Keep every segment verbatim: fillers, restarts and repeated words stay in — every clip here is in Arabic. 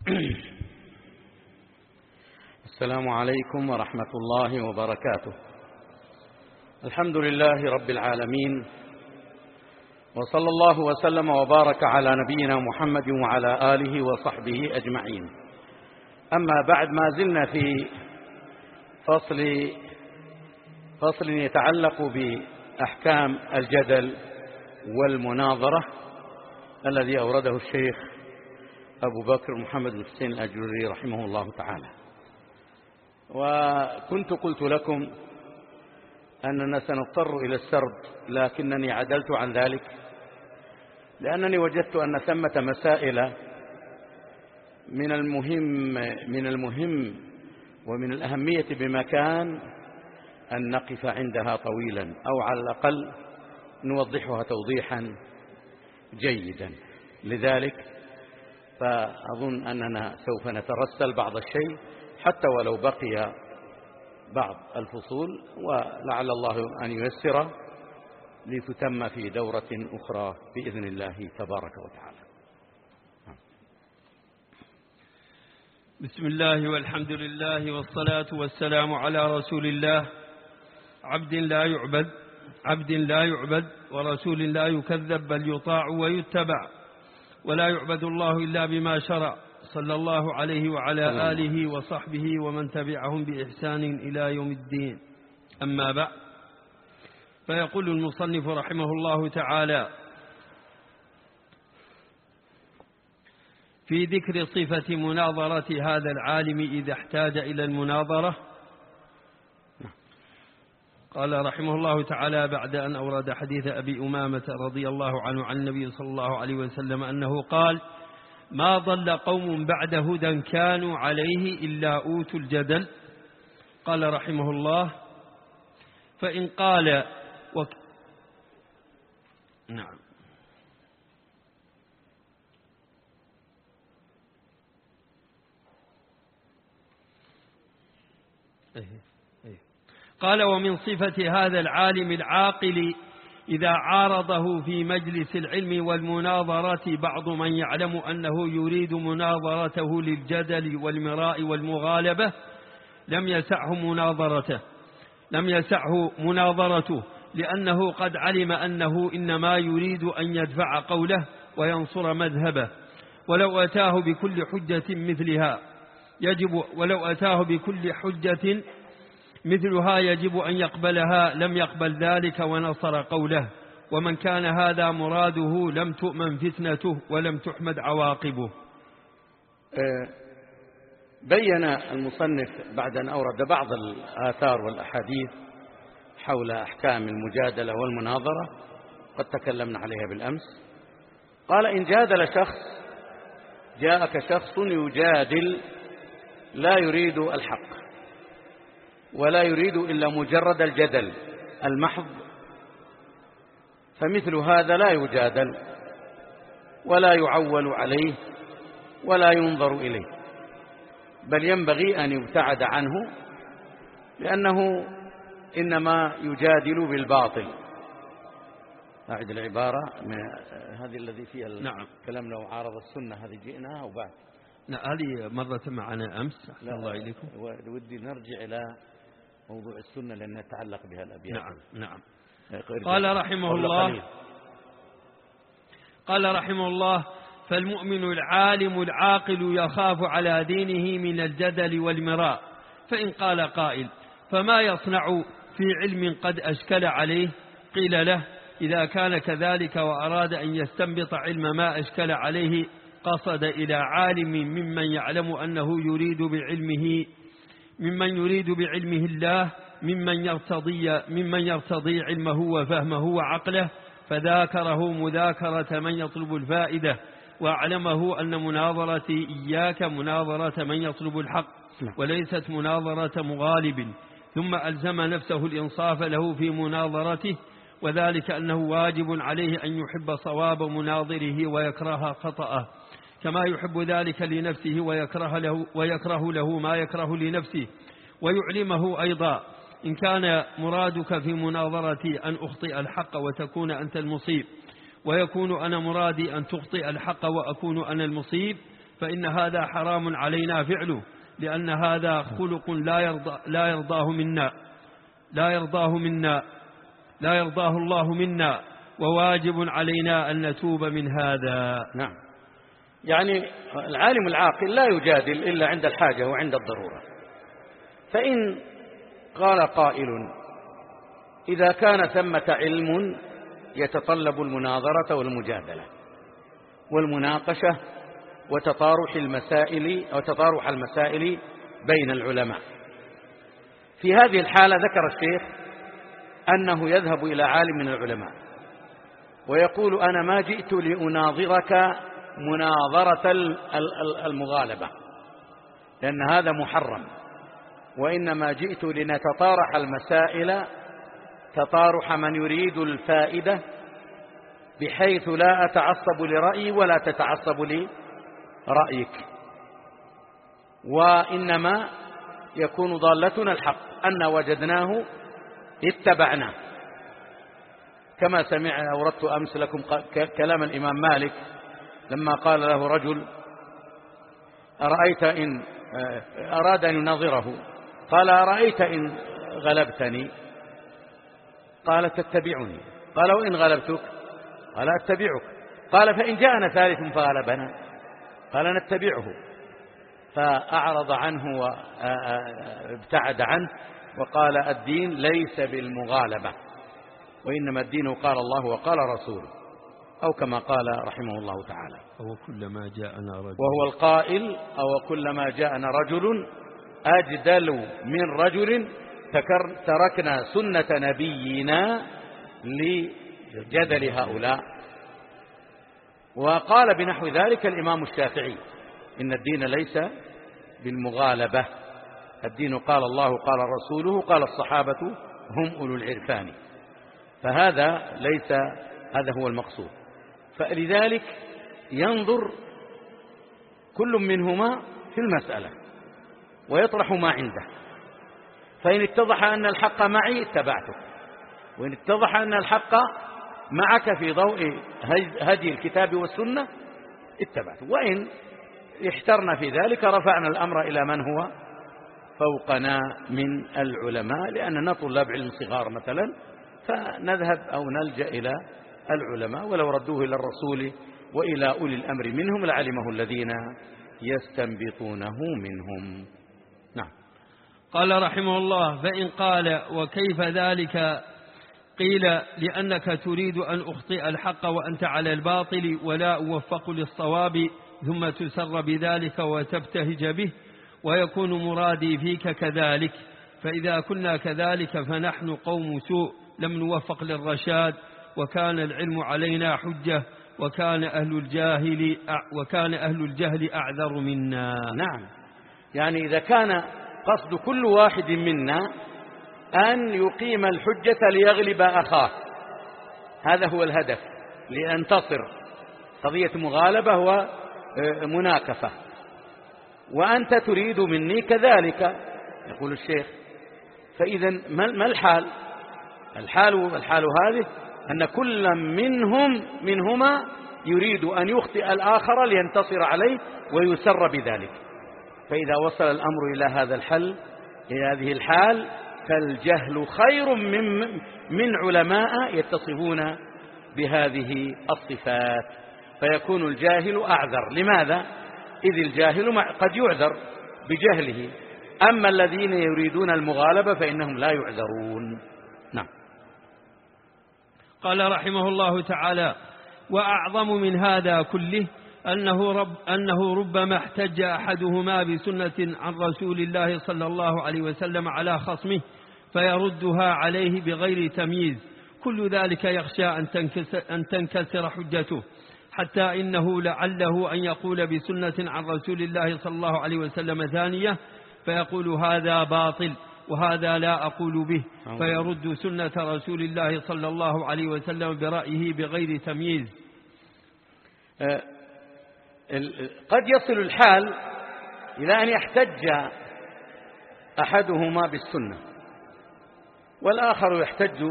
السلام عليكم ورحمة الله وبركاته. الحمد لله رب العالمين، وصلى الله وسلم وبارك على نبينا محمد وعلى آله وصحبه أجمعين. أما بعد، ما زلنا في فصل فصل يتعلق بأحكام الجدل والمناظرة الذي أورده الشيخ أبو بكر محمد بن حسين الأجري رحمه الله تعالى. وكنت قلت لكم أننا سنضطر إلى السرد، لكنني عدلت عن ذلك لأنني وجدت أن ثمة مسائل من المهم من المهم ومن الأهمية بمكان أن نقف عندها طويلا، أو على الأقل نوضحها توضيحا جيدا. لذلك فأظن أننا سوف نترسل بعض الشيء حتى ولو بقي بعض الفصول، ولعل الله أن ييسر لتتم في دورة أخرى بإذن الله تبارك وتعالى. بسم الله والحمد لله والصلاة والسلام على رسول الله، عبد لا يعبد عبد لا يعبد ورسول لا يكذب، بل يطاع ويتبع، ولا يعبد الله إلا بما شرع، صلى الله عليه وعلى آله وصحبه ومن تبعهم بإحسان إلى يوم الدين. أما بعد، فيقول المصنف رحمه الله تعالى في ذكر صفة مناظرة هذا العالم إذا احتاج إلى المناظرة. قال رحمه الله تعالى بعد أن أورد حديث أبي أمامة رضي الله عنه عن النبي صلى الله عليه وسلم أنه قال: ما ضل قوم بعد هدى كانوا عليه إلا أوتوا الجدل. قال رحمه الله: فإن قال وك... نعم أيه. أيه. قال: ومن صفة هذا العالم العاقل إذا عارضه في مجلس العلم والمناظرة بعض من يعلم أنه يريد مناظرته للجدل والمراء والمغالبة لم يسعه مناظرته لم يسعه مناظرته لأنه قد علم أنه إنما يريد أن يدفع قوله وينصر مذهبه، ولو أتاه بكل حجة مثلها يجب ولو أتاه بكل حجة مثلها يجب أن يقبلها لم يقبل ذلك ونصر قوله، ومن كان هذا مراده لم تؤمن فتنته ولم تحمد عواقبه. بين المصنف بعد أن أورد بعض الآثار والأحاديث حول أحكام المجادلة والمناظرة قد تكلمنا عليها بالأمس. قال: إن جادل شخص جاءك شخص يجادل لا يريد الحق ولا يريد إلا مجرد الجدل المحض، فمثل هذا لا يجادل ولا يعول عليه ولا ينظر إليه، بل ينبغي أن يبتعد عنه، لأنه إنما يجادل بالباطل. أعد العبارة من هذه الذي فيها نعم. الكلام لو عارض السنة، هذه جئناها أو بعد؟ لا، هذه مرت معنا أمس. أحسن الله إليكم. ودي نرجع إلى موضوع السنة لأنها تتعلق بها الأبيات. نعم نعم. قال رحمه الله قال رحمه الله فالمؤمن العالم العاقل يخاف على دينه من الجدل والمراء. فإن قال قائل: فما يصنع في علم قد أشكل عليه؟ قيل له: إذا كان كذلك وأراد أن يستنبط علم ما أشكل عليه قصد إلى عالم ممن يعلم أنه يريد بعلمه ممن يريد بعلمه الله ممن يرتضي ممن يرتضي علمه وفهمه وعقله، فذاكره مذاكرة من يطلب الفائدة، وأعلمه أن مناظرتي إياك مناظرة من يطلب الحق وليست مناظرة مغالب، ثم ألزم نفسه الإنصاف له في مناظرته، وذلك أنه واجب عليه أن يحب صواب مناظره ويكره خطأه، كما يحب ذلك لنفسه ويكره له, ويكره له ما يكره لنفسه، ويعلمه أيضا إن كان مرادك في مناظرتي أن أخطئ الحق وتكون أنت المصيب، ويكون أنا مرادي أن تخطئ الحق وأكون أنا المصيب، فإن هذا حرام علينا فعله، لأن هذا خلق لا يرضى لا يرضاه منا لا يرضاه منا لا يرضاه الله منا، وواجب علينا أن نتوب من هذا. نعم، يعني العالم العاقل لا يجادل إلا عند الحاجة وعند الضرورة. فإن قال قائل إذا كان ثمة علم يتطلب المناظرة والمجادلة والمناقشة وتطارح المسائل أو تطارح المسائل بين العلماء، في هذه الحالة ذكر الشيخ أنه يذهب إلى عالم من العلماء ويقول أنا ما جئت لأناظرك مناظرة المغالبة لأن هذا محرم، وإنما جئت لنتطارح المسائل تطارح من يريد الفائدة بحيث لا أتعصب لرأيي ولا تتعصب لرأيك، وإنما يكون ضالتنا الحق أن وجدناه اتبعناه. كما سمعنا أوردت أمس لكم كلام الإمام مالك لما قال له رجل أرأيت إن أراد أن يناظره قال أرأيت إن غلبتني؟ قال تتبعني. قال وإن غلبتك؟ قال أتبعك. قال فإن جاءنا ثالث فغلبنا؟ قال نتبعه. فأعرض عنه وابتعد عنه وقال الدين ليس بالمغالبة، وإنما الدين قال الله وقال رسوله، أو كما قال رحمه الله تعالى أو كلما جاءنا رجل، وهو القائل أو كلما جاءنا رجل أجدل من رجل تركنا سنة نبينا لجدل هؤلاء. وقال بنحو ذلك الإمام الشافعي إن الدين ليس بالمغالبة، الدين قال الله قال رسوله قال الصحابة هم أولو العرفان، فهذا ليس هذا هو المقصود. فلذلك ينظر كل منهما في المسألة ويطرح ما عنده، فإن اتضح أن الحق معي اتبعته، وإن اتضح أن الحق معك في ضوء هدي الكتاب والسنة اتبعته، وإن احترنا في ذلك رفعنا الأمر إلى من هو فوقنا من العلماء، لأننا طلاب علم صغار مثلا، فنذهب أو نلجأ إلى العلماء، ولو ردوه إلى الرسول وإلى أولي الأمر منهم لعلمه الذين يستنبطونه منهم. نعم. قال رحمه الله فإن قال وكيف ذلك؟ قيل لأنك تريد أن أخطئ الحق وأنت على الباطل ولا أوفق للصواب، ثم تسر بذلك وتبتهج به، ويكون مرادي فيك كذلك. فإذا كنا كذلك فنحن قوم سوء لم نوفق للرشاد، وكان العلم علينا حجة، وكان أهل الجاهل وكان أهل الجهل أعذر منا. نعم، يعني إذا كان قصد كل واحد منا أن يقيم الحجة ليغلب أخاه، هذا هو الهدف، لينتصر، قضية مغالبة ومناكفة، وأنت تريد مني كذلك، يقول الشيخ. فإذا ما الحال؟ الحال الحال هذه أن كل منهم منهما يريد أن يخطئ الآخر لينتصر عليه ويسر بذلك. فإذا وصل الأمر إلى هذا الحل إلى هذه الحال فالجهل خير من من علماء يتصفون بهذه الصفات، فيكون الجاهل أعذر. لماذا؟ إذ الجاهل قد يعذر بجهله، أما الذين يريدون المغالبة فإنهم لا يعذرون. نعم. قال رحمه الله تعالى وأعظم من هذا كله أنه, رب أنه ربما احتج أحدهما بسنة عن رسول الله صلى الله عليه وسلم على خصمه فيردها عليه بغير تمييز، كل ذلك يخشى أن تنكسر, أن تنكسر حجته، حتى إنه لعله أن يقول بسنة عن رسول الله صلى الله عليه وسلم ثانية فيقول هذا باطل وهذا لا أقول به، فيرد سنة رسول الله صلى الله عليه وسلم برأيه بغير تمييز. قد يصل الحال إلى أن يحتج أحدهما بالسنة والآخر يحتج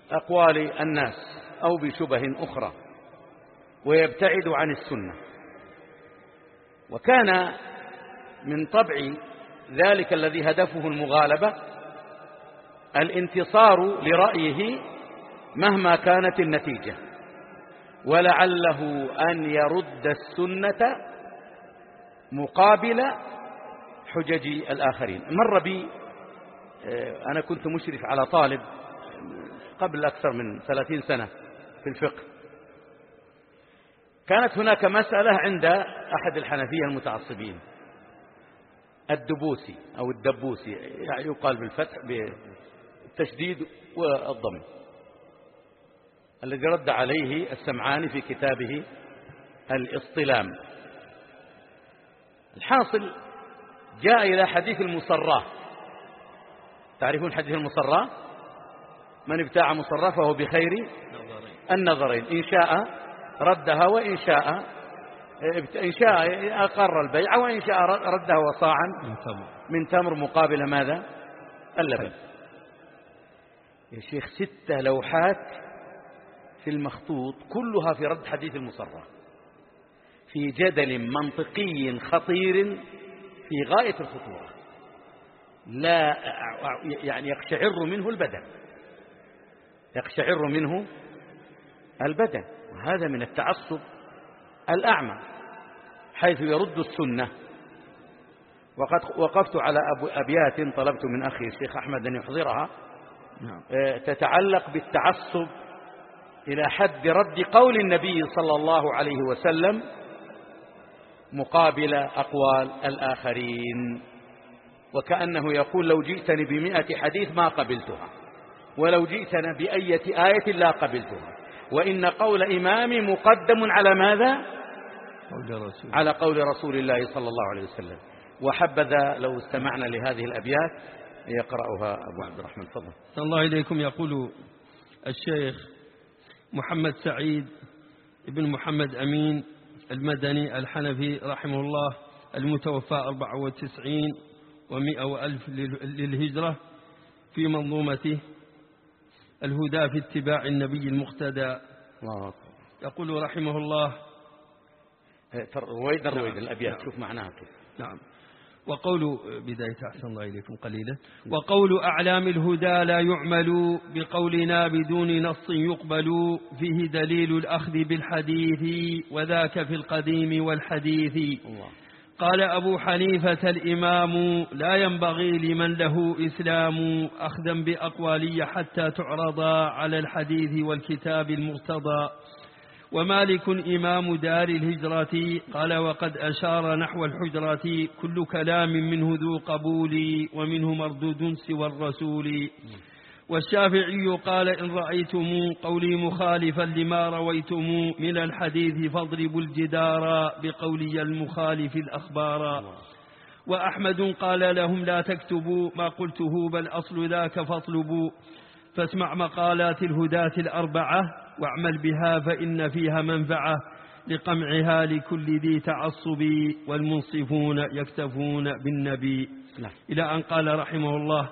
بأقوال الناس أو بشبه أخرى ويبتعد عن السنة، وكان من طبع ذلك الذي هدفه المغالبة الانتصار لرأيه مهما كانت النتيجة، ولعله أن يرد السنة مقابل حجج الآخرين. مر بي، أنا كنت مشرف على طالب قبل أكثر من ثلاثين سنة في الفقه، كانت هناك مسألة عند أحد الحنفية المتعصبين، الدبوسي أو الدبوسي، يعني يقال بالفتح بالتشديد والضم، الذي رد عليه السمعاني في كتابه الاصطلام. الحاصل جاء إلى حديث المصراه. تعرفون حديث المصراه؟ من ابتاع مصراه فهو بخير النظرين، إن شاء ردها وإن شاء إن شاء أقر البيع وإن شاء ردها وصاعا من تمر مقابل ماذا؟ اللبن. يا شيخ ستة لوحات في المخطوط كلها في رد حديث المصراه، في جدل منطقي خطير في غاية الخطورة، لا يعني يقشعر منه البدن، يقشعر منه البدن. وهذا من التعصب الأعمى، حيث يرد السنة. وقد وقفت على أبيات طلبت من أخي الشيخ أحمد أن يحضرها تتعلق بالتعصب إلى حد رد قول النبي صلى الله عليه وسلم مقابل أقوال الآخرين، وكأنه يقول لو جئتني بمئة حديث ما قبلتها، ولو جئتنا بأية آية لا قبلتها، وإن قول إمامي مقدم على ماذا؟ قول رسول. على قول رسول الله صلى الله عليه وسلم. وحبذا لو استمعنا لهذه الأبيات يقرأها أبو عبد الرحمن. تفضل. صلى الله عليكم. يقول الشيخ محمد سعيد ابن محمد أمين المدني الحنفي رحمه الله، المتوفى أربعة وتسعين ومئة وألف للهجرة، في منظومته الهدى في اتباع النبي المقتدى، يقول رحمه الله: رويد رويد الأبيات، شوف معناها كيف. نعم. وقول بداية أحسن الله إليكم قليلا. وقول أعلام الهدى لا يعمل بقولنا بدون نص يقبل، فيه دليل الأخذ بالحديث وذاك في القديم والحديث. الله. قال أبو حنيفة الإمام: لا ينبغي لمن له إسلام أخذا بأقوالي حتى تعرض على الحديث والكتاب المرتضى. ومالك إمام دار الهجرة قال: وقد أشار نحو الحجرة كل كلام منه ذو قبول ومنه مردود سوى الرسول. والشافعي قال: إن رأيتم قولي مخالفا لما رويتم من الحديث فاضربوا الجدار بقولي المخالف الأخبار. وأحمد قال لهم: لا تكتبوا ما قلته بل أصل ذاك فاطلبوا، فاسمع مقالات الهداة الأربعة واعمل بها فإن فيها منفعة لقمعها لكل ذي تعصب، والمنصفون يكتفون بالنبي. لا. إلى أن قال رحمه الله: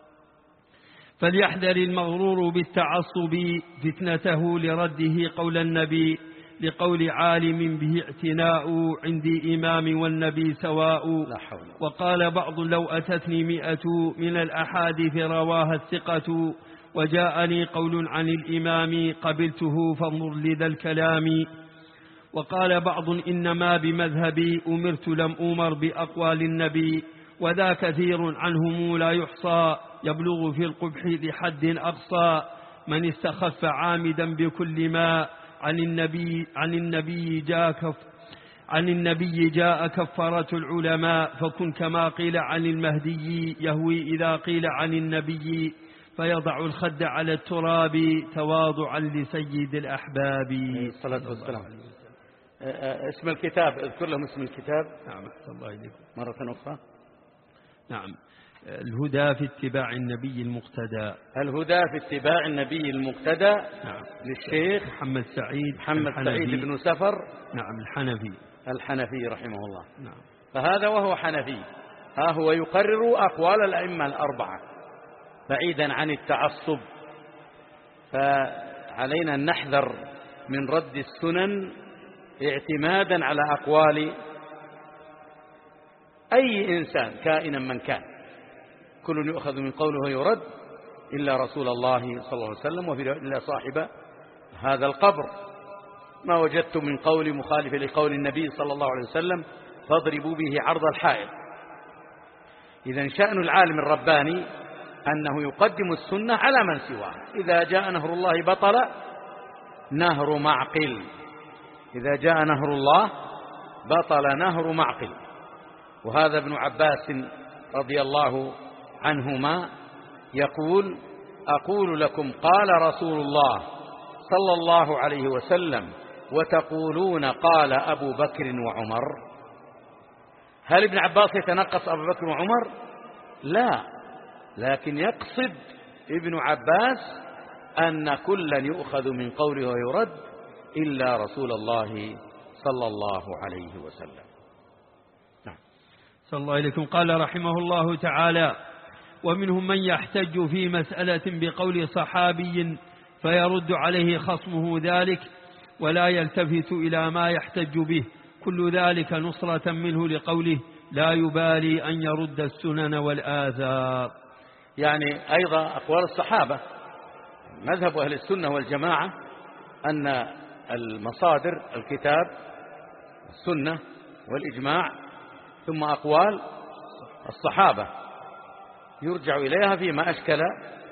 فليحذر المغرور بالتعصب فتنته لرده قول النبي، لقول عالم به اعتناء عندي إمام والنبي سواء. وقال بعض: لو أتتني مئة من الأحاديث رواها الثقة وجاءني قول عن الإمام قبلته فانظر لذا الكلام. وقال بعض: إنما بمذهبي أمرت لم أمر بأقوال النبي، وذا كثير عنهم لا يحصى يبلغ في القبح لحد أقصى. من استخف عامدا بكل ما عن النبي عن النبي جاء كف عن النبي جاء كفارة العلماء، فكن كما قيل عن المهدي يهوي إذا قيل عن النبي، فيضع الخد على التراب تواضعا لسيد الأحباب. الصلاة والسلام. اسم الكتاب، اذكر لهم اسم الكتاب. نعم. أحسن الله إليكم. مرة أخرى. نعم. الهدى في اتباع النبي المقتدى. الهدى في اتباع النبي المقتدى. نعم. للشيخ محمد سعيد محمد سعيد بن سفر. نعم. الحنفي. الحنفي رحمه الله. نعم. فهذا وهو حنفي، ها هو يقرر أقوال الأئمة الأربعة بعيدا عن التعصب. فعلينا أن نحذر من رد السنن اعتمادا على أقوال أي إنسان كائنا من كان كل يؤخذ من قوله ويرد إلا رسول الله صلى الله عليه وسلم، وفي إلا صاحب هذا القبر. ما وجدتم من قول مخالف لقول النبي صلى الله عليه وسلم فاضربوا به عرض الحائط. إذن شأن العالم الرباني أنه يقدم السنة على من سواه. إذا جاء نهر الله بطل نهر معقل، إذا جاء نهر الله بطل نهر معقل. وهذا ابن عباس رضي الله عنهما يقول: أقول لكم قال رسول الله صلى الله عليه وسلم وتقولون قال أبو بكر وعمر. هل ابن عباس يتنقص أبو بكر وعمر؟ لا، لكن يقصد ابن عباس أن كلا يؤخذ من قوله ويرد إلا رسول الله صلى الله عليه وسلم. نعم. صلى الله عليكم. قال رحمه الله تعالى: ومنهم من يحتج في مسألة بقول صحابي فيرد عليه خصمه ذلك ولا يلتفت إلى ما يحتج به، كل ذلك نصرة منه لقوله لا يبالي أن يرد السنن والآثار. يعني أيضا أقوال الصحابة، مذهب أهل السنة والجماعة أن المصادر الكتاب السنة والإجماع ثم أقوال الصحابة يرجع إليها فيما أشكل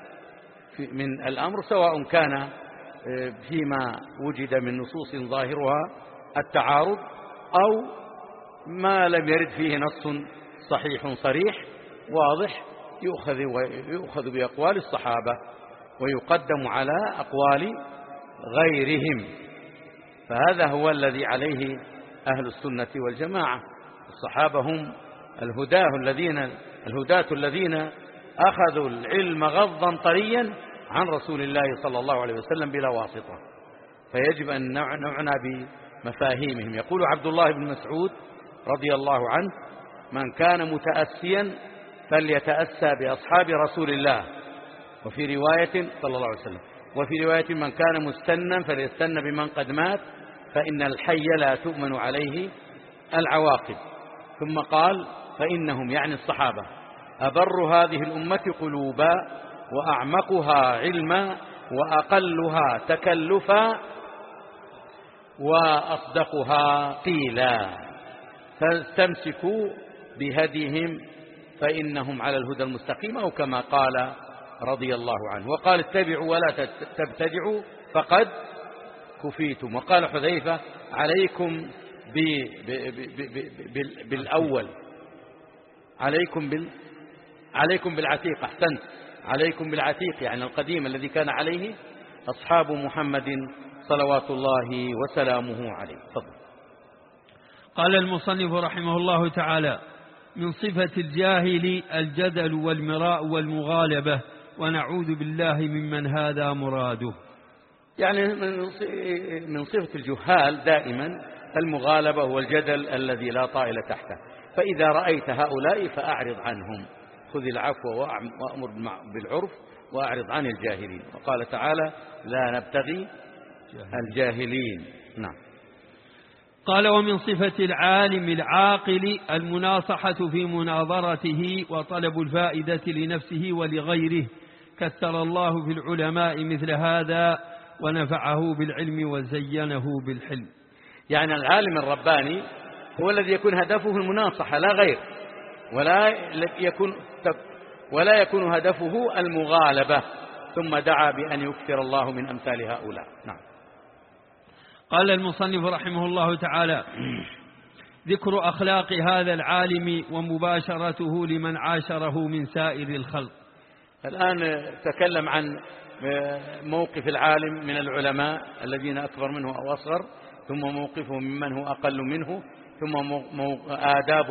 من الأمر، سواء كان فيما وجد من نصوص ظاهرها التعارض أو ما لم يرد فيه نص صحيح صريح واضح، يؤخذ ويؤخذ بأقوال الصحابة ويقدم على أقوال غيرهم. فهذا هو الذي عليه أهل السنة والجماعة. الصحابة هم الهداة الذين الهداة الذين أخذوا العلم غضا طريا عن رسول الله صلى الله عليه وسلم بلا واسطة، فيجب أن نعنى بمفاهيمهم. يقول عبد الله بن مسعود رضي الله عنه: من كان متأسيا فليتأسى بأصحاب رسول الله، وفي رواية صلى الله عليه وسلم، وفي رواية من كان مستنا فليستن بمن قد مات فإن الحي لا تؤمن عليه العواقب. ثم قال: فإنهم يعني الصحابة أبر هذه الأمة قلوبا وأعمقها علما وأقلها تكلفا وأصدقها قيلا، فاستمسكوا بهديهم فإنهم على الهدى المستقيم، أو كما قال رضي الله عنه. وقال: اتبعوا ولا تبتدعوا فقد كفيتم. وقال حذيفة: عليكم ب ب ب ب بالأول، عليكم بال عليكم بالعتيق. أحسنت، عليكم بالعتيق يعني القديم الذي كان عليه أصحاب محمد صلوات الله وسلامه عليه. تفضل. قال المصنف رحمه الله تعالى: من صفة الجاهل الجدل والمراء والمغالبة، ونعوذ بالله ممن هذا مراده. يعني من صفة الجهال دائما المغالبة والجدل الذي لا طائل تحته. فإذا رأيت هؤلاء فأعرض عنهم، خذ العفو وأمر بالعرف وأعرض عن الجاهلين. وقال تعالى: لا نبتغي الجاهلين. نعم. قال: ومن صفة العالم العاقل المناصحة في مناظرته وطلب الفائدة لنفسه ولغيره، كثر الله في العلماء مثل هذا ونفعه بالعلم وزينه بالحلم. يعني العالم الرباني هو الذي يكون هدفه المناصحة لا غير، ولا يكون ولا يكون هدفه المغالبة، ثم دعا بأن يكثر الله من أمثال هؤلاء. نعم. قال المصنف رحمه الله تعالى: ذكر أخلاق هذا العالم ومباشرته لمن عاشره من سائر الخلق. الآن تكلم عن موقف العالم من العلماء الذين أكبر منه أو أصغر، ثم موقفه ممن هو أقل منه، ثم آداب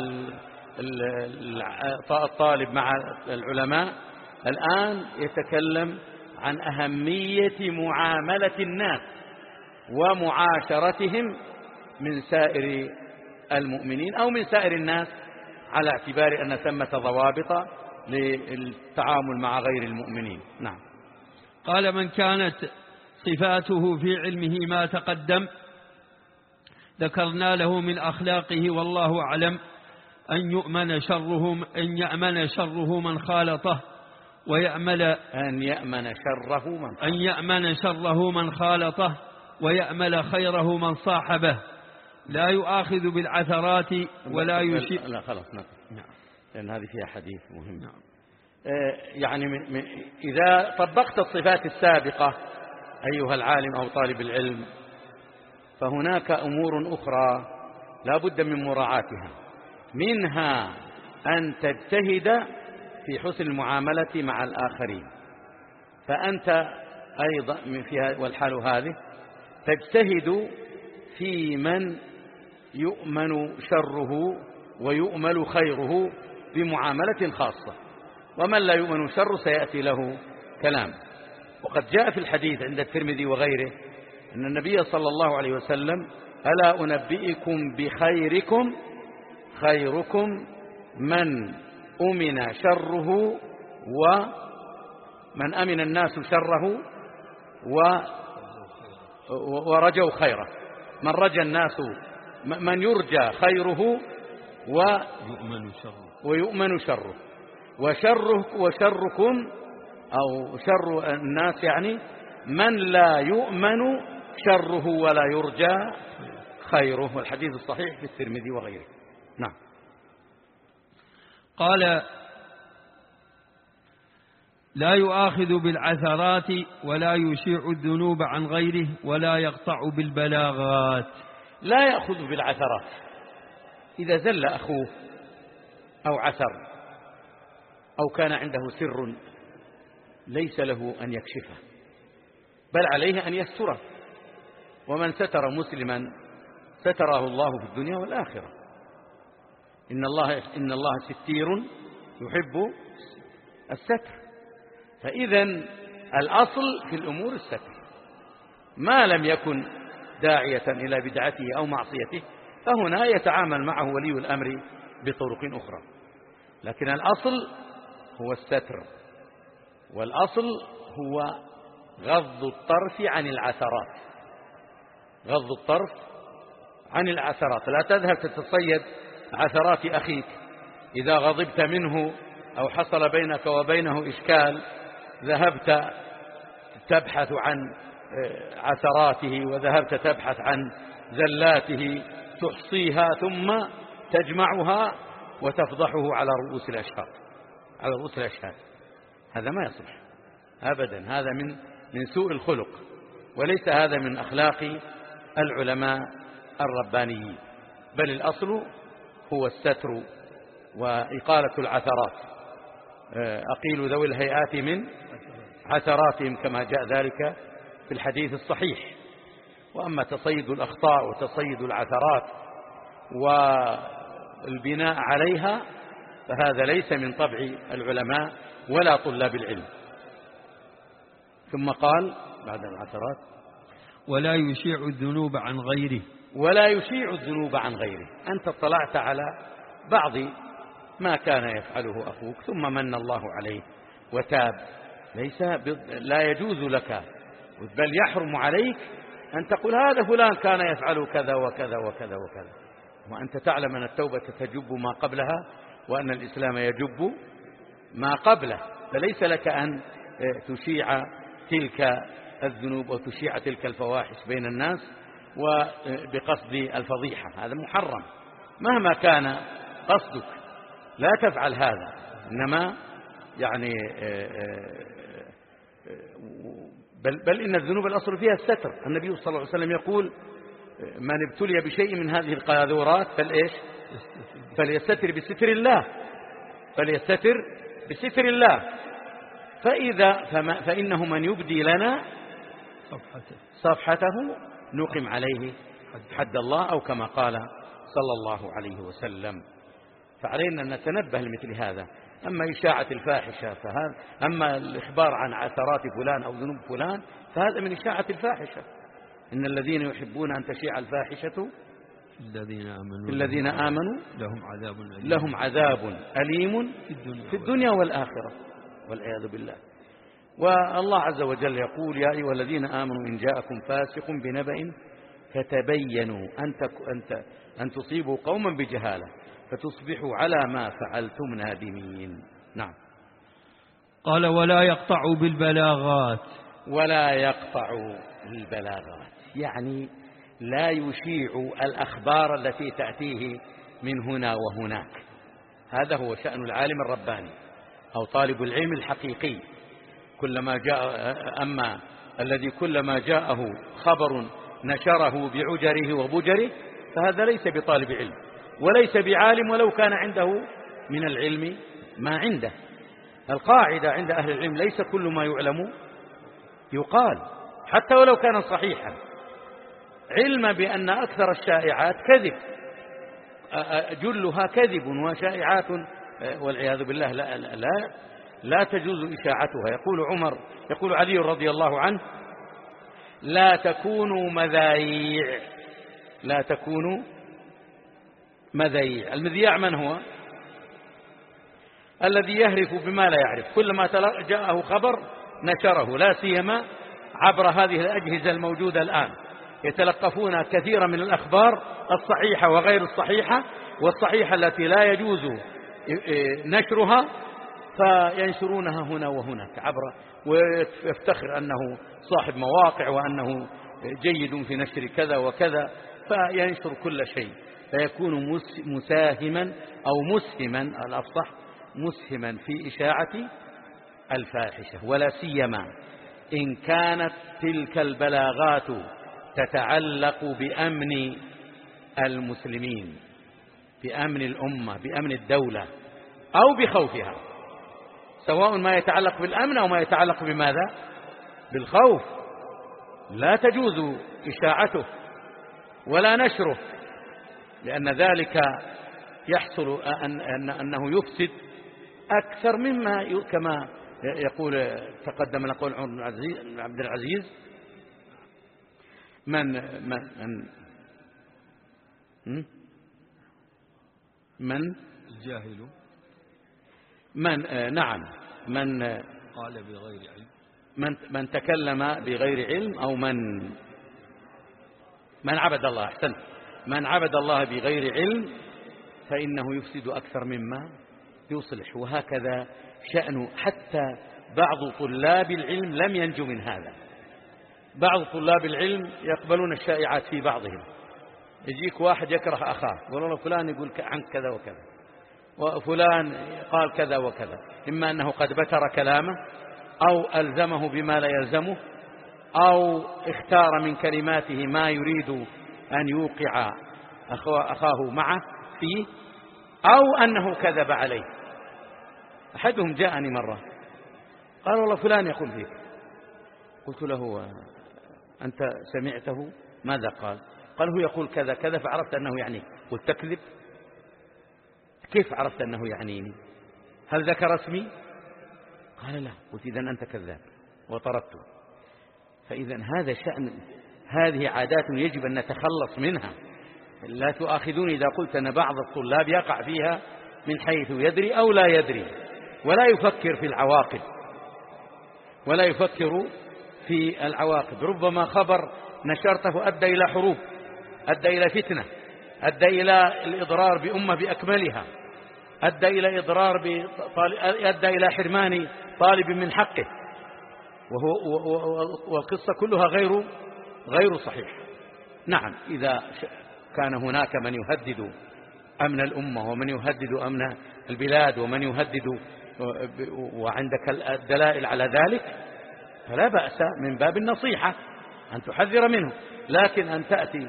الطالب مع العلماء. الآن يتكلم عن أهمية معاملة الناس ومعاشرتهم من سائر المؤمنين أو من سائر الناس، على اعتبار أن ثمة ضوابط للتعامل مع غير المؤمنين. نعم. قال: من كانت صفاته في علمه ما تقدم ذكرنا له من أخلاقه والله أعلم، أن يؤمن شره أن يأمن شره من خالطه ويأمل أن يأمن شره من خالطه أن يأمن شره من خالطه ويأمل خيره من صاحبه، لا يؤاخذ بالعثرات ولا يشيء. لا خلاص نعم. نعم. لأن هذه فيها حديث مهم. نعم. يعني من من إذا طبقت الصفات السابقة أيها العالم أو طالب العلم، فهناك أمور أخرى لا بد من مراعاتها، منها أن تجتهد في حسن المعاملة مع الآخرين، فأنت أيضا من فيها والحال هذه تجتهد في من يؤمن شره ويؤمل خيره بمعاملة خاصة، ومن لا يؤمن شره سيأتي له كلام. وقد جاء في الحديث عند الترمذي وغيره أن النبي صلى الله عليه وسلم: ألا أنبئكم بخيركم خيركم من أمن شره ومن أمن الناس شره ورجوا خيره، من رجى الناس من يرجى خيره ويؤمن شره ويؤمن شره وشره وشركم أو شر الناس يعني من لا يؤمن شره ولا يرجى خيره، والحديث الصحيح في الترمذي وغيره. نعم. قال: لا يؤاخذ بالعثرات ولا يشيع الذنوب عن غيره ولا يقطع بالبلاغات. لا يأخذ بالعثرات، إذا زل أخوه أو عثر أو كان عنده سر ليس له أن يكشفه، بل عليه أن يستره، ومن ستر مسلما ستره الله في الدنيا والآخرة. إن الله إن الله ستير يحب الستر، فإذا الأصل في الأمور الستر، ما لم يكن داعية إلى بدعته أو معصيته فهنا يتعامل معه ولي الأمر بطرق أخرى، لكن الأصل هو الستر، والأصل هو غض الطرف عن العثرات، غض الطرف عن العثرات. لا تذهب تتصيد عثرات أخيك، إذا غضبت منه أو حصل بينك وبينه إشكال ذهبت تبحث عن عثراته وذهبت تبحث عن زلاته تحصيها ثم تجمعها وتفضحه على رؤوس الأشهاد على رؤوس الأشهاد هذا ما يصلح أبدا، هذا من من سوء الخلق، وليس هذا من أخلاق العلماء الربانيين، بل الأصل هو الستر وإقالة العثرات. أقيل ذوي الهيئات من عثراتهم كما جاء ذلك في الحديث الصحيح. وأما تصيد الأخطاء وتصيد العثرات والبناء عليها فهذا ليس من طبع العلماء ولا طلاب العلم. ثم قال بعد العثرات: ولا يشيع الذنوب عن غيره ولا يشيع الذنوب عن غيره. أنت اطلعت على بعض ما كان يفعله أخوك ثم من الله عليه وتاب، ليس لا يجوز لك بل يحرم عليك أن تقول هذا فلان كان يفعل كذا وكذا وكذا وكذا، وأنت تعلم أن التوبة تجب ما قبلها وأن الإسلام يجب ما قبله، فليس لك أن تشيع تلك الذنوب وتشيع تلك الفواحش بين الناس وبقصد الفضيحة، هذا محرم مهما كان قصدك، لا تفعل هذا. إنما يعني بل, بل إن الذنوب الأصل فيها الستر. النبي صلى الله عليه وسلم يقول: من ابتلي بشيء من هذه القاذورات فالإيش فليستتر بستر الله فليستتر بستر الله فإذا فما فإنه من يبدي لنا صفحته, صفحته نقم عليه حد الله، أو كما قال صلى الله عليه وسلم. فعلينا أن نتنبه لمثل هذا. أما إشاعة الفاحشة فهذا، أما الإخبار عن عثرات فلان أو ذنوب فلان فهذا من إشاعة الفاحشة. إن الذين يحبون أن تشيع الفاحشة الذين آمنوا, الذين آمنوا لهم عذاب أليم, لهم عذاب أليم في الدنيا, في الدنيا والآخرة والعياذ بالله. والله عز وجل يقول: يا أيها الذين آمنوا إن جاءكم فاسق بنبأ فتبينوا أن, أن, أن تصيبوا قوما بجهالة فتصبحوا على ما فعلتم نادمين. نعم. قال ولا يقطع بالبلاغات. ولا يقطع البلاغات يعني لا يشيع الأخبار التي تأتيه من هنا وهناك. هذا هو شأن العالم الرباني أو طالب العلم الحقيقي. كلما جاء أما الذي كلما جاءه خبر نشره بعجره وبجره فهذا ليس بطالب علم وليس بعالم ولو كان عنده من العلم ما عنده. القاعدة عند أهل العلم ليس كل ما يعلم يقال حتى ولو كان صحيحا، علم بأن أكثر الشائعات كذب، جلها كذب وشائعات والعياذ بالله لا, لا, لا تجوز إشاعتها. يقول عمر يقول علي رضي الله عنه لا تكونوا مذايع، لا تكونوا مذايع. المذياع من هو؟ الذي يهرف بما لا يعرف، كلما جاءه خبر نشره، لا سيما عبر هذه الأجهزة الموجودة الآن يتلقفون كثيرا من الأخبار الصحيحة وغير الصحيحة، والصحيحة التي لا يجوز نشرها فينشرونها هنا وهناك عبر، ويفتخر أنه صاحب مواقع وأنه جيد في نشر كذا وكذا، فينشر كل شيء، فيكون مساهما أو مسهما الأفصح مسهما في إشاعة الفاحشة، ولا سيما إن كانت تلك البلاغات تتعلق بأمن المسلمين، بأمن الأمة، بأمن الدولة أو بخوفها، سواء ما يتعلق بالأمن أو ما يتعلق بماذا؟ بالخوف، لا تجوز إشاعته ولا نشره، لأن ذلك يحصل أن أنه يفسد أكثر مما كما يقول تقدم نقول عبد العزيز من من من, من الجاهل من نعم من قال بغير علم، من من تكلم بغير علم أو من من عبد الله، أحسنت، من عبد الله بغير علم فإنه يفسد أكثر مما يصلح. وهكذا شأن حتى بعض طلاب العلم لم ينجو من هذا. بعض طلاب العلم يقبلون الشائعات في بعضهم، يجيك واحد يكره أخاه والله فلان يقول عنك كذا وكذا وفلان قال كذا وكذا، إما أنه قد بتر كلامه أو ألزمه بما لا يلزمه أو اختار من كلماته ما يريد أن يوقع أخاه معه فيه أو أنه كذب عليه. أحدهم جاءني مرة قال والله فلان يقول فيك، قلت له أنت سمعته ماذا قال؟ قال هو يقول كذا كذا فعرفت أنه يعني. قلت تكذب؟ كيف عرفت أنه يعنيني؟ هل ذكر اسمي؟ قال لا. قلت إذن أنت كذاب وطردته. فإذا هذا شأن، هذه عادات يجب أن نتخلص منها. لا تؤاخذوني إذا قلت أن بعض الطلاب يقع فيها من حيث يدري أو لا يدري، ولا يفكر في العواقب ولا يفكر في العواقب. ربما خبر نشرته أدى إلى حروب، أدى إلى فتنة، أدى إلى الإضرار بأمة بأكملها، أدى إلى إضرار بطالب، أدى إلى حرمان طالب من حقه، وهو والقصة كلها غير غير صحيحة. نعم، إذا كان هناك من يهدد أمن الأمة ومن يهدد أمن البلاد ومن يهدد وعندك الدلائل على ذلك فلا بأس من باب النصيحة أن تحذر منه، لكن أن تأتي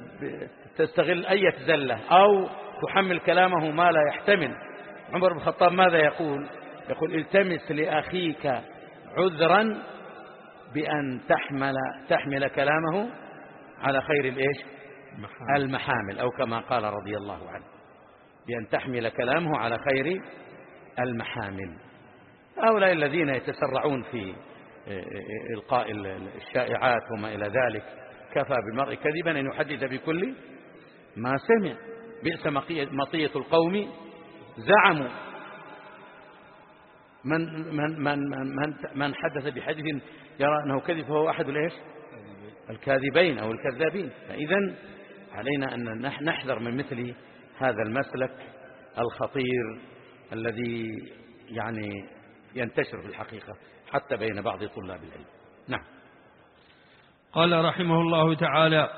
تستغل أي زلة أو تحمل كلامه ما لا يحتمل. عمر بن الخطاب ماذا يقول؟ يقول التمس لأخيك عذرا بأن تحمل تحمل كلامه على خير الإيش؟ المحامل، أو كما قال رضي الله عنه بأن تحمل كلامه على خير المحامل. هؤلاء الذين يتسرعون في إلقاء الشائعات وما إلى ذلك كفى بالمرء كذبا أن يحدث بكل ما سمع. بئس مطية القوم زعموا. من من من من من حدث بحديث يرى أنه كذب فهو أحد الإيش؟ الكاذبين أو الكذابين. فإذا علينا أن نحذر من مثل هذا المسلك الخطير الذي يعني ينتشر في الحقيقة حتى بين بعض طلاب العلم. نعم. قال رحمه الله تعالى: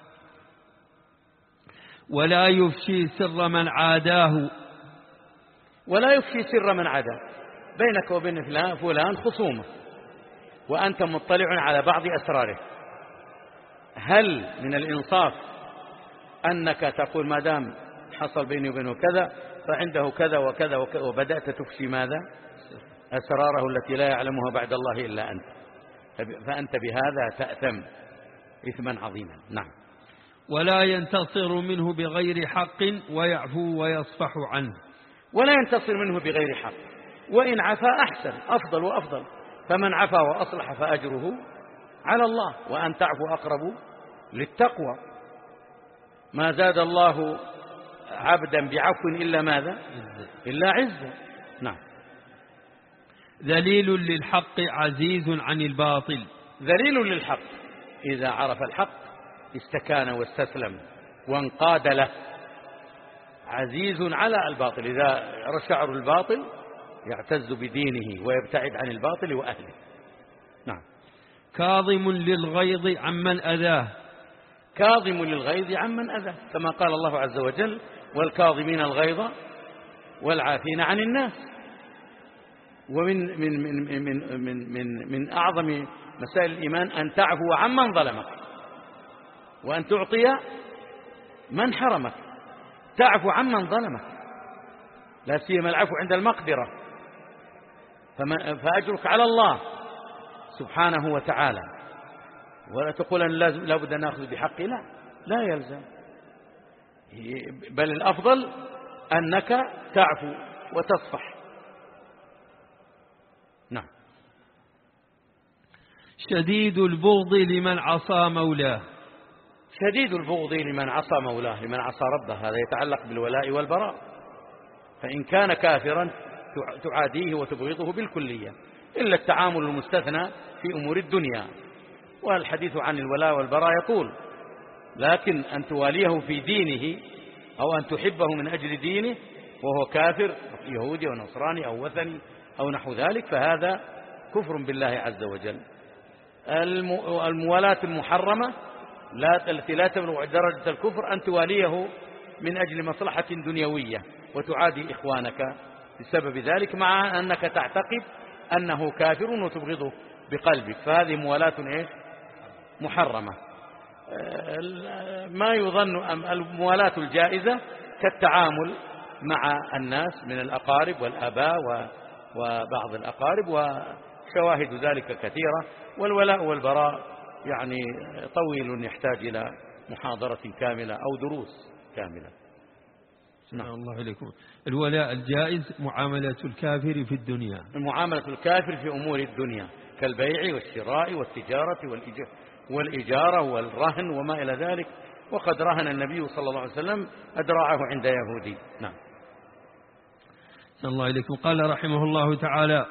ولا يفشي سر من عاداه. ولا يفشي سر من عاداه. بينك وبين فلان فلان خصومة وأنت مطلع على بعض أسراره، هل من الإنصاف أنك تقول ما دام حصل بيني وبينه كذا فعنده كذا وكذا وكذا، وبدأت تفشي ماذا؟ أسراره التي لا يعلمها بعد الله إلا أنت، فأنت بهذا تأثم إثما عظيما. نعم. ولا ينتصر منه بغير حق ويعفو ويصفح عنه. ولا ينتصر منه بغير حق، وإن عفا أحسن، أفضل وأفضل، فمن عفا وأصلح فأجره على الله، وأن تعفو أقرب للتقوى. ما زاد الله عبدا بعفو إلا ماذا؟ إلا عزة. نعم. ذليل للحق عزيز عن الباطل. ذليل للحق، إذا عرف الحق استكان واستسلم وانقاد له. عزيز على الباطل، إذا شعر الباطل يعتز بدينه ويبتعد عن الباطل وأهله. نعم. كاظم للغيظ عمن أذاه. كاظم للغيظ عمن أذاه، كما قال الله عز وجل: والكاظمين الغيظ والعافين عن الناس. ومن من من من من من, من أعظم مسائل الإيمان أن تعفو عمن ظلمك، وأن تعطي من حرمك. تعفو عمن ظلمك، لا سيما العفو عند المقدرة، فأجرك على الله سبحانه وتعالى. ولا تقول أن لا بد أن نأخذ بحقي، لا لا يلزم، بل الأفضل أنك تعفو وتصفح. نعم. شديد البغض لمن عصى مولاه. شديد البغض لمن عصى مولاه، لمن عصى ربه، هذا يتعلق بالولاء والبراء. فإن كان كافرا تعاديه وتبغضه بالكلية، إلا التعامل المستثنى في أمور الدنيا، والحديث عن الولاء والبراء يقول: لكن أن تواليه في دينه أو أن تحبه من أجل دينه وهو كافر يهودي أو نصراني أو وثني أو نحو ذلك، فهذا كفر بالله عز وجل. الموالاة المحرمة لا التي لا تبلغ درجة الكفر أن تواليه من أجل مصلحة دنيوية وتعادي إخوانك بسبب ذلك، مع أنك تعتقد أنه كافر وتبغضه بقلبك، فهذه موالاة إيه؟ محرمة. ما يظن الموالاة الجائزة كالتعامل مع الناس من الأقارب والآباء وبعض الأقارب، وشواهد ذلك كثيرة. والولاء والبراء يعني طويل يحتاج إلى محاضرة كاملة أو دروس كاملة. نعم. الله عليكم. الولاء الجائز معاملة الكافر في الدنيا، معاملة الكافر في أمور الدنيا كالبيع والشراء والتجارة والإجارة والرهن وما إلى ذلك، وقد رهن النبي صلى الله عليه وسلم أدراعه عند يهودي. نعم. الله عليكم. قال رحمه الله تعالى: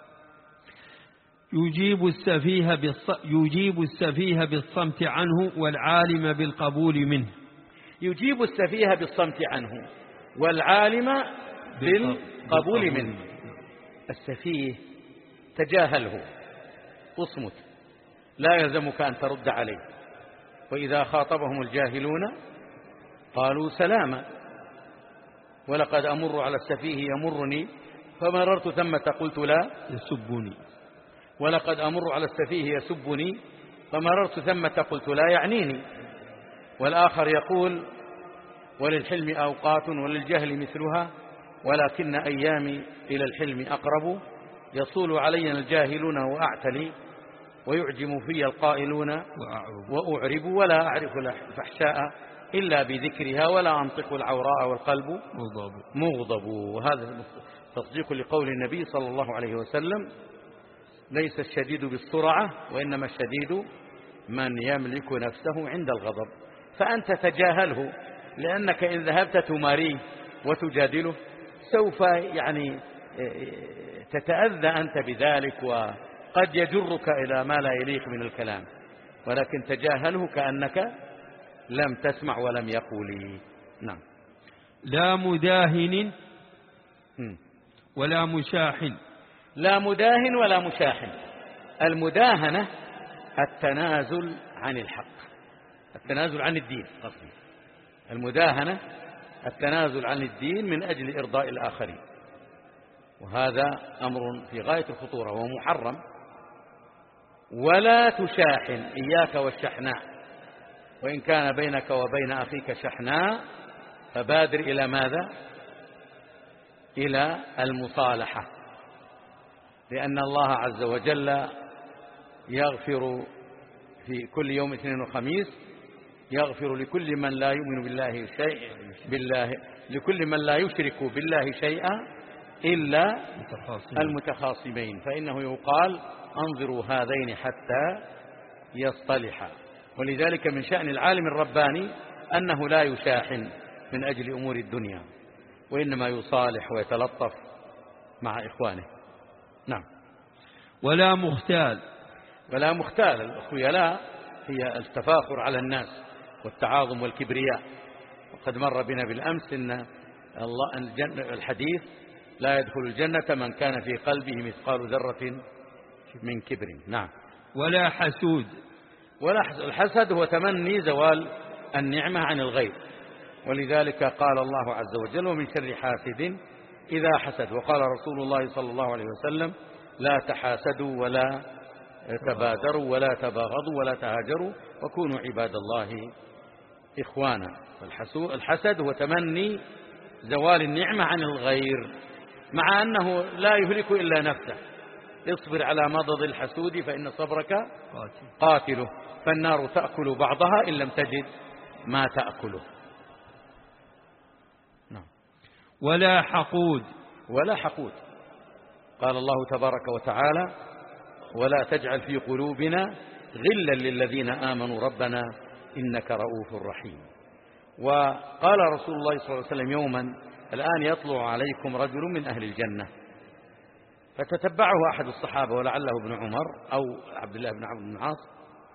يجيب السفيه بالص... يجيب السفيه بالصمت عنه والعالم بالقبول منه. يجيب السفيه بالصمت عنه والعالم بالقبول منه. السفيه تجاهله اصمت، لا يلزمك أن ترد عليه. وإذا خاطبهم الجاهلون قالوا سلاما. ولقد أمر على السفيه يمرني فمررت ثم قلت لا يسبني. ولقد أمر على السفيه يسبني فمررت ثم قلت لا يعنيني. والآخر يقول: وللحلم أوقات وللجهل مثلها ولكن أيامي إلى الحلم أقرب. يصول علينا الجاهلون وأعتلي ويعجم في القائلون وأعرب ولا أعرف الفحشاء إلا بذكرها ولا أنطق العوراء والقلب مغضب. وهذا تصديق لقول النبي صلى الله عليه وسلم: ليس الشديد بالسرعة وإنما الشديد من يملك نفسه عند الغضب. فأنت تجاهله، لأنك إن ذهبت تماريه وتجادله سوف يعني تتأذى أنت بذلك، وقد يجرك إلى ما لا يليق من الكلام، ولكن تجاهله كأنك لم تسمع ولم يقولي. نعم. لا مداهن م. ولا مشاحن. لا مداهن ولا مشاحن. المداهنة التنازل عن الحق، التنازل عن الدين قصدي. المداهنة التنازل عن الدين من أجل إرضاء الآخرين، وهذا أمر في غاية الخطورة ومحرم. ولا تشاحن، إياك والشحناء، وإن كان بينك وبين أخيك شحناء فبادر إلى ماذا؟ إلى المصالحة، لأن الله عز وجل يغفر في كل يوم اثنين وخميس، يغفر لكل من لا يؤمن بالله شيء بالله لكل من لا يشرك بالله شيئا إلا المتخاصمين، فإنه يقال انظروا هذين حتى يصطلحا. ولذلك من شأن العالم الرباني أنه لا يشاحن من أجل أمور الدنيا، وإنما يصالح ويتلطف مع إخوانه. نعم. ولا مختال. ولا مختال. الخيلاء هي التفاخر على الناس والتعاظم والكبرياء. وقد مر بنا بالأمس إن الله الحديث لا يدخل الجنة من كان في قلبه مثقال ذرة من كبر. نعم. ولا حسود. ولا حسد. الحسد هو تمني زوال النعمة عن الغير، ولذلك قال الله عز وجل ومن شر حاسد إذا حسد. وقال رسول الله صلى الله عليه وسلم لا تحاسدوا ولا تبادروا ولا تباغضوا ولا تهاجروا وكونوا عباد الله إخوانا. الحسد هو تمني زوال النعمة عن الغير، مع أنه لا يهلك إلا نفسه. اصبر على مضض الحسود فإن صبرك قاتله، فالنار تأكل بعضها إن لم تجد ما تأكله. نعم. ولا حقود. ولا حقود. قال الله تبارك وتعالى ولا تجعل في قلوبنا غلا للذين آمنوا ربنا إنك رؤوف رحيم. وقال رسول الله صلى الله عليه وسلم يوما الآن يطلع عليكم رجل من أهل الجنة، فتتبعه أحد الصحابة ولعله ابن عمر أو عبد الله بن عمرو بن العاص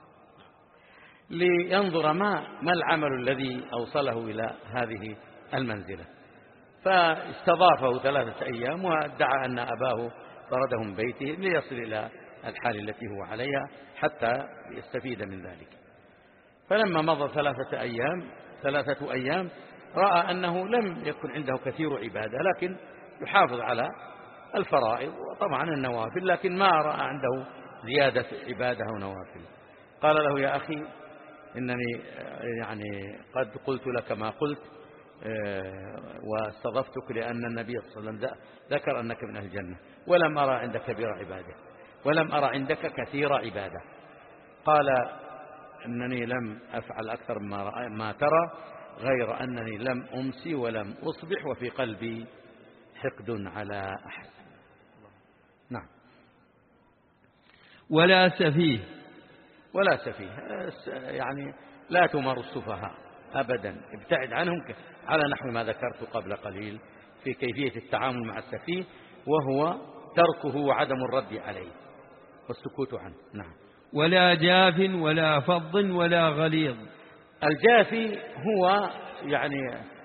لينظر ما ما العمل الذي أوصله إلى هذه المنزلة، فاستضافه ثلاثة أيام وادعى أن أباه طرده من بيته ليصل إلى الحال التي هو عليها حتى يستفيد من ذلك. فلما مضى ثلاثة أيام ثلاثة أيام رأى أنه لم يكن عنده كثير عبادة، لكن يحافظ على الفرائض وطبعا النوافل، لكن ما رأى عنده زيادة عبادة ونوافل. قال له يا أخي إنني يعني قد قلت لك ما قلت واستضفتك لأن النبي صلى الله عليه وسلم ذكر أنك من أهل الجنة، ولم أرى عندك كبير عبادة ولم أرى عندك كثير عبادة. قال إنني لم أفعل أكثر ما, ما ترى، غير أنني لم أمسي ولم أصبح وفي قلبي حقد على أحد. نعم. ولا سفيه. ولا سفيه، يعني لا تمر السفهاء أبدا، ابتعد عنهم على نحو ما ذكرت قبل قليل في كيفية التعامل مع السفيه، وهو تركه وعدم الرد عليه والسكوت عنه. نعم. ولا جاف ولا فظ ولا غليظ. الجافي هو يعني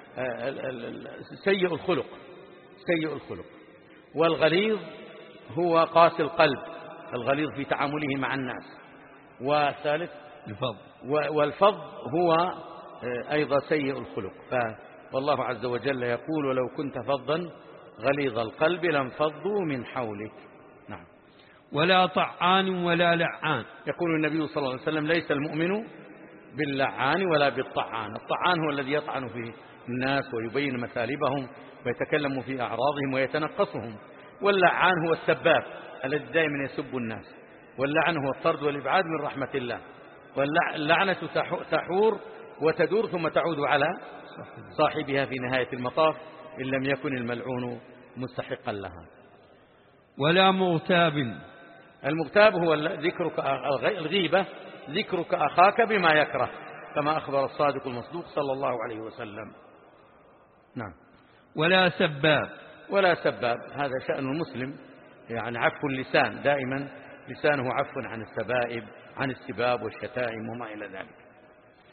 سيء الخلق سيء الخلق والغليظ هو قاسي القلب، الغليظ في تعامله مع الناس. والثالث الفظ، والفظ هو أيضا سيء الخلق. والله عز وجل يقول ولو كنت فظا غليظ القلب لانفضوا من حولك. نعم. ولا طعان ولا لعان. يقول النبي صلى الله عليه وسلم ليس المؤمن باللعان ولا بالطعان. الطعان هو الذي يطعن في الناس ويبين مثالبهم ويتكلم في أعراضهم ويتنقصهم، واللعان هو السباب الذي دائما يسب الناس، واللعن هو الطرد والإبعاد من رحمة الله. واللعنة تحور وتدور ثم تعود على صاحبها في نهاية المطاف إن لم يكن الملعون مستحقا لها. ولا مغتاب. المغتاب هو ذكرك الغيبة، ذكرك أخاك بما يكره، كما أخبر الصادق المصدوق صلى الله عليه وسلم. نعم. ولا سباب. ولا سباب، هذا شأن المسلم، يعني عفو اللسان، دائما لسانه عفو عن السبائب عن السباب والشتائم وما إلى ذلك.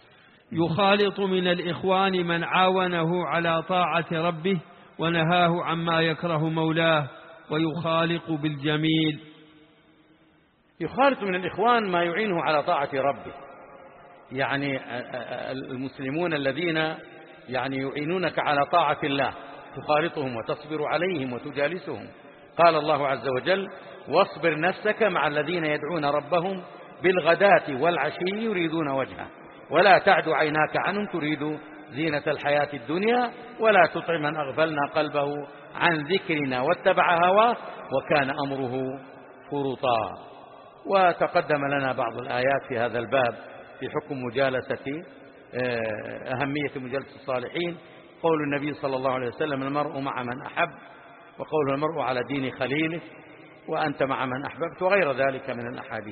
يخالط من الإخوان من عاونه على طاعة ربه ونهاه عما يكره مولاه ويخالق بالجميل. يخالط من الإخوان ما يعينه على طاعة ربه، يعني المسلمون الذين يعني يعينونك على طاعة الله تخالطهم وتصبر عليهم وتجالسهم. قال الله عز وجل: واصبر نفسك مع الذين يدعون ربهم بالغداة والعشي يريدون وجهه ولا تعد عيناك عنهم تريد زينة الحياة الدنيا ولا تطع من أغفلنا قلبه عن ذكرنا واتبع هواه وكان أمره فرطا. وتقدم لنا بعض الآيات في هذا الباب في حكم مجالسة أهمية مجالسة الصالحين، قول النبي صلى الله عليه وسلم: المرء مع من أحب، وقول المرء على دين خليله، وأنت مع من أحببت، وغير ذلك من الأحاديث.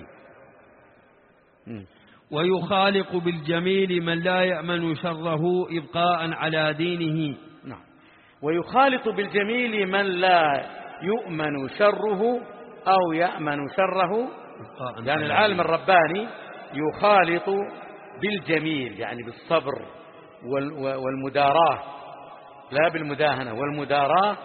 ويخالق بالجميل من لا يأمن شره إبقاء على دينه. نعم. ويخالط بالجميل من لا يؤمن شره أو يأمن شره، يعني العالم الرباني يخالط بالجميل يعني بالصبر والمداراة، لا بالمداهنة، والمداراة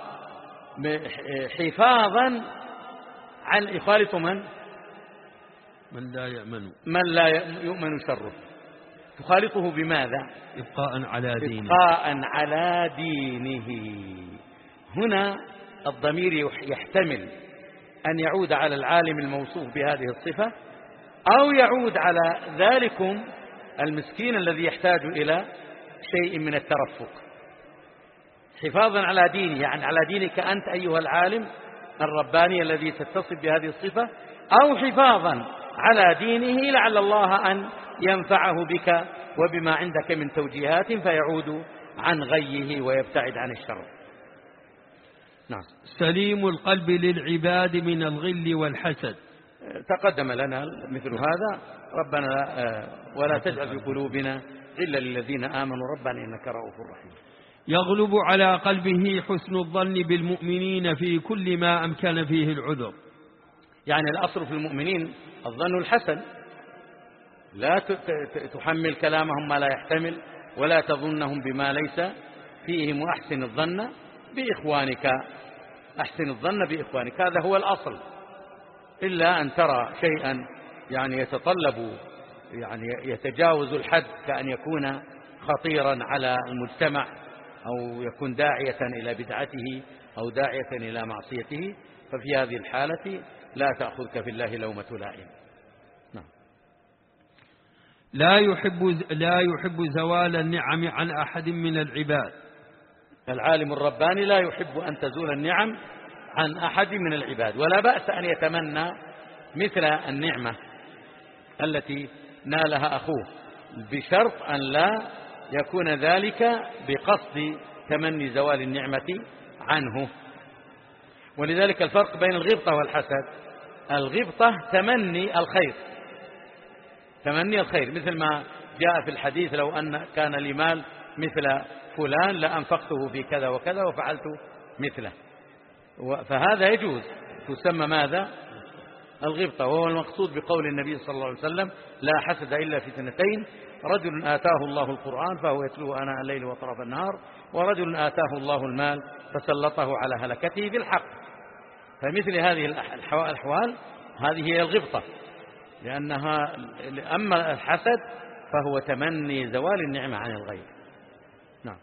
حفاظا عن يخالط من من لا يأمن من لا يؤمن شره. تخالطه بماذا؟ إبقاء على دينه. إبقاء على دينه. هنا الضمير يحتمل أن يعود على العالم الموصوف بهذه الصفة، أو يعود على ذلكم المسكين الذي يحتاج إلى شيء من الترفق. حفاظا على دينه يعني على دينك أنت أيها العالم الرباني الذي تتصف بهذه الصفة، أو حفاظا على دينه لعل الله أن ينفعه بك وبما عندك من توجيهات فيعود عن غيه ويبتعد عن الشر. نعم. سليم القلب للعباد من الغل والحسد. تقدم لنا مثل هذا: ربنا ولا تجعل في قلوبنا غلا للذين آمنوا ربنا إنك رؤوف رحيم. يغلب على قلبه حسن الظن بالمؤمنين في كل ما أمكن فيه العذر. يعني الأصل في المؤمنين الظن الحسن، لا تحمل كلامهم ما لا يحتمل ولا تظنهم بما ليس فيهم، وأحسن الظن بإخوانك، أحسن الظن بإخوانك، هذا هو الأصل. إلا أن ترى شيئا يعني يتطلب يعني يتجاوز الحد، كأن يكون خطيرا على المجتمع أو يكون داعية إلى بدعته أو داعية إلى معصيته، ففي هذه الحالة لا تأخذك في الله لومة لائم. نعم. لا يحب لا يحب زوال النعم عن أحد من العباد. العالم الرباني لا يحب أن تزول النعم عن أحد من العباد، ولا بأس أن يتمنى مثل النعمة التي نالها أخوه، بشرط أن لا يكون ذلك بقصد تمني زوال النعمة عنه. ولذلك الفرق بين الغبطة والحسد: الغبطة تمني الخير، تمني الخير، مثل ما جاء في الحديث: لو أن كان لي مال مثل فلان لأنفقته في كذا وكذا وفعلت مثله. فهذا يجوز، تسمى ماذا؟ الغبطة. وهو المقصود بقول النبي صلى الله عليه وسلم: لا حسد إلا في اثنتين: رجل آتاه الله القرآن فهو يتلوه آناء الليل وأطراف النهار، ورجل آتاه الله المال فسلطه على هلكته بالحق. فمثل هذه الأحوال هذه هي الغبطة، لأنها أما الحسد فهو تمني زوال النعمة عن الغير. نعم.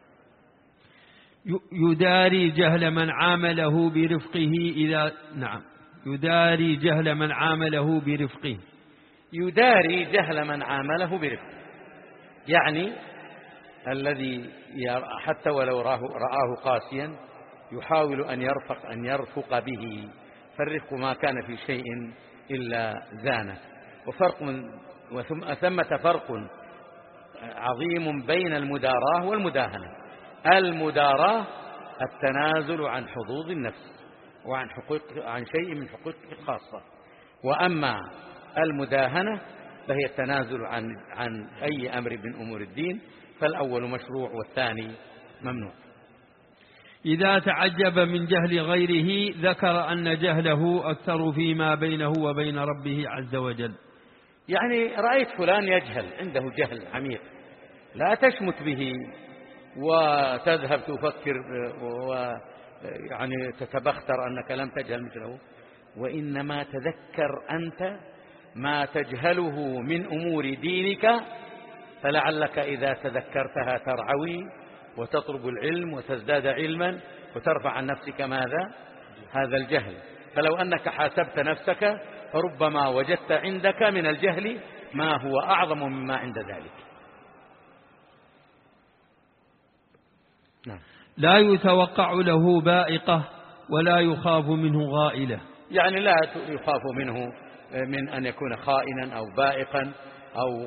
يداري جهل من عامله برفقه إذا نعم يداري جهل من عامله برفقه. يداري جهل من عامله برفقه يعني الذي حتى ولو رآه, رآه قاسيا يحاول أن يرفق أن يرفق به، فالرفق ما كان في شيء إلا زانه. وفرق وثم ثمة فرق عظيم بين المداراة والمداهنة. المداراة التنازل عن حظوظ النفس وعن حقوق عن شيء من حقوقك الخاصة، وأما المداهنة فهي التنازل عن عن أي أمر من أمور الدين، فالأول مشروع والثاني ممنوع. إذا تعجب من جهل غيره ذكر أن جهله أكثر فيما بينه وبين ربه عز وجل. يعني رأيت فلان يجهل، عنده جهل عميق، لا تشمت به وتذهب تفكر ويعني تتبختر أنك لم تجهل مثله، وإنما تذكر أنت ما تجهله من أمور دينك، فلعلك إذا تذكرتها ترعوي وتطلب العلم وتزداد علما وترفع عن نفسك ماذا؟ هذا الجهل. فلو أنك حاسبت نفسك فربما وجدت عندك من الجهل ما هو أعظم مما عند ذلك. نعم. لا يتوقع له بائقة ولا يخاف منه غائلة، يعني لا يخاف منه من أن يكون خائنا أو بائقا أو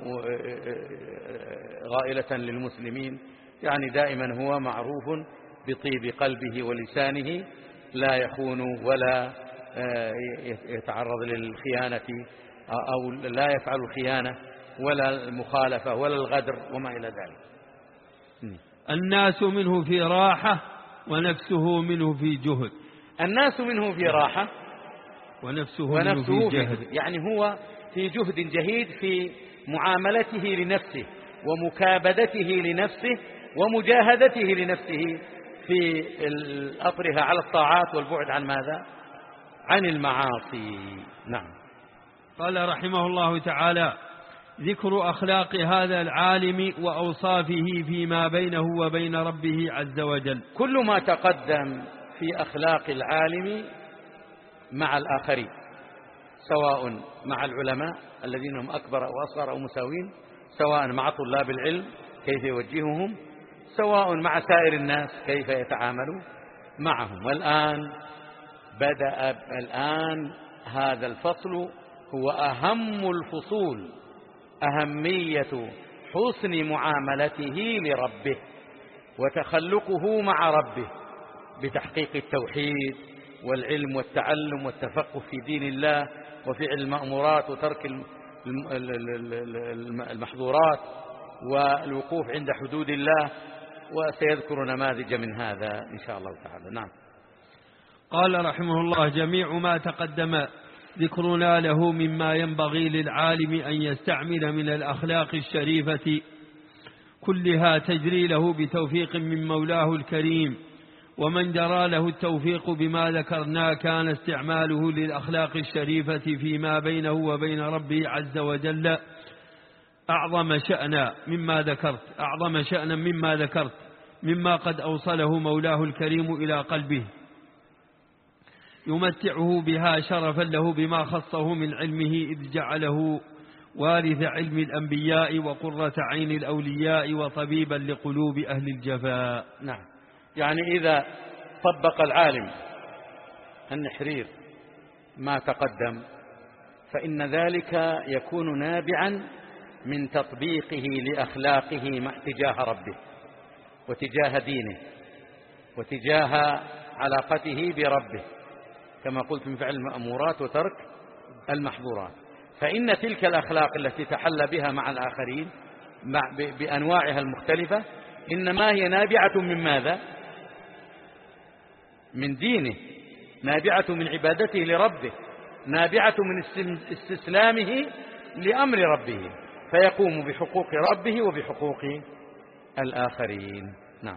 غائلة للمسلمين، يعني دائما هو معروف بطيب قلبه ولسانه، لا يخون ولا يتعرض للخيانة أو لا يفعل الخيانة ولا المخالفة ولا الغدر وما إلى ذلك. الناس منه في راحة ونفسه منه في جهد. الناس منه في راحة ونفسه, ونفسه منه في جهد، يعني هو في جهد جهيد في معاملته لنفسه ومكابدته لنفسه ومجاهدته لنفسه في الأطرها على الطاعات والبعد عن ماذا؟ عن المعاصي. نعم. قال رحمه الله تعالى: ذكر أخلاق هذا العالم وأوصافه فيما بينه وبين ربه عز وجل. كل ما تقدم في أخلاق العالم مع الآخرين، سواء مع العلماء الذين هم أكبر أو أصغر أو مساوين، سواء مع طلاب العلم كيف يوجههم، سواء مع سائر الناس كيف يتعاملوا معهم. والآن بدأ الآن هذا الفصل هو أهم الفصول، أهمية حسن معاملته لربه وتخلقه مع ربه بتحقيق التوحيد والعلم والتعلم والتفقه في دين الله وفعل المأمورات وترك المحظورات والوقوف عند حدود الله، وسيذكر نماذج من هذا إن شاء الله تعالى. نعم. قال رحمه الله: جميع ما تقدم ذكرنا له مما ينبغي للعالم أن يستعمل من الأخلاق الشريفة كلها تجري له بتوفيق من مولاه الكريم، ومن جرى له التوفيق بما ذكرنا كان استعماله للأخلاق الشريفة فيما بينه وبين ربه عز وجل أعظم شأنا مما ذكرت أعظم شأنا مما ذكرت مما قد أوصله مولاه الكريم إلى قلبه، يمتعه بها شرفا له بما خصه من علمه، إذ جعله وارث علم الأنبياء وقرة عين الأولياء وطبيبا لقلوب أهل الجفاء. نعم. يعني إذا طبق العالم النحرير ما تقدم فإن ذلك يكون نابعا من تطبيقه لأخلاقه مع تجاه ربه وتجاه دينه وتجاه علاقته بربه، كما قلت من فعل المأمورات وترك المحظورات. فإن تلك الأخلاق التي تحلى بها مع الآخرين بأنواعها المختلفة إنما هي نابعة من ماذا؟ من دينه، نابعة من عبادته لربه، نابعة من استسلامه لأمر ربه، فيقوم بحقوق ربه وبحقوق الآخرين. نعم.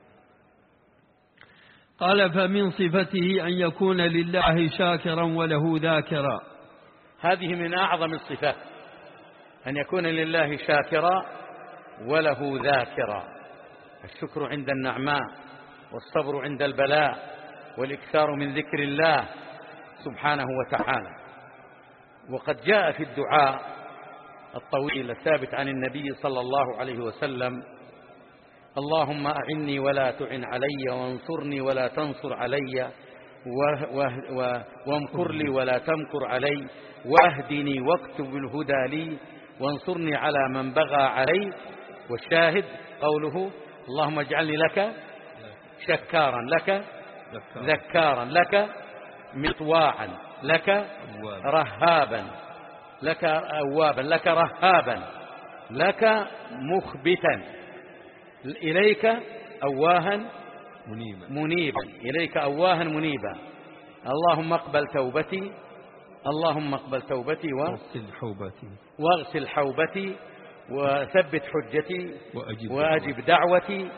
قال: فمن صفته أن يكون لله شاكرا وله ذاكرا. هذه من أعظم الصفات، أن يكون لله شاكرا وله ذاكرا. الشكر عند النعماء والصبر عند البلاء والإكثار من ذكر الله سبحانه وتعالى. وقد جاء في الدعاء الطويل الثابت عن النبي صلى الله عليه وسلم: اللهم أعني ولا تعن علي، وانصرني ولا تنصر علي، وامكر لي ولا تمكر علي، واهدني واكتب الهدى لي، وانصرني على من بغى علي. والشاهد قوله: اللهم اجعلني لك شكارا لك ذكارا لك مطواعا لك رهابا لك أوابا لك رهابا لك مخبتا إليك أواها منيبا, منيبا إليك أواها منيبا. اللهم اقبل توبتي اللهم اقبل توبتي واغسل حوبتي واغسل حوبتي وثبت حجتي وأجب, وأجب دعوتي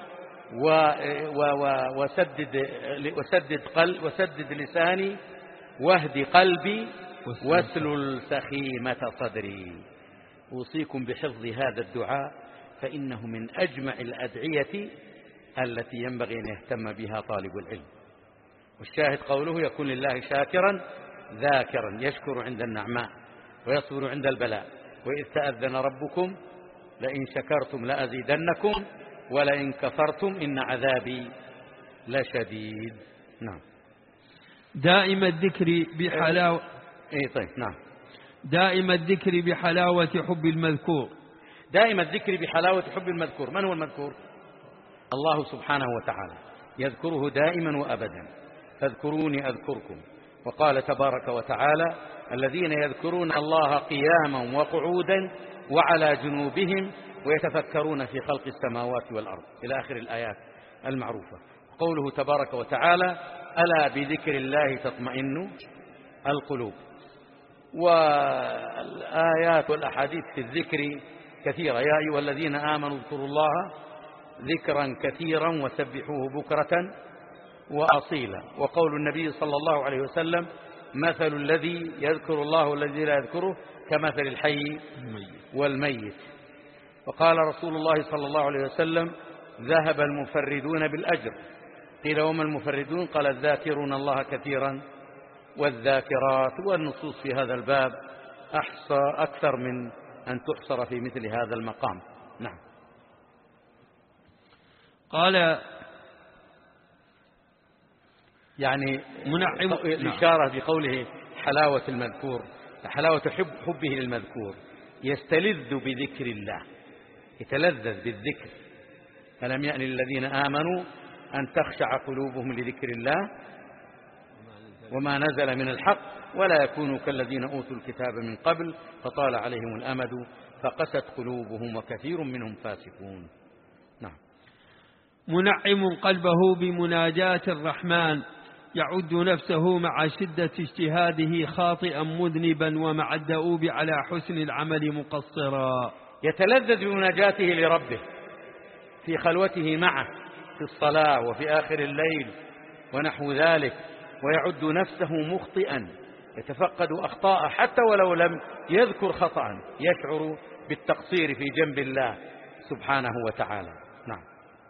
وسدد وسدد قلب وسدد لساني واهد قلبي واسلل سخيمة صدري. أوصيكم بحفظ هذا الدعاء فإنه من أجمع الأدعية التي ينبغي أن يهتم بها طالب العلم. والشاهد قوله يكون لله شاكرا ذاكرا يشكر عند النعماء ويصبر عند البلاء، وإذ تأذن ربكم لئن شكرتم لأزيدنكم ولئن كفرتم إن عذابي لشديد. نعم. دائم الذكر بحلاوة إيه طيب نعم. دائم الذكر بحلاوة حب المذكور. دائم الذكر بحلاوة حب المذكور. من هو المذكور؟ الله سبحانه وتعالى يذكره دائما وأبدا، فاذكروني أذكركم. وقال تبارك وتعالى الذين يذكرون الله قياما وقعودا وعلى جنوبهم ويتفكرون في خلق السماوات والأرض إلى آخر الآيات المعروفة. قوله تبارك وتعالى ألا بذكر الله تطمئن القلوب. والآيات والأحاديث في الذكر كثيرة. يا أيها الذين آمنوا اذكروا الله ذكرا كثيرا وسبحوه بكرة وأصيلا. وقول النبي صلى الله عليه وسلم مثل الذي يذكر الله والذي لا يذكره كمثل الحي والميت. وقال رسول الله صلى الله عليه وسلم ذهب المفردون بالأجر. قيل وما المفردون؟ قال الذاكرون الله كثيرا والذاكرات. والنصوص في هذا الباب أحصى أكثر من أن تحصر في مثل هذا المقام. نعم. قال يعني منعم الإشارة بقوله حلاوة المذكور، حلاوة حب حبه للمذكور، يستلذ بذكر الله، يتلذذ بالذكر. فلم يأن للذين آمنوا أن تخشع قلوبهم لذكر الله وما نزل من الحق ولا يكونوا كالذين أوتوا الكتاب من قبل فطال عليهم الأمد فقست قلوبهم وكثير منهم فاسقون. نعم. منعم قلبه بمناجاة الرحمن، يعد نفسه مع شدة اجتهاده خاطئا مذنبا ومع الدؤوب على حسن العمل مقصرا. يتلذذ بمناجاته لربه في خلوته معه في الصلاة وفي آخر الليل ونحو ذلك، ويعد نفسه مخطئا يتفقد أخطاء حتى ولو لم يذكر خطأ، يشعر بالتقصير في جنب الله سبحانه وتعالى. نعم.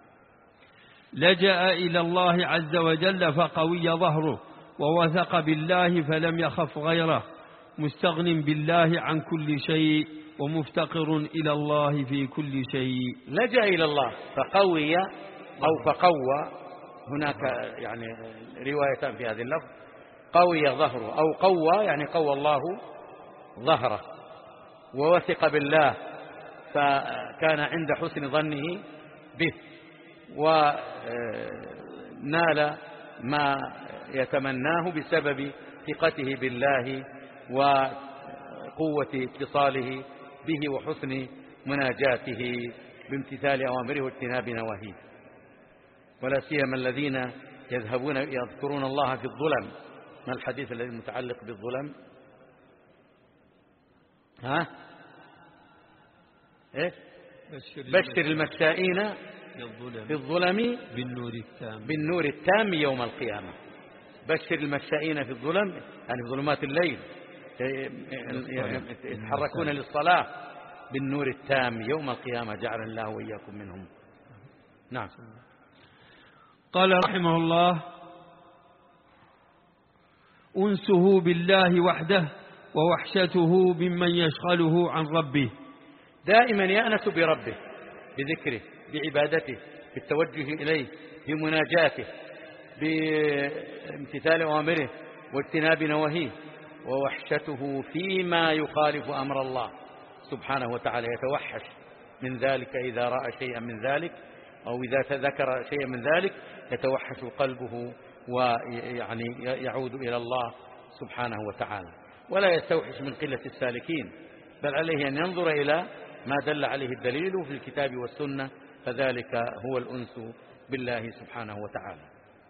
لجأ إلى الله عز وجل فقوي ظهره، ووثق بالله فلم يخف غيره، مستغن بالله عن كل شيء ومفتقر إلى الله في كل شيء. لجأ إلى الله فقوي أو فقوى، هناك يعني روايتان في هذه اللفظ، قوي ظهره أو قوى يعني قوى الله ظهره، ووثق بالله فكان عند حسن ظنه به ونال ما يتمناه بسبب ثقته بالله وقوة اتصاله به وحسن مناجاته بامتثال أوامره واجتناب نواهيه. ولا سيما الذين يذهبون يذكرون الله في الظلم. ما الحديث الذي متعلق بالظلم؟ ها إيه؟ بشر المشائين في الظلم بالنور التام بالنور التام يوم القيامة. بشر المشائين في الظلم يعني في ظلمات الليل يتحركون للصلاة بالنور التام يوم القيامة، جعل الله وإياكم منهم. نعم. قال رحمه الله: أنسه بالله وحده ووحشته ممن يشغله عن ربه. دائما يأنس بربه بذكره بعبادته بالتوجه إليه بمناجاته بامتثال أوامره واجتناب نواهيه، ووحشته فيما يخالف أمر الله سبحانه وتعالى، يتوحش من ذلك إذا رأى شيئا من ذلك أو إذا تذكر شيئا من ذلك يتوحش قلبه ويعني يعود إلى الله سبحانه وتعالى، ولا يستوحش من قلة السالكين، بل عليه أن ينظر إلى ما دل عليه الدليل في الكتاب والسنة، فذلك هو الأنس بالله سبحانه وتعالى.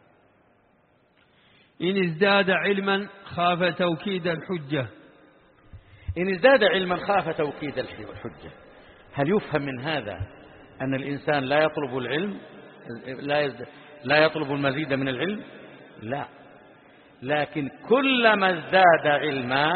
إن ازداد علما خاف توكيد الحجة. إن ازداد علما خاف توكيد الحجة. هل يفهم من هذا أن الإنسان لا يطلب العلم، لا يزد... لا يطلب المزيد من العلم؟ لا، لكن كلما ازداد علما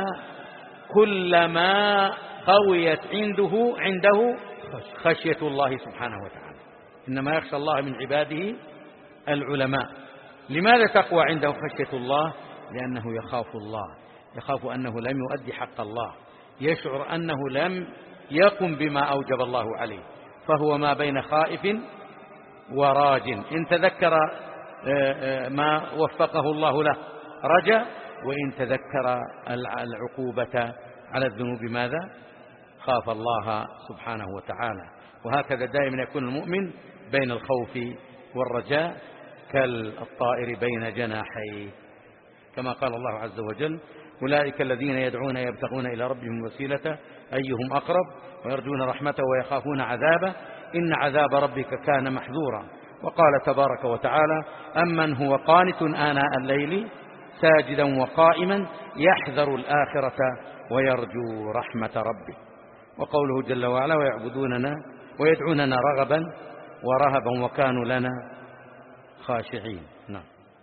كلما قويت عنده عنده خشية الله سبحانه وتعالى. إنما يخشى الله من عباده العلماء. لماذا تقوى عنده خشية الله؟ لأنه يخاف الله، يخاف أنه لم يؤدي حق الله، يشعر أنه لم يقم بما أوجب الله عليه، فهو ما بين خائف وراج. إن تذكر ما وفقه الله له رجا، وإن تذكر العقوبة على الذنوب ماذا؟ خاف الله سبحانه وتعالى. وهكذا دائما يكون المؤمن بين الخوف والرجاء كالطائر بين جناحيه، كما قال الله عز وجل: أولئك الذين يدعون يبتغون إلى ربهم الوسيلة أيهم أقرب ويرجون رحمته ويخافون عذابه إن عذاب ربك كان محذورا. وقال تبارك وتعالى: أمن هو قانت آناء الليل ساجدا وقائما يحذر الآخرة ويرجو رحمة ربه. وقوله جل وعلا: ويعبدوننا ويدعوننا رغبا ورهبا وكانوا لنا خاشعين. نعم.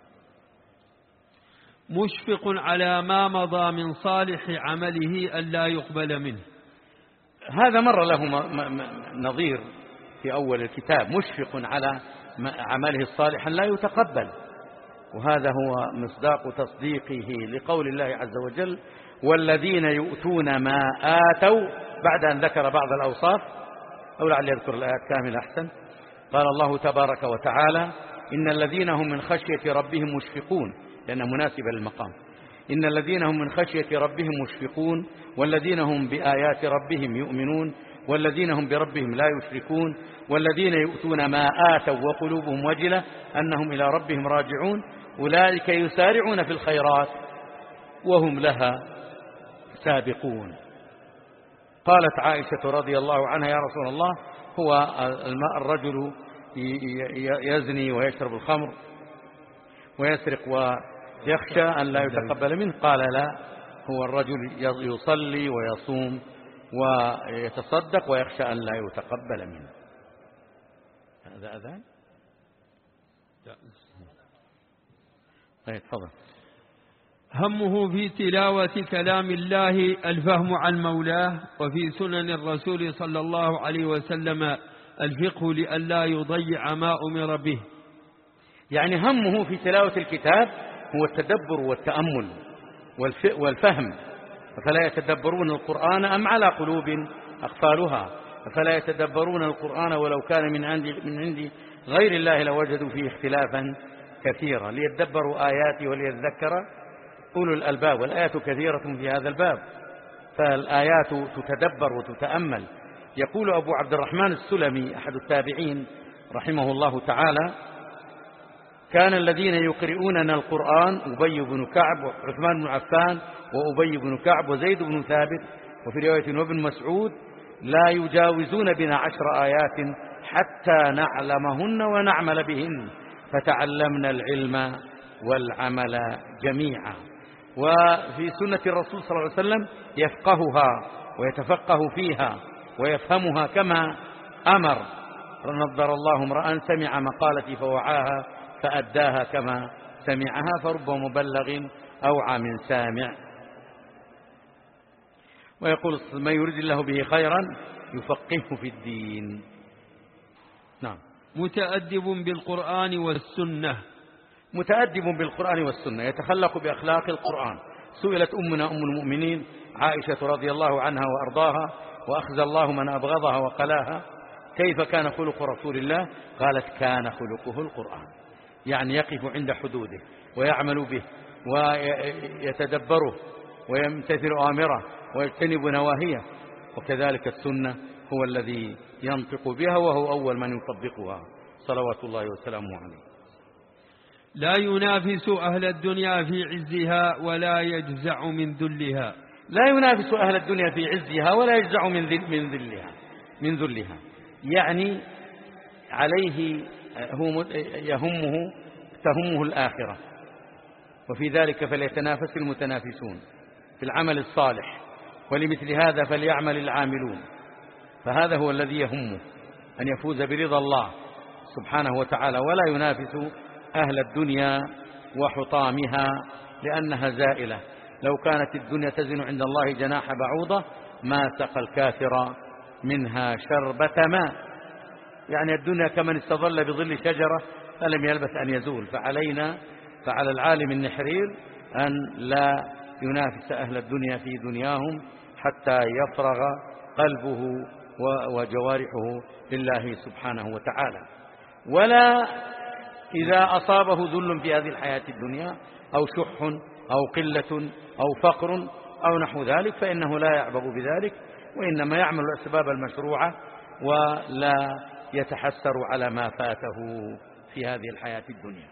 مشفق على ما مضى من صالح عمله ألا يقبل منه. هذا مر له نظير في أول الكتاب: مشفق على عمله الصالح لا يتقبل. وهذا هو مصداق تصديقه لقول الله عز وجل: والذين يؤتون ما آتوا، بعد أن ذكر بعض الأوصاف، أو لعل يذكر الآيات كاملة أحسن. قال الله تبارك وتعالى: إن الذين هم من خشية ربهم مشفقون، لأنه مناسبة للمقام. إن الذين هم من خشية ربهم مشفقون والذين هم بآيات ربهم يؤمنون والذين هم بربهم لا يشركون والذين يؤتون ما آتوا وقلوبهم وجلة أنهم إلى ربهم راجعون أولئك يسارعون في الخيرات وهم لها سابقون. قالت عائشة رضي الله عنها: يا رسول الله، هو الرجل يزني ويشرب الخمر ويسرق ويخشى أن لا يتقبل منه؟ قال: لا، هو الرجل يصلي ويصوم ويتصدق ويخشى أن لا يتقبل منه. هذا أذان؟ طيب تفضل. همه في تلاوة كلام الله الفهم عن مولاه، وفي سنن الرسول صلى الله عليه وسلم الفقه لئلا يضيع ما أمر به. يعني همه في تلاوة الكتاب هو التدبر والتأمل والفهم. فلا يتدبرون القرآن أم على قلوب أقفالها؟ فلا يتدبرون القرآن ولو كان من عند من عند غير الله لوجدوا فيه اختلافا كثيرا ليتدبروا آياته وليذكر أولو الألباب. والآيات كثيرة في هذا الباب، فالآيات تتدبر وتتأمل. يقول أبو عبد الرحمن السلمي أحد التابعين رحمه الله تعالى: كان الذين يقرؤوننا القرآن أبي بن كعب وعثمان بن عفان وأبي بن كعب وزيد بن ثابت، وفي رواية وابن مسعود: لا يجاوزون بنا عشر آيات حتى نعلمهن ونعمل بهن، فتعلمنا العلم والعمل جميعا. وفي سنة الرسول صلى الله عليه وسلم: يفقهها ويتفقه فيها ويفهمها كما أمر. نضر الله امرأ سمع مقالتي فوعاها فأداها كما سمعها، فرب مبلغ أوعى من سامع. ويقول: من يريد الله به خيرا يفقهه في الدين. نعم. متأدب بالقرآن والسنة. متأدب بالقرآن والسنة، يتخلق بأخلاق القرآن. سئلت أمنا أم المؤمنين عائشة رضي الله عنها وأرضاها وأخزى الله من أبغضها وقلاها: كيف كان خلق رسول الله؟ قالت: كان خلقه القرآن. يعني يقف عند حدوده ويعمل به ويتدبره ويمتثل آمره ويجتنب نواهيه. وكذلك السنة هو الذي ينطق بها وهو أول من يطبقها صلوات الله وسلامه عليه. لا ينافس أهل الدنيا في عزها ولا يجزع من ذلها. لا ينافس أهل الدنيا في عزها ولا يجزع من ذل من ذلها من ذلها يعني عليه هو يهمه تهمه الآخرة، وفي ذلك فليتنافس المتنافسون في العمل الصالح، ولمثل هذا فليعمل العاملون. فهذا هو الذي يهمه، أن يفوز برضا الله سبحانه وتعالى، ولا ينافس أهل الدنيا وحطامها لأنها زائلة. لو كانت الدنيا تزن عند الله جناح بعوضة ما سقى الكافر منها شربة ماء. يعني الدنيا كمن استظل بظل شجرة فلم يلبث أن يزول. فعلينا فعلى العالم النحرير أن لا ينافس أهل الدنيا في دنياهم حتى يفرغ قلبه وجوارحه لله سبحانه وتعالى. ولا إذا أصابه ذل في هذه الحياة الدنيا أو شح أو قلة أو فقر أو نحو ذلك فإنه لا يعبأ بذلك، وإنما يعمل الأسباب المشروعة ولا يتحسر على ما فاته في هذه الحياة الدنيا.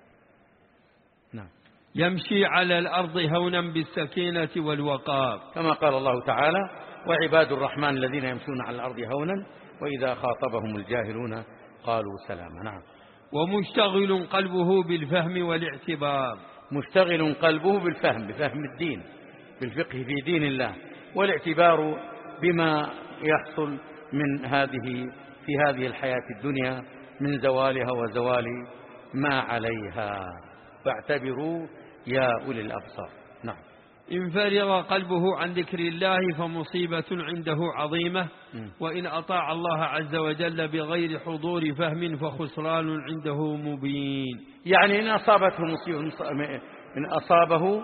نعم. يمشي على الأرض هونا بالسكينة والوقار، كما قال الله تعالى: وعباد الرحمن الذين يمشون على الأرض هونا وإذا خاطبهم الجاهلون قالوا سلاما. نعم. ومشتغل قلبه بالفهم والاعتبار، مشتغل قلبه بالفهم، بفهم الدين، بالفقه في دين الله، والاعتبار بما يحصل من هذه في هذه الحياة الدنيا من زوالها وزوال ما عليها، فاعتبروا يا أولي الأبصار. نعم. إن فرغ قلبه عن ذكر الله فمصيبة عنده عظيمة، وإن أطاع الله عز وجل بغير حضور فهم فخسران عنده مبين. يعني إن أصابته مصيبة، إن أصابه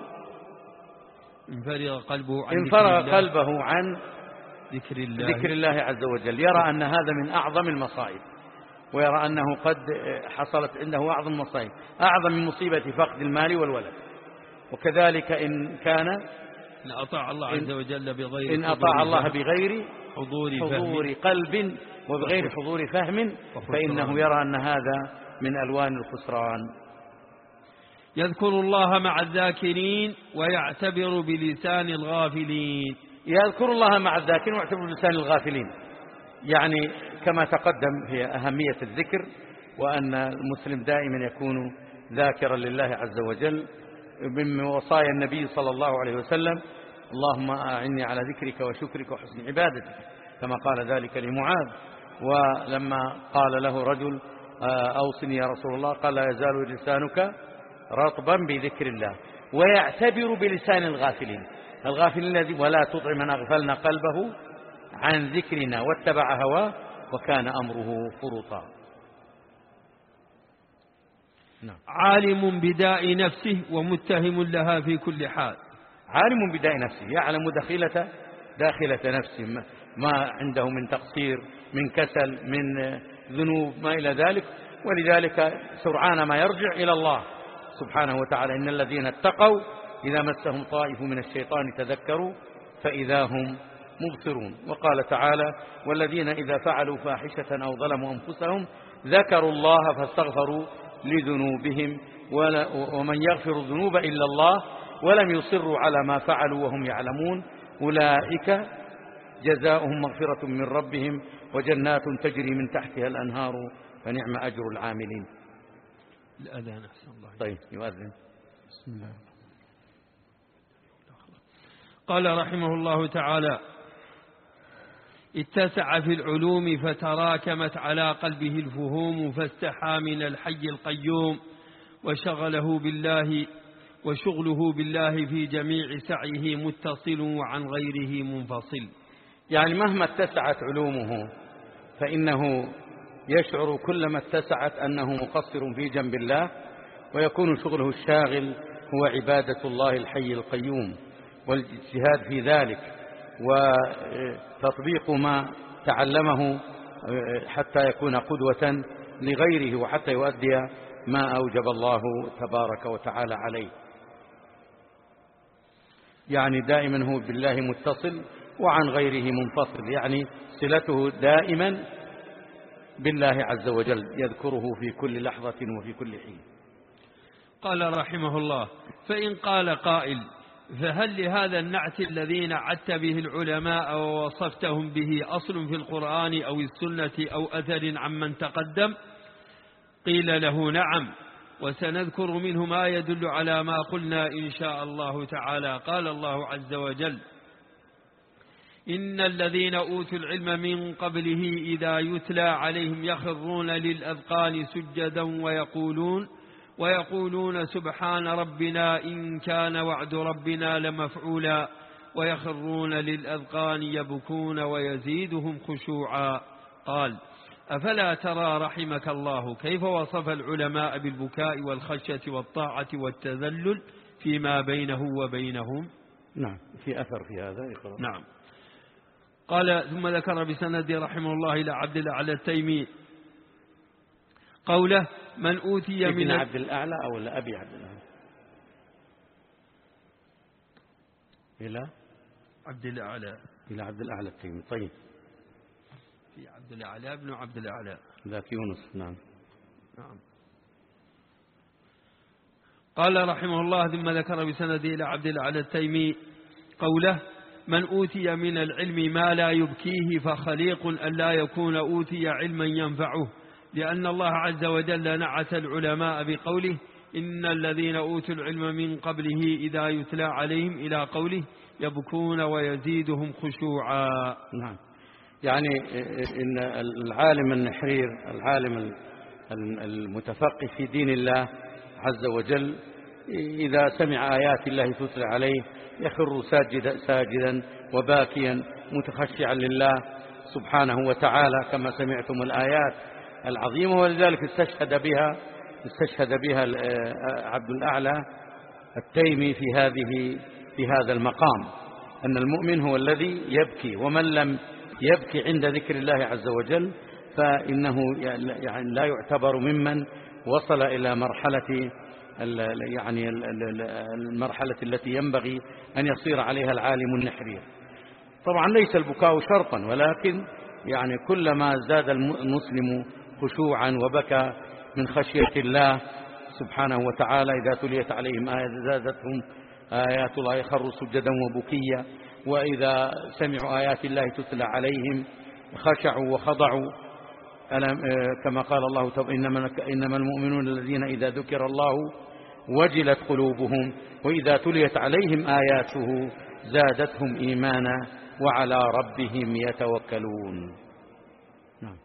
إن فرغ قلبه عن إن ذكر فرغ الله قلبه عن ذكر الله, ذكر الله عز وجل، يرى أن هذا من أعظم المصائب، ويرى أنه قد حصلت عنده أعظم المصائب، أعظم من مصيبة فقد المال والولد. وكذلك إن كان إن أطاع الله عز وجل بغير إن أطاع الله بغير حضور, حضور قلب وبغير حضور فهم فإنه يرى أن هذا من ألوان الخسران. يذكر الله مع الذاكرين ويعتبر بلسان الغافلين. يذكر الله مع الذاكرين ويعتبر بلسان الغافلين، يعني كما تقدم هي أهمية الذكر، وأن المسلم دائما يكون ذاكرا لله عز وجل. من وصايا النبي صلى الله عليه وسلم: اللهم أعني على ذكرك وشكرك وحسن عبادتك، كما قال ذلك لمعاذ. ولما قال له رجل: أوصني يا رسول الله، قال: لا يزال لسانك رطبا بذكر الله. ويعتبر بلسان الغافلين، الغافلين الذي ولا تطع من أغفلنا قلبه عن ذكرنا واتبع هواه وكان أمره فرطا. نعم. عالم بداء نفسه ومتهم لها في كل حال. عالم بداء نفسه، يعلم داخلة داخلة نفسه ما عنده من تقصير، من كسل، من ذنوب، ما إلى ذلك، ولذلك سرعان ما يرجع إلى الله سبحانه وتعالى. إن الذين اتقوا إذا مسهم طائف من الشيطان تذكروا فإذا هم مبصرون. وقال تعالى: والذين إذا فعلوا فاحشة أو ظلموا أنفسهم ذكروا الله فاستغفروا لذنوبهم ومن يغفر الذنوب إلا الله ولم يصروا على ما فعلوا وهم يعلمون أولئك جزاؤهم مغفرة من ربهم وجنات تجري من تحتها الأنهار فنعم أجر العاملين. الأذان أحسن الله. طيب يؤذن. بسم الله. قال رحمه الله تعالى: اتسع في العلوم فتراكمت على قلبه الفهوم فاستحى من الحي القيوم وشغله بالله وشغله بالله في جميع سعيه متصل وعن غيره منفصل. يعني مهما اتسعت علومه فإنه يشعر كلما اتسعت أنه مقصر في جنب الله، ويكون شغله الشاغل هو عبادة الله الحي القيوم والاجتهاد في ذلك وتطبيق ما تعلمه حتى يكون قدوة لغيره وحتى يؤدي ما أوجب الله تبارك وتعالى عليه. يعني دائما هو بالله متصل وعن غيره منفصل، يعني صلته دائما بالله عز وجل، يذكره في كل لحظة وفي كل حين. قال رحمه الله: فإن قال قائل: فهل لهذا النعت الذي نعت به العلماء ووصفتهم به أصل في القرآن أو السنة أو أثر عمن تقدم؟ قيل له: نعم، وسنذكر منه ما يدل على ما قلنا إن شاء الله تعالى. قال الله عز وجل: إن الذين أوتوا العلم من قبله إذا يتلى عليهم يخرون للأذقان سجدا ويقولون ويقولون سبحان ربنا إن كان وعد ربنا لمفعولا ويخرون للأذقان يبكون ويزيدهم خشوعا. قال: أفلا ترى رحمك الله كيف وصف العلماء بالبكاء والخشية والطاعة والتذلل فيما بينه وبينهم؟ نعم، في أثر في هذا يقرأ. نعم. قال: ثم ذكر بسند رحمه الله إلى عبد الأعلى التيمي قوله: من أوتي من ابن عبد الأعلى أو أبي عبد الأعلى إلى عبد الأعلى إلى عبد الأعلى التيمي. طيب، في عبد الأعلى ابن عبد الأعلى ذاك يونس. نعم نعم. قال رحمه الله: ثم ذكر بسنده إلى عبد الأعلى التيمي قوله: من أوتي من العلم ما لا يبكيه فخليق أن لا يكون أوتي علما ينفعه، لأن الله عز وجل نعت العلماء بقوله: إن الذين أوتوا العلم من قبله إذا يتلى عليهم إلى قوله يبكون ويزيدهم خشوعا. نعم، يعني إن العالم النحرير، العالم المتفقه في دين الله عز وجل، إذا سمع آيات الله تتلى عليه يخر ساجدا ساجدا وباكيا متخشعا لله سبحانه وتعالى كما سمعتم الآيات العظيمة. ولذلك استشهد بها استشهد بها عبد الأعلى التيمي في هذه في هذا المقام، أن المؤمن هو الذي يبكي، ومن لم يبكي عند ذكر الله عز وجل فإنه يعني لا يعتبر ممن وصل إلى مرحلة يعني المرحلة التي ينبغي أن يصير عليها العالم النحرير. طبعا ليس البكاء شرطا، ولكن يعني كلما زاد المسلم خشوعا وبكى من خشية الله سبحانه وتعالى إذا تليت عليهم آيات زادتهم آيات الله يخروا سجدا وبكيا، وإذا سمعوا آيات الله تتلى عليهم خشعوا وخضعوا، كما قال الله إنما, إنما المؤمنون الذين إذا ذكر الله وجلت قلوبهم وإذا تليت عليهم آياته زادتهم إيمانا وعلى ربهم يتوكلون. نعم.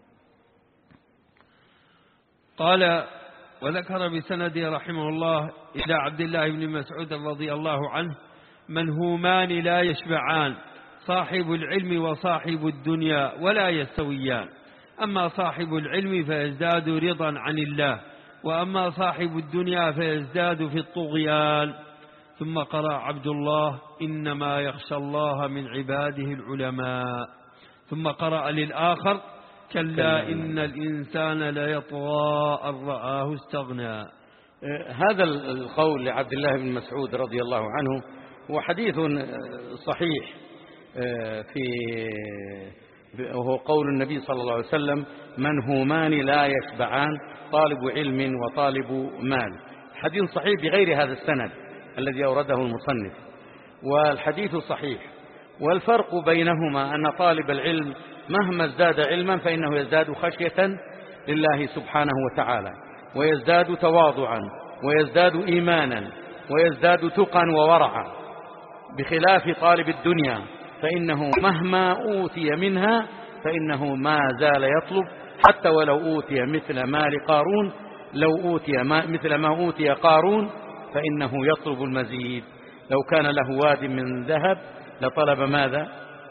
قال: وذكر بسنده رحمه الله إلى عبد الله بن مسعود رضي الله عنه: منهومان لا يشبعان، صاحب العلم وصاحب الدنيا ولا يستويان، أما صاحب العلم فيزداد رضا عن الله، وأما صاحب الدنيا فيزداد في الطغيان. ثم قرأ عبد الله: إنما يخشى الله من عباده العلماء. ثم قرأ للآخر: كلا إن الإنسان ليطغى أن رآه استغنى. هذا القول لعبد الله بن مسعود رضي الله عنه هو حديث صحيح، في وهو قول النبي صلى الله عليه وسلم: منهومان لا يشبعان، طالب علم وطالب مال. حديث صحيح بغير هذا السند الذي أورده المصنف، والحديث صحيح. والفرق بينهما أن طالب العلم مهما ازداد علما فإنه يزداد خشية لله سبحانه وتعالى، ويزداد تواضعا، ويزداد إيمانا، ويزداد تقا وورعا، بخلاف طالب الدنيا فإنه مهما أوتي منها فإنه ما زال يطلب، حتى ولو أوتي مثل مال قارون، لو أوتي مثل ما أوتي قارون فإنه يطلب المزيد. لو كان له واد من ذهب لطلب ماذا؟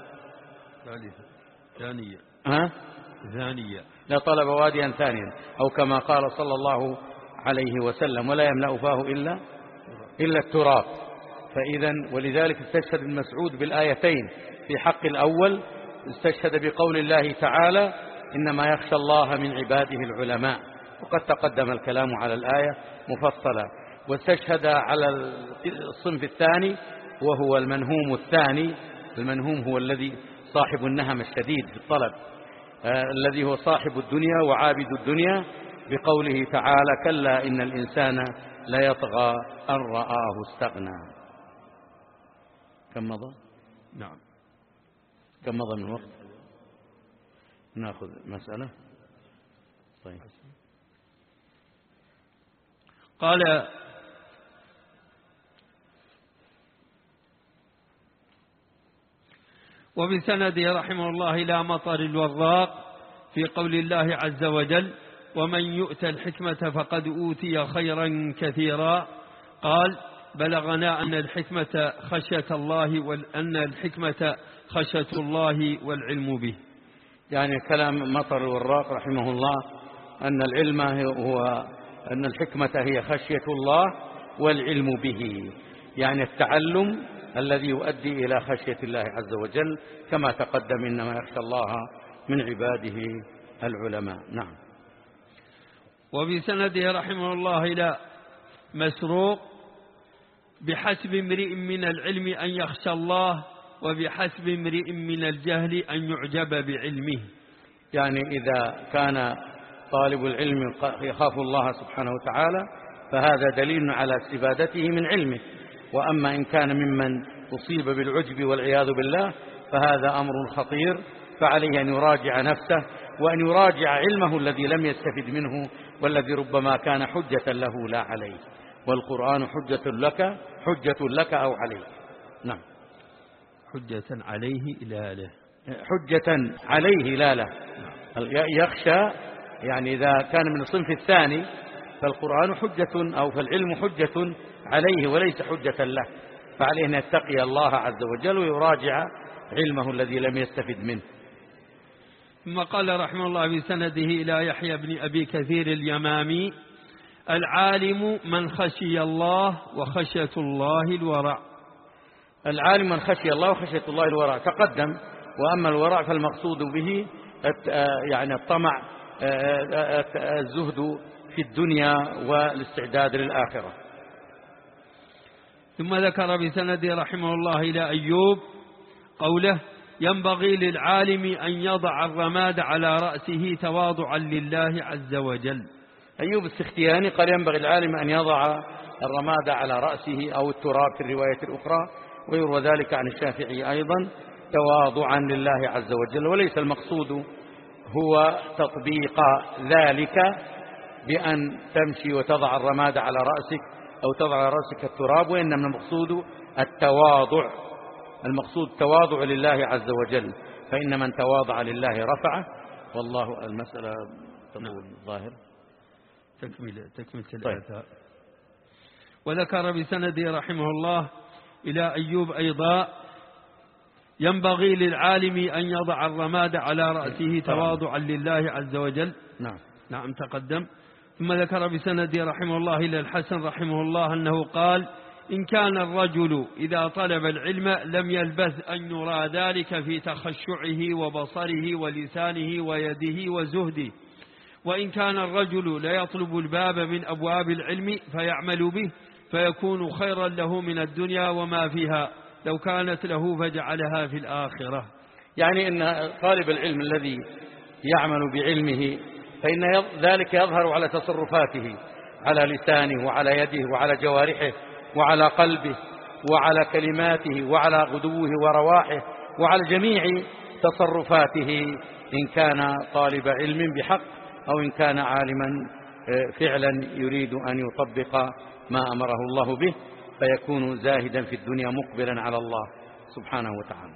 ثانية ها؟ ثانية لطلب واديا ثانيا، أو كما قال صلى الله عليه وسلم: ولا يملأ فاه إلا إلا التراب. فإذا ولذلك استشهد ابن مسعود بالآيتين في حق الأول، استشهد بقول الله تعالى: إنما يخشى الله من عباده العلماء، وقد تقدم الكلام على الآية مفصلا. واستشهد على الصنف الثاني وهو المنهوم الثاني. المنهوم هو الذي صاحب النهم الشديد في الطلب، آه الذي هو صاحب الدنيا وعابد الدنيا، بقوله تعالى: كلا إن الإنسان ليطغى أن رآه استغنى. كم مضى؟ نعم. كم مضى من الوقت؟ نأخذ مسألة. طيب. قال: وبسنده رحمه الله إلى مطر الوراق في قول الله عز وجل: ومن يؤت الحكمة فقد أوتي خيرا كثيرا. قال: بلغنا أن الحكمة خشية الله وأن الحكمة خشية الله والعلم به. يعني كلام مطر الوراق رحمه الله أن العلم هو أن الحكمة هي خشية الله والعلم به، يعني التعلم الذي يؤدي إلى خشية الله عز وجل، كما تقدم إنما يخشى الله من عباده العلماء. نعم. وبسنده رحمه الله إلى مسروق: بحسب امرئ من العلم أن يخشى الله، وبحسب امرئ من الجهل أن يعجب بعلمه. يعني إذا كان طالب العلم يخاف الله سبحانه وتعالى فهذا دليل على استفادته من علمه، وأما إن كان ممن أصيب بالعجب والعياذ بالله فهذا أمر خطير، فعليه أن يراجع نفسه وأن يراجع علمه الذي لم يستفد منه والذي ربما كان حجة له لا عليه، والقرآن حجة لك حجة لك أو عليك. نعم. حجة عليه لا له. حجة عليه لا له. يخشى يعني إذا كان من الصنف الثاني فالقرآن حجة أو فالعلم حجة عليه وليس حجة له، فعليه أن يتقي الله عز وجل ويراجع علمه الذي لم يستفد منه. ثم قال رحمه الله بسنده إلى يحيى بن أبي كثير اليمامي: العالم من خشي الله وخشية الله الورع. العالم من خشي الله وخشية الله الورع تقدم، وأما الورع فالمقصود به يعني الطمع، الزهد في الدنيا والاستعداد للآخرة. ثم ذكر بسنده رحمه الله إلى أيوب قوله: ينبغي للعالم أن يضع الرماد على رأسه تواضعا لله عز وجل. أيوب السختياني قال: ينبغي العالم أن يضع الرماد على رأسه أو التراب في الرواية الأخرى، ويروى ذلك عن الشافعي أيضا، تواضعا لله عز وجل، وليس المقصود هو تطبيق ذلك بأن تمشي وتضع الرماد على رأسك أو تضع على رأسك التراب، وإنما المقصود التواضع، المقصود التواضع لله عز وجل، فإن من تواضع لله رفعه، والله المسألة تطول الظاهر. تكمل تكمل الآثار. وذكر بسنده رحمه الله إلى أيوب أيضا: ينبغي للعالم أن يضع الرماد على رأسه تواضعا لله عز وجل. نعم نعم تقدم. ثم ذكر بسنده رحمه الله إلى الحسن رحمه الله أنه قال: إن كان الرجل إذا طلب العلم لم يلبث أن يرى ذلك في تخشعه وبصره ولسانه ويده وزهده، وإن كان الرجل لا يطلب الباب من أبواب العلم فيعمل به فيكون خيرا له من الدنيا وما فيها لو كانت له فجعلها في الآخرة. يعني أن طالب العلم الذي يعمل بعلمه فإن ذلك يظهر على تصرفاته، على لسانه وعلى يده وعلى جوارحه وعلى قلبه وعلى كلماته وعلى غدوه ورواحه وعلى جميع تصرفاته، إن كان طالب علم بحق أو إن كان عالما فعلا يريد أن يطبق ما أمره الله به، فيكون زاهدا في الدنيا مقبلا على الله سبحانه وتعالى.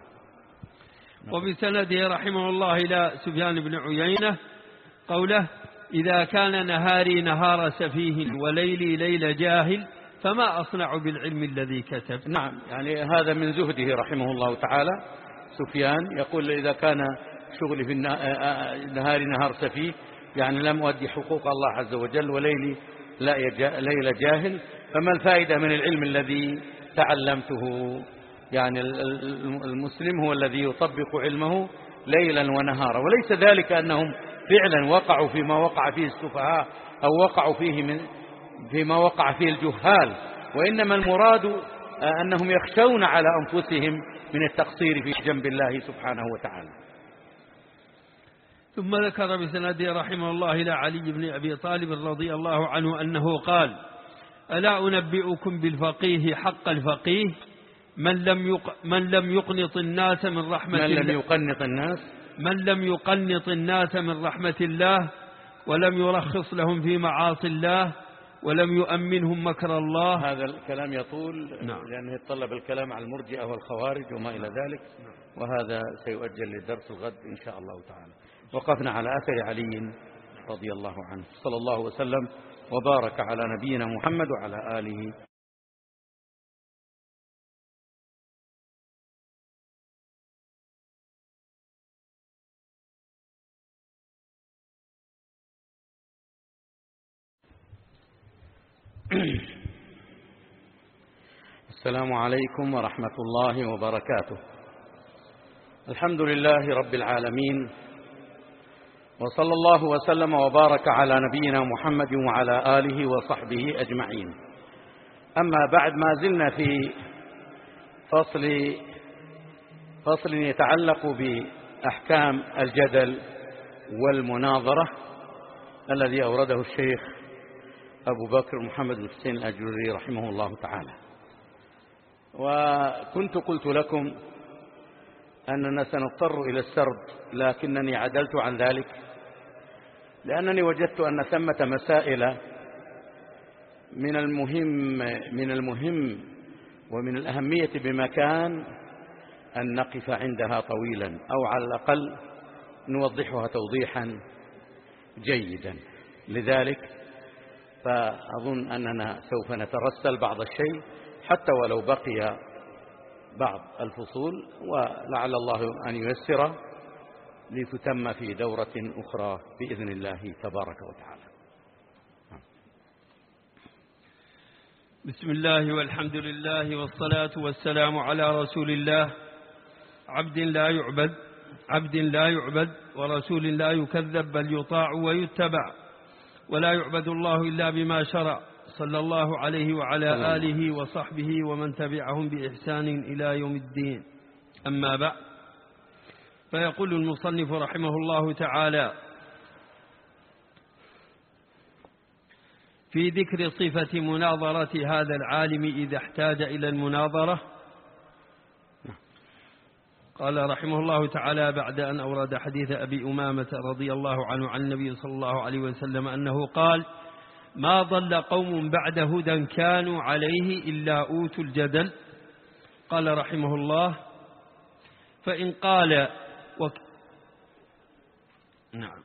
وبسنده رحمه الله إلى سفيان بن عيينة قوله: إذا كان نهاري نهار سفيه وليلي ليل جاهل فما أصنع بالعلم الذي كتب. نعم، يعني هذا من زهده رحمه الله تعالى. سفيان يقول: إذا كان شغلي في النهار نهار سفيه، يعني لم أؤدي حقوق الله عز وجل، وليلي ليل جاهل، فما الفائدة من العلم الذي تعلمته؟ يعني المسلم هو الذي يطبق علمه ليلا ونهارا، وليس ذلك أنهم فعلا وقعوا فيما وقع فيه السفهاء أو وقعوا فيه من فيما وقع فيه الجهال، وإنما المراد أنهم يخشون على أنفسهم من التقصير في جنب الله سبحانه وتعالى. ثم ذكر بسنده رحمه الله إلى علي بن أبي طالب رضي الله عنه أنه قال: ألا أنبئكم بالفقيه حق الفقيه من لم يق... من لم يقنط الناس من رحمة من الله لم يقنط الناس من لم يقنط الناس من رحمة الله ولم يرخص لهم في معاصي الله ولم يؤمنهم مكر الله. هذا الكلام يطول نعم. لأنه يتطلب الكلام على المرجئة والخوارج وما إلى ذلك، وهذا سيؤجل للدرس الغد إن شاء الله تعالى. وقفنا على أثر علي رضي الله عنه. صلى الله وسلم وبارك على نبينا محمد وعلى آله. السلام عليكم ورحمة الله وبركاته. الحمد لله رب العالمين، وصلى الله وسلم وبارك على نبينا محمد وعلى آله وصحبه أجمعين. أما بعد، ما زلنا في فصل فصل يتعلق بأحكام الجدل والمناظرة الذي أورده الشيخ أبو بكر محمد بن حسين الأجري رحمه الله تعالى. وكنت قلت لكم أننا سنضطر إلى السرد، لكنني عدلت عن ذلك لأنني وجدت أن ثمة مسائل من المهم من المهم ومن الأهمية بمكان أن نقف عندها طويلا، أو على الأقل نوضحها توضيحا جيدا. لذلك فأظن أننا سوف نترسل بعض الشيء حتى ولو بقي بعض الفصول، ولعل الله أن ييسر لتتم في دورة أخرى بإذن الله تبارك وتعالى. بسم الله والحمد لله والصلاة والسلام على رسول الله، عبد لا يعبد عبد لا يعبد ورسول لا يكذب بل يطاع ويتبع، ولا يعبد الله إلا بما شرع، صلى الله عليه وعلى آله وصحبه ومن تبعهم بإحسان إلى يوم الدين. أما بعد، فيقول المصنف رحمه الله تعالى في ذكر صفة مناظرة هذا العالم إذا احتاج إلى المناظرة. قال رحمه الله تعالى بعد أن أورد حديث أبي أمامة رضي الله عنه عن النبي صلى الله عليه وسلم أنه قال: ما ضل قوم بعد هدى كانوا عليه إلا أوتوا الجدل. قال رحمه الله: فإن قال وك... نعم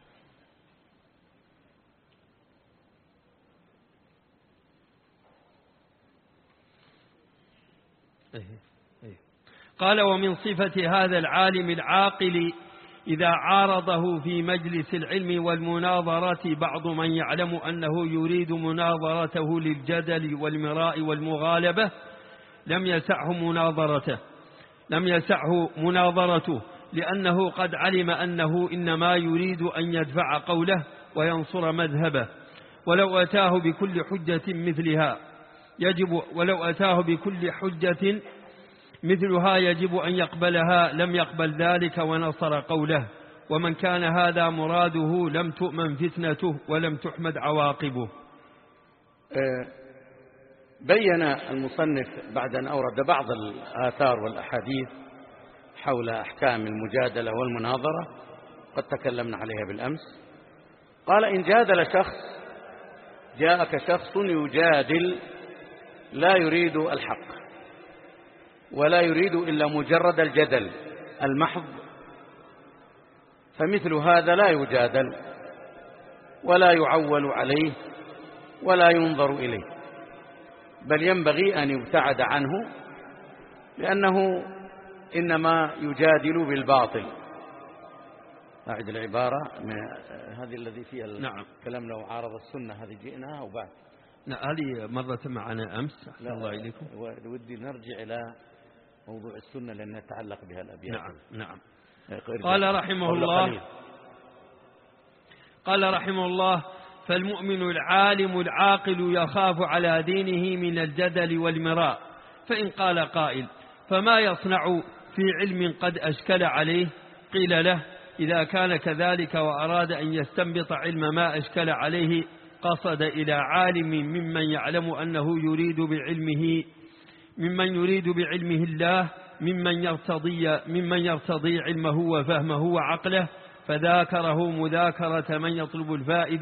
أيه. أيه. قال: ومن صفة هذا العالم العاقل إذا عارضه في مجلس العلم والمناظرة بعض من يعلم أنه يريد مناظرته للجدل والمراء والمغالبة لم يسعه مناظرته لم يسعه مناظرته لأنه قد علم أنه إنما يريد أن يدفع قوله وينصر مذهبه، ولو أتاه بكل حجة مثلها يجب ولو أتاه بكل حجة مثلها يجب أن يقبلها لم يقبل ذلك ونصر قوله، ومن كان هذا مراده لم تؤمن فتنته ولم تحمد عواقبه. بين المصنف بعد أن أورد بعض الآثار والأحاديث حول أحكام المجادلة والمناظرة قد تكلمنا عليها بالأمس. قال: إن جادل شخص جاءك شخص يجادل لا يريد الحق ولا يريد إلا مجرد الجدل المحض، فمثل هذا لا يجادل ولا يعول عليه ولا ينظر إليه، بل ينبغي أن يبتعد عنه، لأنه إنما يجادل بالباطل. أعد العبارة من هذه الذي فيها نعم. الكلام لو عارض السنة، هذه جئناها وبعد. نعم، هذه مرت معنا أمس. أحسن الله إليكم. ودي نرجع إلى موضوع السنة لأنها تتعلق بها الأبيات. نعم نعم. قال رحمه الله قال رحمه الله فالمؤمن العالم العاقل يخاف على دينه من الجدل والمراء. فإن قال قائل: فما يصنع في علم قد أشكل عليه؟ قيل له: إذا كان كذلك وأراد أن يستنبط علم ما أشكل عليه قصد إلى عالم ممن يعلم أنه يريد بعلمه ممن يريد بعلمه الله ممن يرتضي ممن يرتضي علمه وفهمه وعقله، فذاكره مذاكرة من يطلب الفائدة،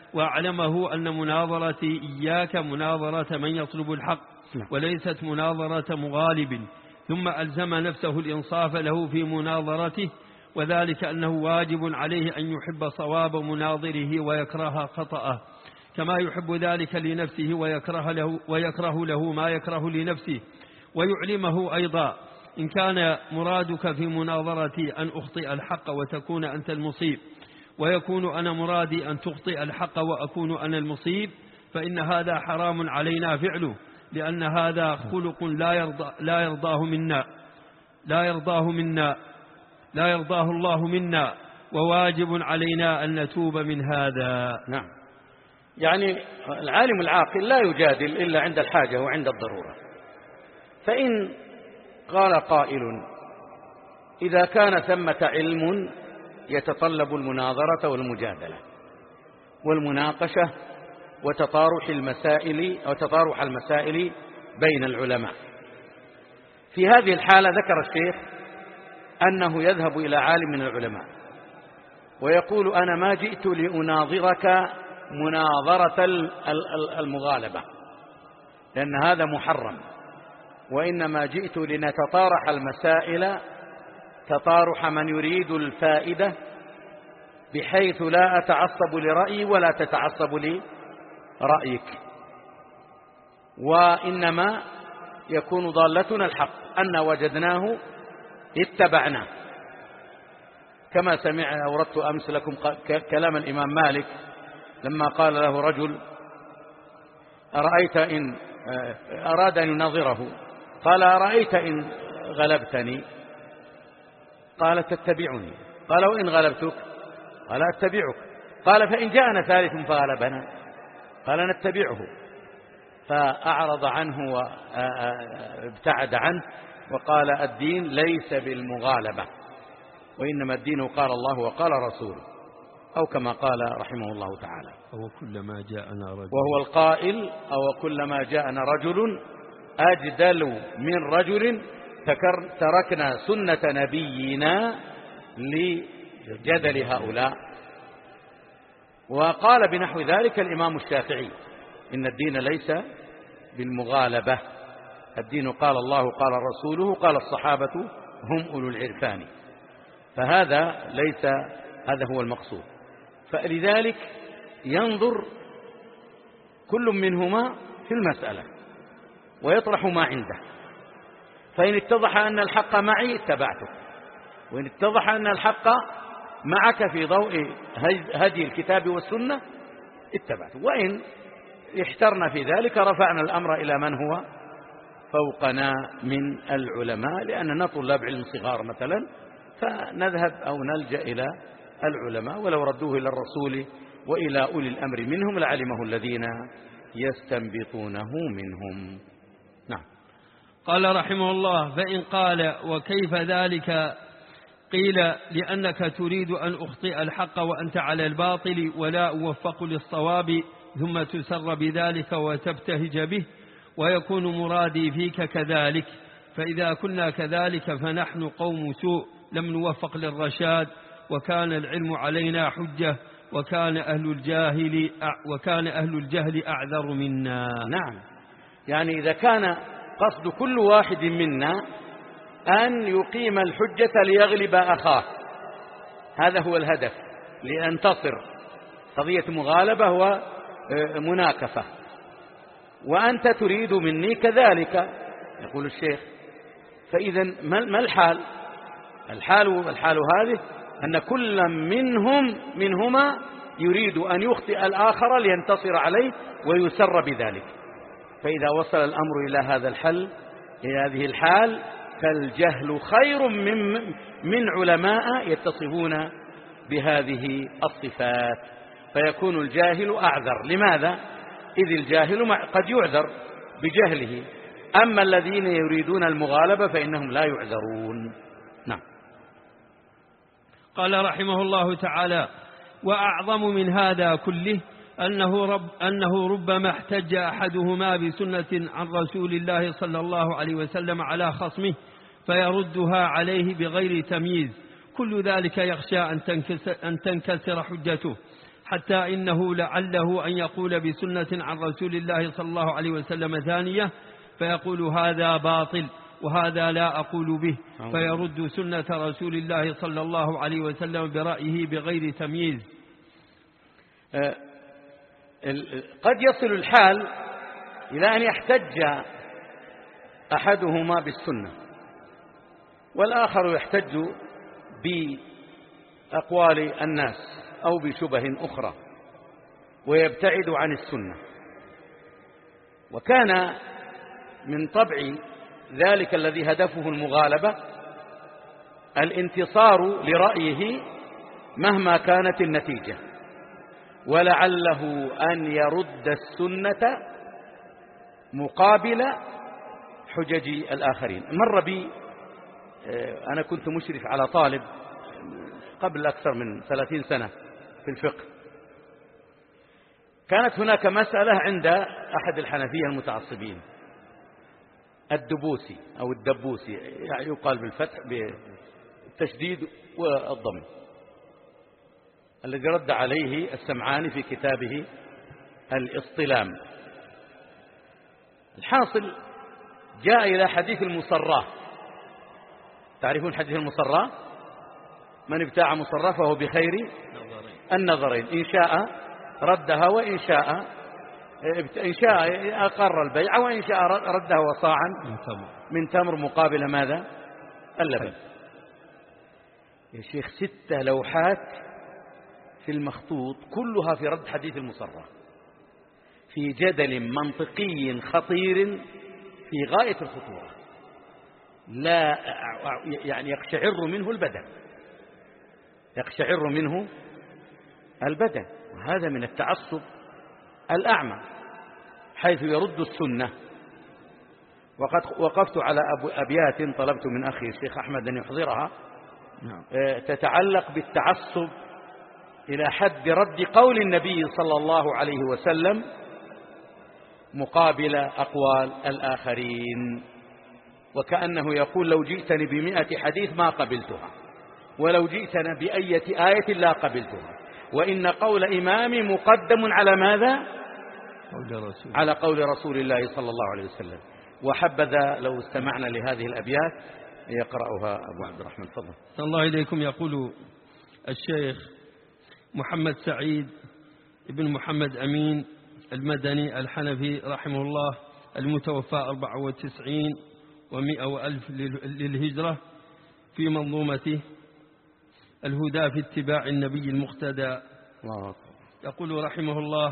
وأعلمه أن مناظرتي إياك مناظرة من يطلب الحق وليست مناظرة مغالب، ثم ألزم نفسه الإنصاف له في مناظرته، وذلك أنه واجب عليه أن يحب صواب مناظره ويكره خطأه، كما يحب ذلك لنفسه ويكره له, ويكره له ما يكره لنفسه، ويعلمه أيضا إن كان مرادك في مناظرتي أن أخطئ الحق وتكون أنت المصيب، ويكون أنا مرادي أن تخطئ الحق وأكون أنا المصيب، فإن هذا حرام علينا فعله، لأن هذا خلق لا يرضى لا يرضاه منا لا يرضاه منا لا يرضاه الله منا، وواجب علينا أن نتوب من هذا. نعم، يعني العالم العاقل لا يجادل إلا عند الحاجة وعند الضرورة. فإن قال قائل إذا كان ثمة علم يتطلب المناظرة والمجادلة والمناقشة وتطارح المسائل أو تطارح المسائل بين العلماء، في هذه الحالة ذكر الشيخ أنه يذهب إلى عالم من العلماء ويقول أنا ما جئت لأناظرك مناظرة المغالبة لأن هذا محرم، وإنما جئت لنتطارح المسائل تطارح من يريد الفائدة بحيث لا أتعصب لرأيي ولا تتعصب لرأيك، وإنما يكون ضالتنا الحق أن وجدناه اتبعناه، كما سمعنا أوردت أمس لكم كلام الإمام مالك لما قال له رجل أرأيت إن أراد أن يناظره قال أرأيت إن غلبتني؟ قال تتبعني. قال وإن غلبتك؟ قال أتبعك. قال فإن جاءنا ثالث فغلبنا؟ قال نتبعه. فأعرض عنه وابتعد عنه وقال الدين ليس بالمغالبة، وإنما الدين قال الله وقال رسوله، أو كما قال رحمه الله تعالى أو كلما جاءنا رجل، وهو القائل أو كلما جاءنا رجل أجدل من رجل تركنا سنة نبينا لجدل هؤلاء. وقال بنحو ذلك الإمام الشافعي إن الدين ليس بالمغالبة، الدين قال الله قال رسوله قال الصحابة هم أولو العرفان، فهذا ليس هذا هو المقصود. فلذلك ينظر كل منهما في المسألة ويطرح ما عنده، فإن اتضح أن الحق معي اتبعته، وإن اتضح أن الحق معك في ضوء هدي الكتاب والسنة اتبعته، وإن احترنا في ذلك رفعنا الأمر إلى من هو فوقنا من العلماء، لأننا طلاب علم صغار مثلا، فنذهب أو نلجأ إلى العلماء، ولو ردوه إلى الرسول وإلى أولي الأمر منهم لعلمه الذين يستنبطونه منهم. نعم. قال رحمه الله فإن قال وكيف ذلك؟ قيل لأنك تريد أن أخطئ الحق وأنت على الباطل ولا أوفق للصواب، ثم تسر بذلك وتبتهج به، ويكون مرادي فيك كذلك، فإذا كنا كذلك فنحن قوم سوء لم نوفق للرشاد، وكان العلم علينا حجة، وكان أهل الجاهل وكان أهل الجهل أعذر منا. نعم، يعني إذا كان قصد كل واحد منا أن يقيم الحجة ليغلب أخاه، هذا هو الهدف، لينتصر، قضية مغالبة ومناكفة، وأنت تريد مني كذلك، يقول الشيخ. فإذا ما الحال؟ الحال الحال هذه أن كل منهم منهما يريد أن يخطئ الآخر لينتصر عليه ويسر بذلك. فإذا وصل الأمر إلى هذا الحل إلى هذه الحال فالجهل خير من من علماء يتصفون بهذه الصفات، فيكون الجاهل أعذر. لماذا؟ إذ الجاهل قد يعذر بجهله، أما الذين يريدون المغالبة فإنهم لا يعذرون. نعم. قال رحمه الله تعالى وأعظم من هذا كله أنه, رب أنه ربما احتج أحدهما بسنة عن رسول الله صلى الله عليه وسلم على خصمه فيردها عليه بغير تمييز، كل ذلك يخشى أن تنكسر, أن تنكسر حجته، حتى إنه لعله أن يقول بسنة عن رسول الله صلى الله عليه وسلم ثانية فيقول هذا باطل وهذا لا أقول به، فيرد سنة رسول الله صلى الله عليه وسلم برأيه بغير تمييز. قد يصل الحال إلى أن يحتج أحدهما بالسنة والآخر يحتج بأقوال الناس أو بشبه أخرى ويبتعد عن السنة. وكان من طبع ذلك الذي هدفه المغالبة الانتصار لرأيه مهما كانت النتيجة، ولعله أن يرد السنة مقابل حجج الآخرين. مر بي أنا كنت مشرف على طالب قبل أكثر من ثلاثين سنة في الفقه، كانت هناك مسألة عند أحد الحنفية المتعصبين الدبوسي أو الدبوسي، يعني يقال بالفتح بالتشديد والضم، الذي رد عليه السمعاني في كتابه الاصطلام. الحاصل جاء إلى حديث المصراه. تعرفون حديث المصراه؟ من ابتاع مصراه فهو بخير النظرين، إن شاء ردها وإن شاء إن شاء أقر البيع وإن شاء ردها وصاعا من تمر مقابل ماذا؟ اللبن. يا شيخ ستة لوحات في المخطوط كلها في رد حديث المصراه، في جدل منطقي خطير في غاية الخطورة، لا يعني يقشعر منه البدن، يقشعر منه البدن. وهذا من التعصب الأعمى، حيث يرد السنة. وقد وقفت على أبيات طلبت من أخي الشيخ أحمد أن يحضرها تتعلق بالتعصب إلى حد رد قول النبي صلى الله عليه وسلم مقابل أقوال الآخرين، وكأنه يقول لو جئتني بمئة حديث ما قبلتها، ولو جئتنا بأية آية لا قبلتها، وإن قول إمامي مقدم على ماذا؟ قول رسول. على قول رسول الله صلى الله عليه وسلم. وحبذا لو استمعنا لهذه الأبيات يقرأها أبو عبد الرحمن. تفضل. صلى الله عليكم. يقول الشيخ محمد سعيد ابن محمد أمين المدني الحنفي رحمه الله المتوفى أربعة وتسعين ومئة وألف للهجرة في منظومته الهدى في اتباع النبي المقتدى، يقول رحمه الله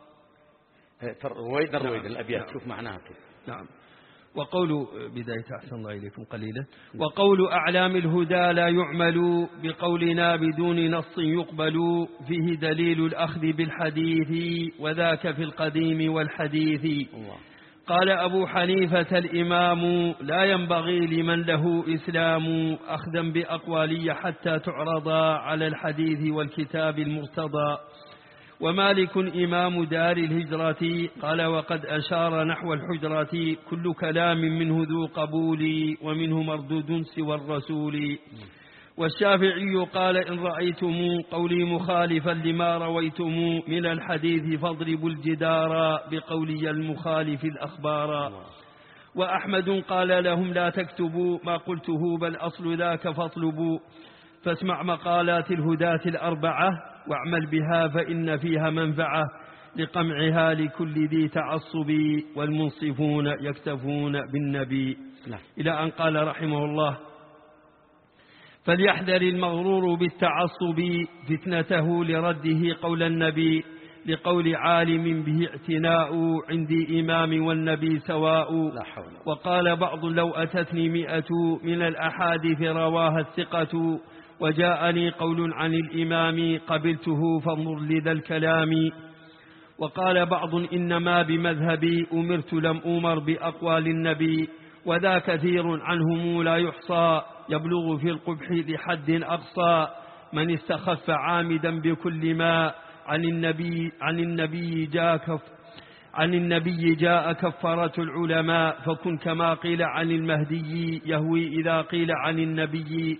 رويد رويد الأبيات. نعم. شوف معناها كيف. نعم. وقول بداية أحسن الله إليكم قليلا. وقول أعلام الهدى لا يعمل بقولنا بدون نص يقبل، فيه دليل الأخذ بالحديث وذاك في القديم والحديث. الله. قال أبو حنيفة الإمام لا ينبغي لمن له إسلام أخذا بأقوالي حتى تعرض على الحديث والكتاب المرتضى. ومالك إمام دار الهجرة قال وقد أشار نحو الحجرة كل كلام منه ذو قبول ومنه مردود سوى الرسول. والشافعي قال إن رأيتم قولي مخالفا لما رويتم من الحديث فاضربوا الجدار بقولي المخالف الأخبار. وأحمد قال لهم لا تكتبوا ما قلته بل أصل ذاك فاطلبوا، فاسمع مقالات الهداة الأربعة واعمل بها فإن فيها منفعة لقمعها لكل ذي تعصب والمنصفون يكتفون بالنبي. إلى أن قال رحمه الله فليحذر المغرور بالتعصب فتنته لرده قول النبي لقول عالم به اعتناء عندي إمام والنبي سواء. وقال بعض لو أتتني مئة من الأحاديث رواها الثقة وجاءني قول عن الإمام قبلته فانظر لذا الكلام. وقال بعض إنما بمذهبي أمرت لم أمر بأقوال النبي وذا كثير عنهم لا يحصى يبلغ في القبح لحد أقصى من استخف عامدا بكل ما عن النبي عن النبي جاء كف عن النبي جاء كفارة العلماء فكن كما قيل عن المهدي يهوي إذا قيل عن النبي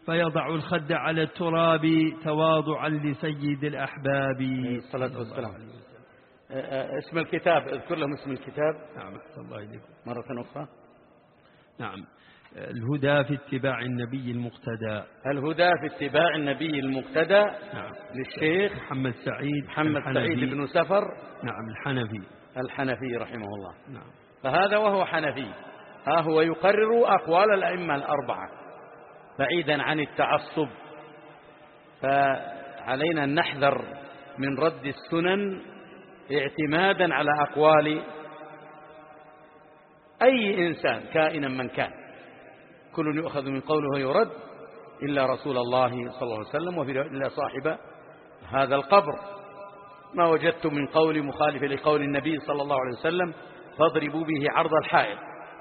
فيضع الخد على التراب تواضعا لسيد الأحباب الصلاة والسلام. اسم الكتاب اذكر لهم اسم الكتاب. نعم أحسن الله إليكم مرة أخرى. نعم الهدى في اتباع النبي المقتدى. الهدى في اتباع النبي المقتدى. نعم. للشيخ محمد سعيد محمد سعيد بن سفر. نعم الحنفي الحنفي رحمه الله. نعم. فهذا وهو حنفي ها هو يقرر أقوال الأئمة الأربعة بعيدا عن التعصب. فعلينا أن نحذر من رد السنن اعتمادا على أقوال أي إنسان كائنا من كان. كل يؤخذ من قوله ويرد إلا رسول الله صلى الله عليه وسلم وفي إلا صاحب هذا القبر. ما وجدتم من قول مخالف لقول النبي صلى الله عليه وسلم فاضربوا به عرض الحائط.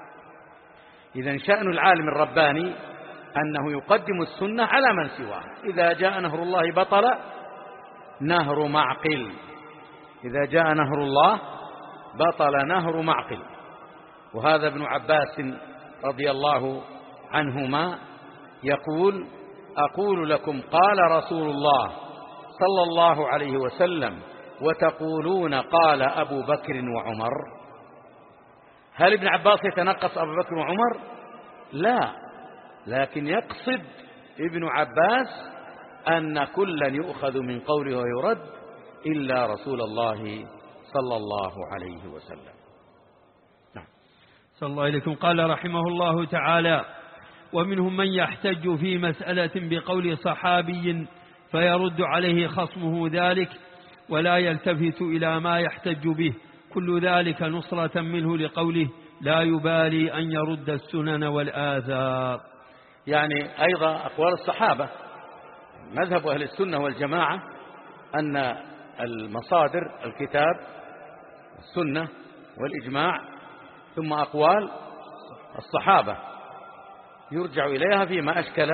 إذا شأن العالم الرباني أنه يقدم السنة على من سواه. إذا جاء نهر الله بطل نهر معقل. إذا جاء نهر الله بطل نهر معقل. وهذا ابن عباس رضي الله عنهما يقول أقول لكم قال رسول الله صلى الله عليه وسلم وتقولون قال أبو بكر وعمر. هل ابن عباس يتنقص أبو بكر وعمر؟ لا، لكن يقصد ابن عباس أن كلا يؤخذ من قوله ويرد إلا رسول الله صلى الله عليه وسلم. نعم. صلى الله عليكم. قال رحمه الله تعالى ومنهم من يحتج في مسألة بقول صحابي فيرد عليه خصمه ذلك ولا يلتفت إلى ما يحتج به، كل ذلك نصرة منه لقوله لا يبالي أن يرد السنن والآثار. يعني أيضا أقوال الصحابة مذهب أهل السنة والجماعة أن المصادر الكتاب والسنة والإجماع ثم أقوال الصحابة يرجع إليها فيما أشكل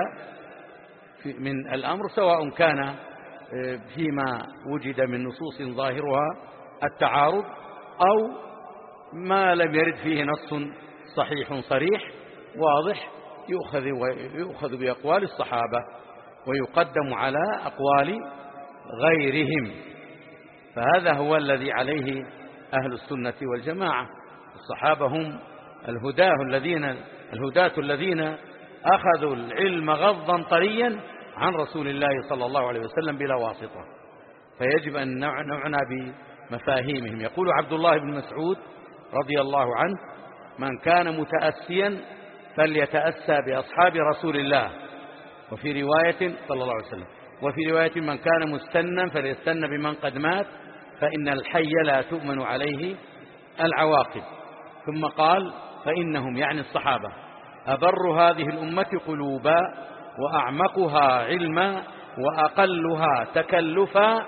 من الأمر، سواء كان فيما وجد من نصوص ظاهرها التعارض أو ما لم يرد فيه نص صحيح صريح واضح يؤخذ, يؤخذ بأقوال الصحابة ويقدم على أقوال غيرهم. فهذا هو الذي عليه أهل السنة والجماعة. الصحابة هم الهداة الذين الهداة الذين أخذوا العلم غضا طريا عن رسول الله صلى الله عليه وسلم بلا واسطة، فيجب أن نعنى بمفاهيمهم. يقول عبد الله بن مسعود رضي الله عنه من كان متأسيا فليتأسى بأصحاب رسول الله، وفي رواية صلى الله عليه وسلم، وفي رواية من كان مستنا فليستن بمن قد مات فإن الحي لا تؤمن عليه العواقب. ثم قال فإنهم يعني الصحابة أبر هذه الأمة قلوبا وأعمقها علما وأقلها تكلفا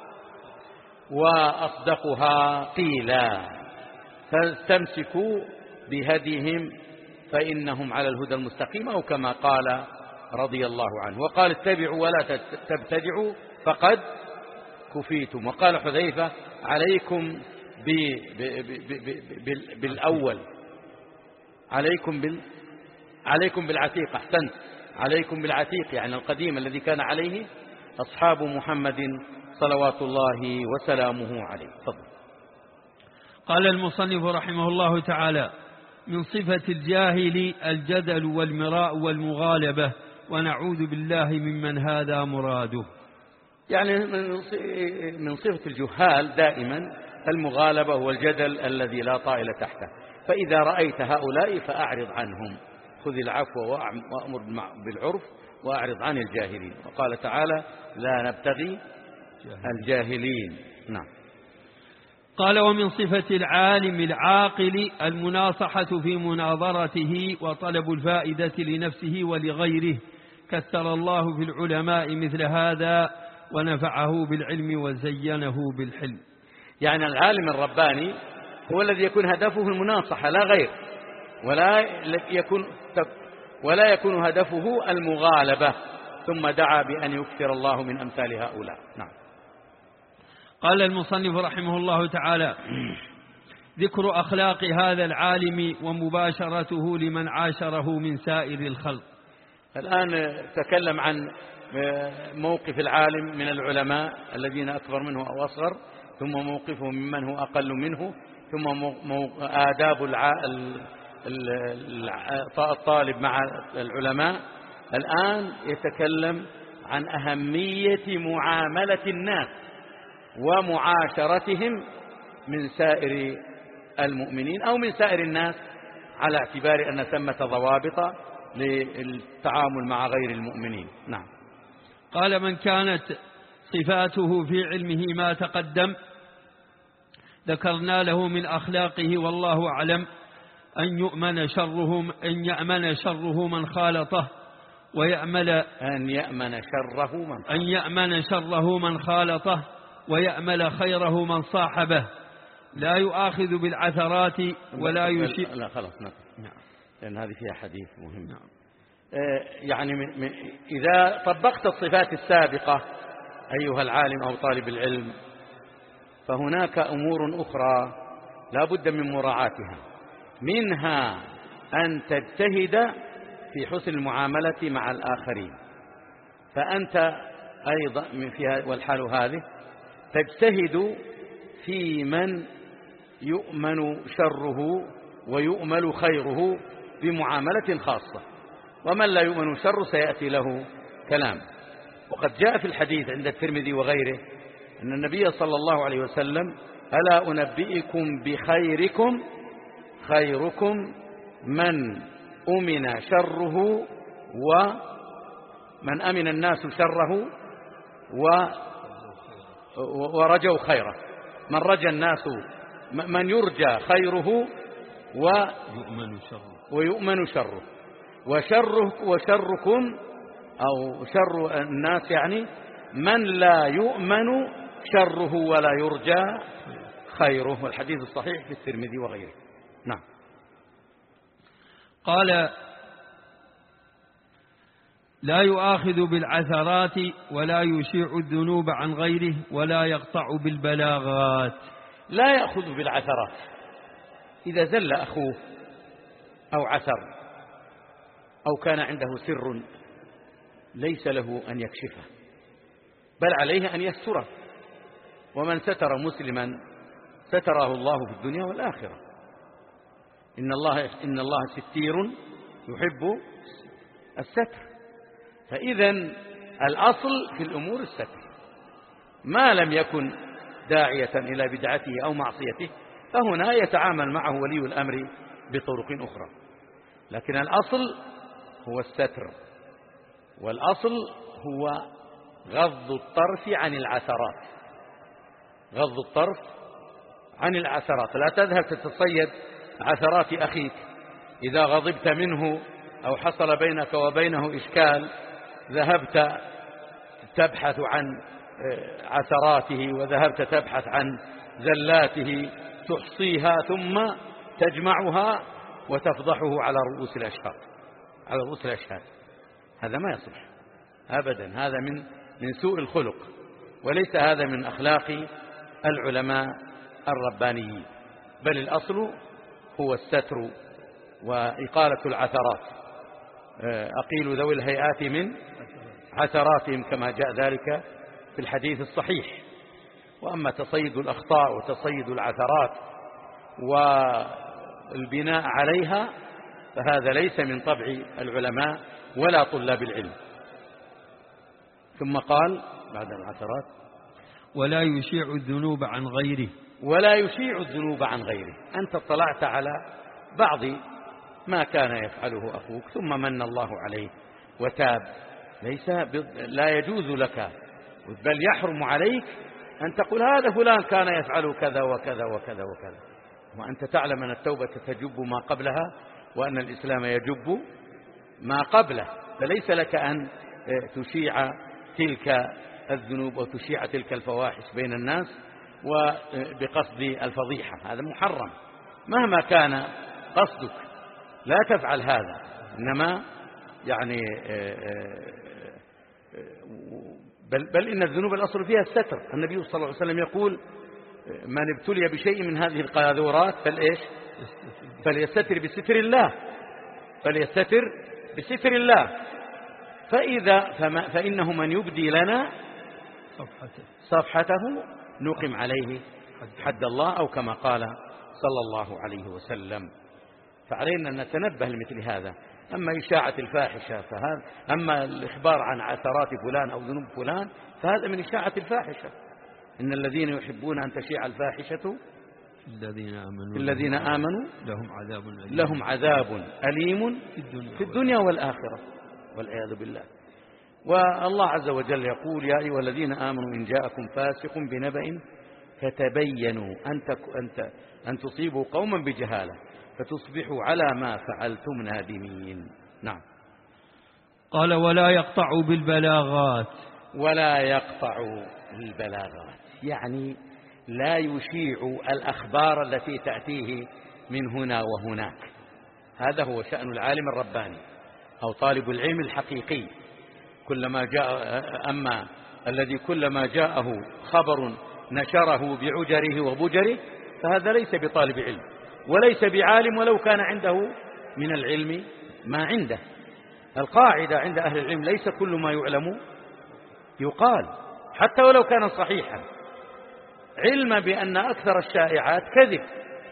وأصدقها قيلا، فاستمسكوا بهديهم فإنهم على الهدى المستقيم، أو كما قال رضي الله عنه. وقال اتبعوا ولا تبتدعوا فقد كفيتم. وقال حذيفة عليكم ب ب ب ب ب بالأول، عليكم بال عليكم بالعتيق. أحسنت، عليكم بالعتيق يعني القديم الذي كان عليه أصحاب محمد صلوات الله وسلامه عليه. تفضل. قال المصنف رحمه الله تعالى من صفة الجاهل الجدل والمراء والمغالبة، ونعوذ بالله ممن هذا مراده. يعني من صفة الجهال دائما المغالبة والجدل الذي لا طائل تحته. فإذا رأيت هؤلاء فأعرض عنهم، خذ العفو وأمر بالعرف وأعرض عن الجاهلين. وقال تعالى لا نبتغي الجاهلين. نعم. قال ومن صفة العالم العاقل المناصحة في مناظرته وطلب الفائدة لنفسه ولغيره، كثر الله في العلماء مثل هذا ونفعه بالعلم وزينه بالحلم. يعني العالم الرباني هو الذي يكون هدفه المناصحة لا غير، ولا يكون ولا يكون هدفه المغالبة. ثم دعا بأن يكثر الله من أمثال هؤلاء. نعم. قال المصنف رحمه الله تعالى ذكر أخلاق هذا العالم ومباشرته لمن عاشره من سائر الخلق. الآن تكلم عن موقف العالم من العلماء الذين أكبر منه أو أصغر، ثم موقفه ممن هو أقل منه، ثم آداب الطالب مع العلماء. الآن يتكلم عن أهمية معاملة الناس ومعاشرتهم من سائر المؤمنين أو من سائر الناس، على اعتبار أن ثمة ضوابط للتعامل مع غير المؤمنين. نعم. قال: من كانت صفاته في علمه ما تقدم ذكرنا له من أخلاقه، والله أعلم، أن يؤمن شره أن يأمن شره من خالطه، ويأمل أن يأمن شره من أن يأمن شره من خالطه، ويأمل خيره من صاحبه، لا يؤاخذ بالعثرات ولا يشيء. لا خلاص نعم. لأن هذه فيها حديث مهم. نعم. يعني من من إذا طبقت الصفات السابقة أيها العالم أو طالب العلم، فهناك أمور أخرى لا بد من مراعاتها، منها أن تجتهد في حسن المعاملة مع الآخرين. فأنت أيضا فيها والحال هذه تجتهد في من يؤمن شره ويؤمل خيره بمعاملة خاصة، ومن لا يؤمن شره سيأتي له كلام. وقد جاء في الحديث عند الترمذي وغيره أن النبي صلى الله عليه وسلم: ألا أنبئكم بخيركم؟ خيركم من أمن شره ومن أمن الناس شره ورجوا خيره. من رجى الناس من يرجى خيره ويؤمن شره ويؤمن شره وشره وشركم أو شر الناس يعني من لا يؤمن شره ولا يرجى خيره. والحديث الصحيح في الترمذي وغيره. نعم. قال: لا يؤاخذ بالعثرات ولا يشيع الذنوب عن غيره ولا يقطع بالبلاغات. لا يأخذ بالعثرات، إذا زل أخوه أو عثر أو كان عنده سر ليس له أن يكشفه، بل عليه أن يستره. ومن ستر مسلما ستره الله في الدنيا والآخرة. إن الله إن الله ستير يحب الستر. فإذا الأصل في الأمور الستر، ما لم يكن داعية إلى بدعته أو معصيته، فهنا يتعامل معه ولي الأمر بطرق أخرى، لكن الأصل هو الستر، والأصل هو غض الطرف عن العثرات. غض الطرف عن العثرات، لا تذهب تتصيد عثرات أخيك. إذا غضبت منه أو حصل بينك وبينه إشكال ذهبت تبحث عن عثراته وذهبت تبحث عن زلاته، تحصيها ثم تجمعها وتفضحه على رؤوس الأشهاد على رؤوس الأشهاد. هذا ما يصلح أبدا، هذا من من سوء الخلق، وليس هذا من أخلاق العلماء الربانيين، بل الأصل هو الستر وإقالة العثرات. أقيل ذوي الهيئات من عثراتهم كما جاء ذلك في الحديث الصحيح. وأما تصيد الأخطاء وتصيد العثرات والبناء عليها فهذا ليس من طبع العلماء ولا طلاب العلم. ثم قال بعد العثرات: ولا يشيع الذنوب عن غيره. ولا يشيع الذنوب عن غيره. أنت اطلعت على بعض ما كان يفعله أخوك ثم من الله عليه وتاب، ليس لا يجوز لك بل يحرم عليك أن تقول هذا فلان كان يفعل كذا وكذا وكذا وكذا، وأنت تعلم أن التوبة تجب ما قبلها وأن الإسلام يجب ما قبله، فليس لك أن تشيع تلك الذنوب وتشيع تلك الفواحش بين الناس وبقصد الفضيحة. هذا محرم مهما كان قصدك، لا تفعل هذا. إنما يعني بل, بل إن الذنوب الأصل فيها الستر. النبي صلى الله عليه وسلم يقول: من ابتلي بشيء من هذه القاذورات فالإيش فليستتر بستر الله فليستتر بستر الله فإذا فما فإنه من يبدي لنا صفحته, صفحته نقم عليه حد الله، أو كما قال صلى الله عليه وسلم. فعلينا أن نتنبه لمثل هذا. أما إشاعة الفاحشة فهذا، أما الإخبار عن عثرات فلان أو ذنوب فلان فهذا من إشاعة الفاحشة. إن الذين يحبون أن تشيع الفاحشة الذين آمنوا, الذين آمنوا لهم عذاب أليم, لهم عذاب أليم في الدنيا, في الدنيا والآخرة والعياذ بالله. والله عز وجل يقول: يا أيها الذين آمنوا إن جاءكم فاسق بنبأ فتبينوا أن أن تصيبوا قوما بجهالة فتصبحوا على ما فعلتم نادمين. نعم. قال: ولا يقطع بالبلاغات. ولا يقطع البلاغات يعني لا يشيع الأخبار التي تأتيه من هنا وهناك. هذا هو شأن العالم الرباني أو طالب العلم الحقيقي. كلما جاء أما الذي كلما جاءه خبر نشره بعجره وبجره فهذا ليس بطالب علم وليس بعالم، ولو كان عنده من العلم ما عنده. القاعدة عند أهل العلم: ليس كل ما يعلم يقال، حتى ولو كان صحيحا. علم بأن أكثر الشائعات كذب،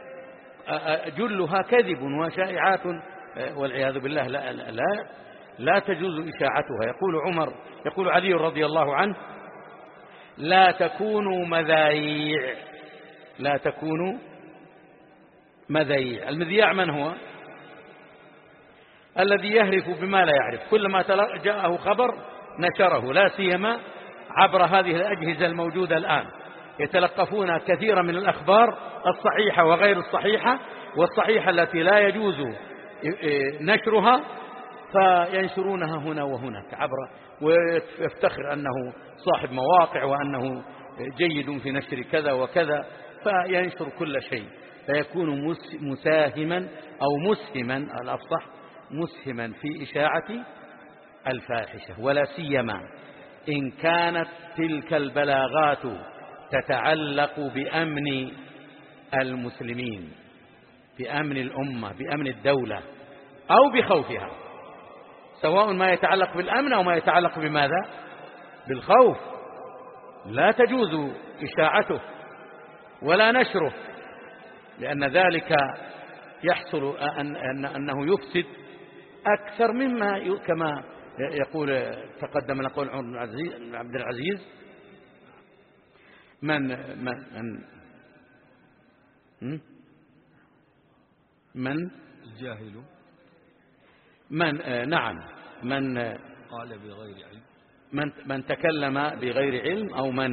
جلها كذب وشائعات والعياذ بالله لا, لا, لا تجوز إشاعتها. يقول عمر يقول علي رضي الله عنه: لا تكونوا مذايع لا تكونوا مذايع. المذياع من هو؟ الذي يهرف بما لا يعرف، كلما جاءه خبر نشره، لا سيما عبر هذه الأجهزة الموجودة الآن. يتلقفون كثيرا من الأخبار الصحيحة وغير الصحيحة، والصحيحة التي لا يجوز نشرها فينشرونها هنا وهناك عبر، ويفتخر أنه صاحب مواقع وأنه جيد في نشر كذا وكذا، فينشر كل شيء، فيكون مساهما أو مسهما، الأفصح مسهما في إشاعة الفاحشة. ولا سيما إن كانت تلك البلاغات تتعلق بأمن المسلمين، بأمن الأمة، بأمن الدولة، أو بخوفها، سواء ما يتعلق بالأمن أو ما يتعلق بماذا؟ بالخوف، لا تجوز إشاعته ولا نشره، لأن ذلك يحصل أن أنه يفسد أكثر مما كما يقول تقدم لنا قول عمر بن عبد العزيز: من من من, من الجاهل من نعم من قال بغير علم، من من تكلم بغير علم، أو من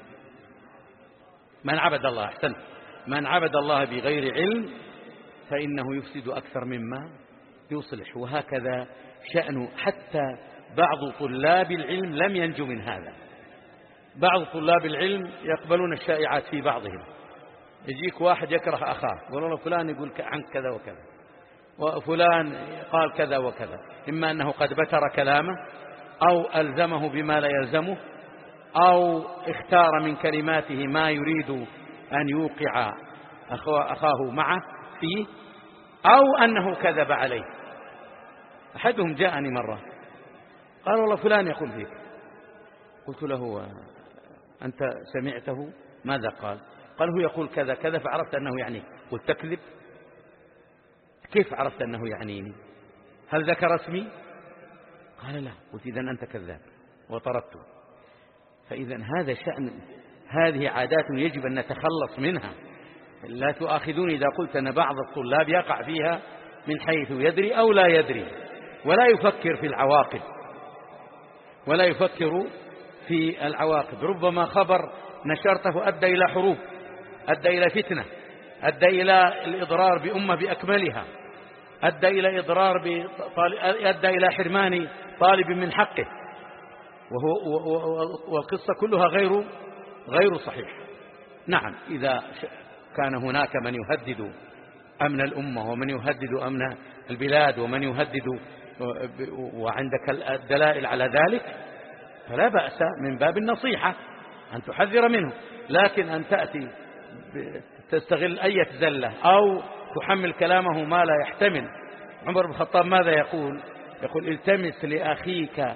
من عبد الله أحسن من عبد الله بغير علم فإنه يفسد أكثر مما يصلح. وهكذا شأن حتى بعض طلاب العلم لم ينجو من هذا. بعض طلاب العلم يقبلون الشائعات في بعضهم. يجيك واحد يكره أخاه، يقول له فلان يقول عنك كذا وكذا، وفلان قال كذا وكذا، إما أنه قد بتر كلامه أو ألزمه بما لا يلزمه، أو اختار من كلماته ما يريد أن يوقع أخاه معه فيه، أو أنه كذب عليه. أحدهم جاءني مرة قال: والله فلان يقول فيك. قلت له: أنت سمعته ماذا قال؟ قال: هو يقول كذا كذا، فعرفت أنه يعني. قلت: تكذب؟ كيف عرفت أنه يعنيني؟ هل ذكر اسمي؟ قال: لا. قلت: إذن أنت كذاب، وطردته. فإذا هذا شأن، هذه عادات يجب أن نتخلص منها. لا تؤاخذوني إذا قلت أن بعض الطلاب يقع فيها من حيث يدري أو لا يدري، ولا يفكر في العواقب ولا يفكر في العواقب. ربما خبر نشرته أدى إلى حروب، أدى إلى فتنة، أدى إلى الإضرار بأمة بأكملها، أدى إلى إضرار بطالب، أدى إلى حرمان طالب من حقه، وهو والقصة كلها غير غير صحيح. نعم، إذا كان هناك من يهدد أمن الأمة ومن يهدد أمن البلاد ومن يهدد، وعندك الدلائل على ذلك، فلا بأس من باب النصيحة أن تحذر منه. لكن أن تأتي تستغل أي زلة أو تحمل كلامه ما لا يحتمل. عمر بن الخطاب ماذا يقول؟ يقول: التمس لأخيك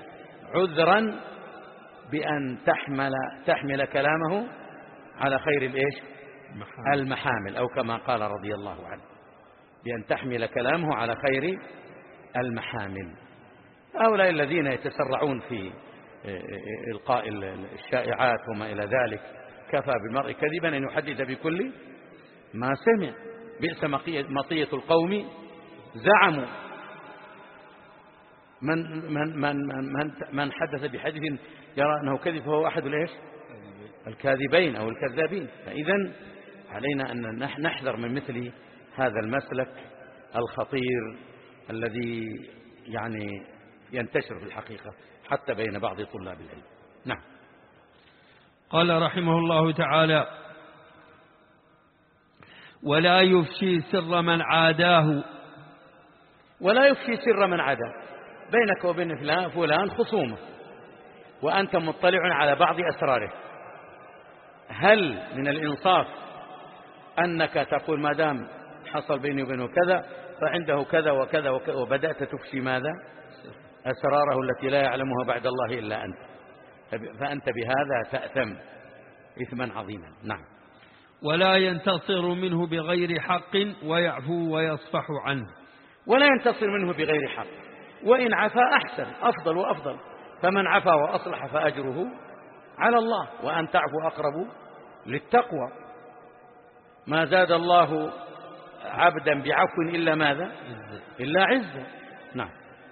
عذرا بأن تحمل, تحمل كلامه على خير الإيش المحامل، أو كما قال رضي الله عنه بأن تحمل كلامه على خير المحامل. هؤلاء الذين يتسرعون في إلقاء الشائعات وما إلى ذلك، كفى بالمرء كذبا أن يحدث بكل ما سمع. بئس مطية القوم زعموا. من, من, من, من, من حدث بحديث يرى أنه كذب فهو أحد الإيش الكاذبين أو الكذابين. فإذا علينا أن نحذر من مثل هذا المسلك الخطير الذي يعني ينتشر في الحقيقة حتى بين بعض طلاب العلم. نعم. قال رحمه الله تعالى: ولا يفشي سر من عاداه. ولا يفشي سر من عاداه. بينك وبين فلان, فلان خصومة وأنت مطلع على بعض أسراره، هل من الإنصاف أنك تقول ما دام حصل بيني وبينه كذا فعنده كذا وكذا وكذا، وبدأت تفشي ماذا أسراره التي لا يعلمها بعد الله إلا أنت، فأنت بهذا تأثم إثما عظيما. نعم. ولا ينتصر منه بغير حق ويعفو ويصفح عنه. ولا ينتصر منه بغير حق، وإن عفا أحسن أفضل وأفضل، فمن عفا وأصلح فأجره على الله، وأن تعفو أقرب للتقوى. ما زاد الله عبدا بعفو إلا ماذا إلا عزة. نعم.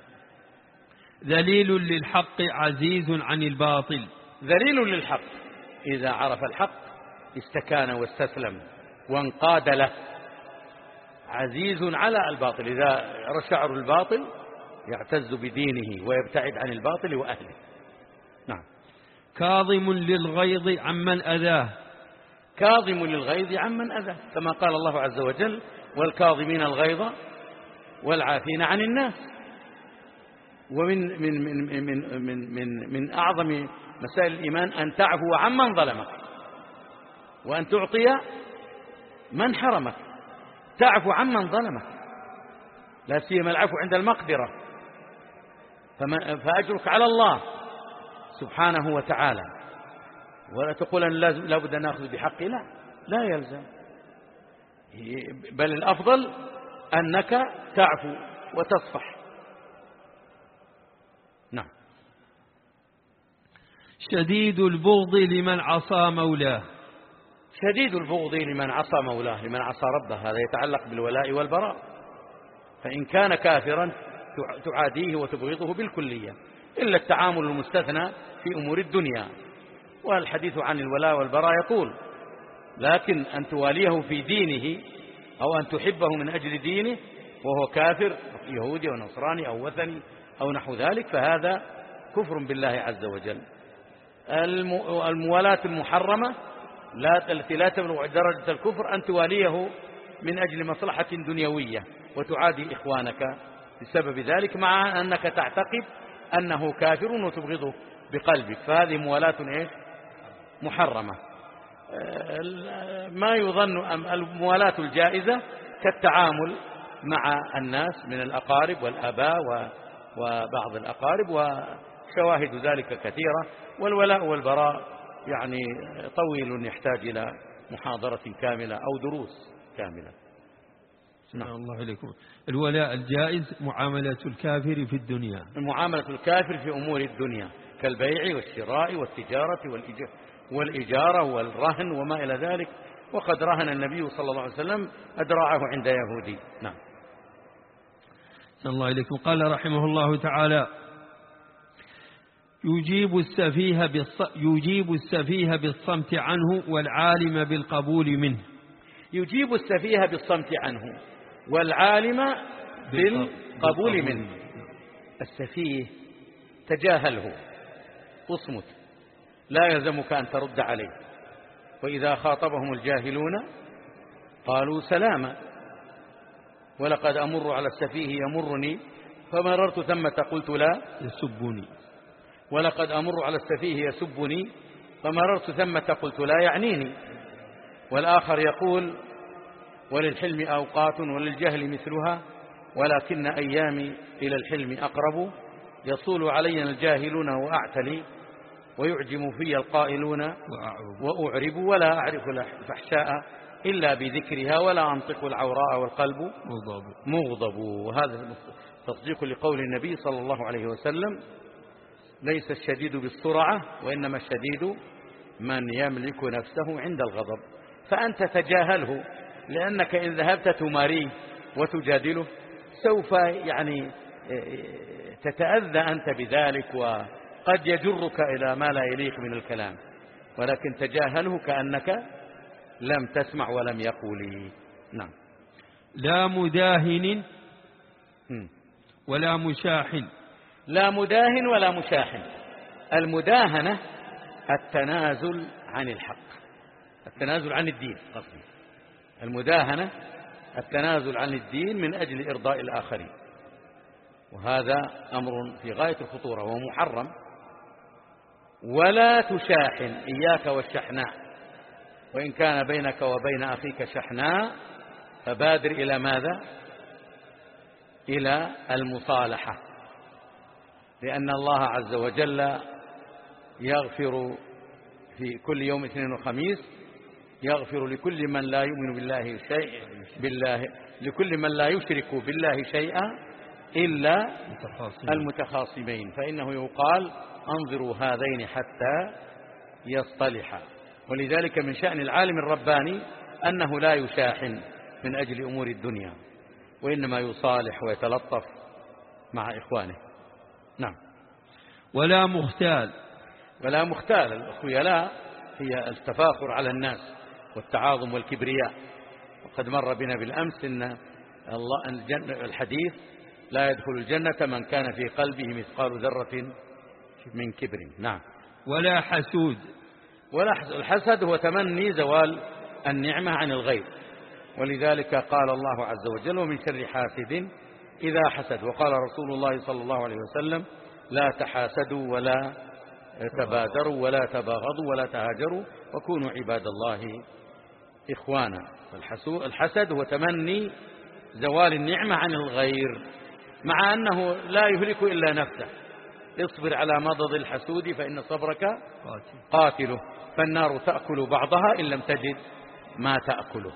ذليل للحق عزيز عن الباطل. ذليل للحق، إذا عرف الحق استكان واستسلم وانقاد له. عزيز على الباطل، إذا شعر الباطل يعتز بدينه ويبتعد عن الباطل وأهله. نعم. كاظم للغيظ عمن أذاه. كاظم للغيظ عمن أذاه، كما قال الله عز وجل: والكاظمين الغيظ والعافين عن الناس. ومن من من من من من, من أعظم مسائل الإيمان أن تعفو عمن ظلمك، وأن تعطي من حرمك. تعفو عمن ظلمك، لا سيما العفو عند المقدرة، فأجرك على الله سبحانه وتعالى. ولا تقول أن لا بد أن نأخذ بحقي، لا لا يلزم، بل الأفضل أنك تعفو وتصفح. نعم. شديد البغض لمن عصى مولاه. شديد البغض لمن عصى مولاه، لمن عصى ربه، هذا يتعلق بالولاء والبراء. فإن كان كافرا تعاديه وتبغضه بالكلية، إلا التعامل المستثنى في أمور الدنيا. والحديث عن الولاء والبراء يقول: لكن أن تواليه في دينه أو أن تحبه من أجل دينه وهو كافر يهودي أو نصراني أو وثني أو نحو ذلك، فهذا كفر بالله عز وجل. الموالاة المحرمة لا التي لا تبلغ درجة الكفر أن تواليه من أجل مصلحة دنيوية وتعادي إخوانك بسبب ذلك، مع أنك تعتقد أنه كافر وتبغضه بقلبك، فهذه موالاة إيش محرمة. ما يظن الموالاة الجائزة كالتعامل مع الناس من الأقارب والآباء وبعض الأقارب، وشواهد ذلك كثيرة. والولاء والبراء يعني طويل يحتاج إلى محاضرة كاملة أو دروس كاملة. نعم. الله عليكم. الولاء الجائز معاملة الكافر في الدنيا، معاملة الكافر في أمور الدنيا كالبيع والشراء والتجارة والإجارة والرهن وما إلى ذلك. وقد رهن النبي صلى الله عليه وسلم أدراعه عند يهودي. نعم. الله عليكم. قال رحمه الله تعالى: يجيب السفيه بالص... يجيب السفيه بالصمت عنه والعالم بالقبول منه. يجيب السفيه بالصمت عنه والعالم بالقبول منه. السفيه تجاهله واصمت، لا يلزمك أن ترد عليه. وإذا خاطبهم الجاهلون قالوا سلاما. ولقد أمر على السفيه يمرني فمررت ثم قلت لا يسبني. ولقد أمر على السفيه يسبني فمررت ثم قلت لا يعنيني. والآخر يقول: وللحلم أوقات وللجهل مثلها ولكن أيامي إلى الحلم أقرب يصول علينا الجاهلون وأعتلي ويعجم في القائلون وأعرب ولا أعرف الفحشاء إلا بذكرها ولا أنطق العوراء والقلب مغضب. وهذا تصديق لقول النبي صلى الله عليه وسلم: ليس الشديد بالسرعة وإنما الشديد من يملك نفسه عند الغضب. فأنت تجاهله، لأنك إن ذهبت تماريه وتجادله سوف يعني تتأذى أنت بذلك، وقد يجرك إلى ما لا يليق من الكلام، ولكن تجاهله كأنك لم تسمع ولم يقول. نعم. لا مداهن ولا مشاحن. لا مداهن ولا مشاحن. المداهنة التنازل عن الحق، التنازل عن الدين قصدي. المداهنة التنازل عن الدين من أجل إرضاء الآخرين، وهذا أمر في غاية الخطورة ومحرم. ولا تشاحن، إياك والشحناء، وإن كان بينك وبين أخيك شحناء فبادر إلى ماذا؟ إلى المصالحة، لأن الله عز وجل يغفر في كل يوم اثنين وخميس، يغفر لكل من لا يؤمن بالله شيء بالله لكل من لا يشرك بالله شيئا إلا المتخاصمين، فإنه يقال: أنظروا هذين حتى يصطلحا. ولذلك من شأن العالم الرباني أنه لا يشاحن من أجل أمور الدنيا، وإنما يصالح ويتلطف مع إخوانه. نعم. ولا مختال. ولا مختال. الخيلاء هي التفاخر على الناس والتعاظم والكبرياء. وقد مر بنا بالأمس إن الله الحديث: لا يدخل الجنة من كان في قلبه مثقال ذرة من كبر. نعم. ولا حسود. ولا حسد. الحسد هو تمني زوال النعمة عن الغير، ولذلك قال الله عز وجل: ومن شر حاسد إذا حسد. وقال رسول الله صلى الله عليه وسلم: لا تحاسدوا ولا تبادروا ولا تباغضوا ولا تهاجروا وكونوا عباد الله إخوانا. الحسد هو تمني زوال النعمة عن الغير، مع أنه لا يهلك إلا نفسه. اصبر على مضض الحسود فإن صبرك قاتله، فالنار تأكل بعضها إن لم تجد ما تأكله.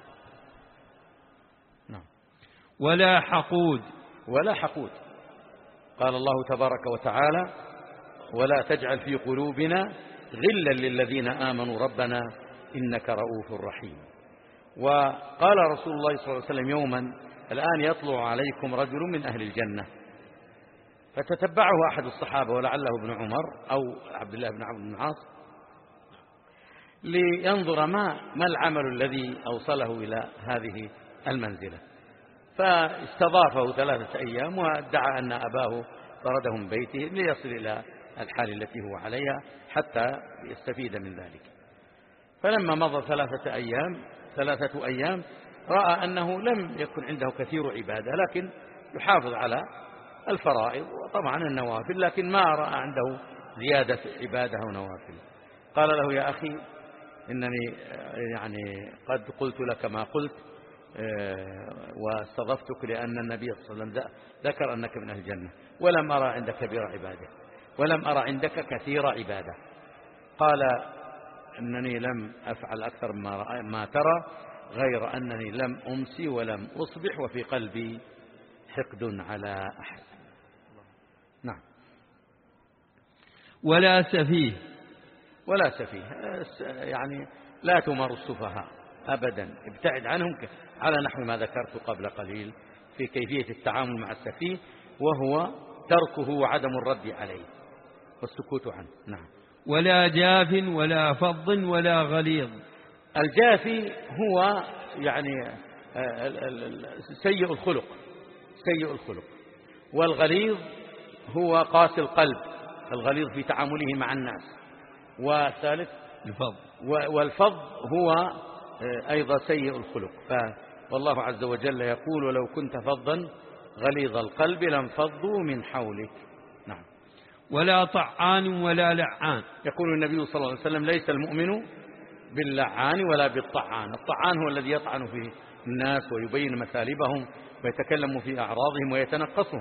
نعم. ولا حقود. ولا حقود. قال الله تبارك وتعالى: ولا تجعل في قلوبنا غلا للذين آمنوا ربنا إنك رؤوف رحيم. وقال رسول الله صلى الله عليه وسلم يوما: الآن يطلع عليكم رجل من أهل الجنة، فتتبعه أحد الصحابة ولعله ابن عمر أو عبد الله بن عمرو بن العاص لينظر ما ما العمل الذي أوصله إلى هذه المنزلة، فاستضافه ثلاثة أيام وادعى أن أباه طرده من بيته ليصل إلى الحال التي هو عليها حتى يستفيد من ذلك. فلما مضى ثلاثة أيام ثلاثة أيام رأى أنه لم يكن عنده كثير عبادة، لكن يحافظ على الفرائض وطبعا النوافل، لكن ما رأى عنده زيادة عبادة ونوافل. قال له: يا أخي، إنني يعني قد قلت لك ما قلت واستضفتك لأن النبي صلى الله عليه وسلم ذكر أنك من أهل الجنة، ولم أرى عندك كبير عبادة ولم أرى عندك كثير عبادة. قال: أنني لم أفعل أكثر ما, ما ترى، غير أنني لم أمسي ولم أصبح وفي قلبي حقد على أحد. نعم. ولا سفيه. ولا سفيه، يعني لا تمر السفهاء أبدا، ابتعد عنهم على نحو ما ذكرت قبل قليل في كيفية التعامل مع السفيه، وهو تركه وعدم الرد عليه والسكوت عنه. نعم. ولا جاف ولا فظ ولا غليظ. الجافي هو يعني سيء الخلق سيء الخلق والغليظ هو قاسي القلب، الغليظ في تعامله مع الناس. والثالث الفظ، والفظ هو أيضا سيء الخلق. والله عز وجل يقول: ولو كنت فظا غليظ القلب لانفضوا من حولك. نعم. ولا طعان ولا لعان. يقول النبي صلى الله عليه وسلم: ليس المؤمن باللعان ولا بالطعان. الطعان هو الذي يطعن في الناس ويبين مثالبهم ويتكلم في أعراضهم ويتنقصهم،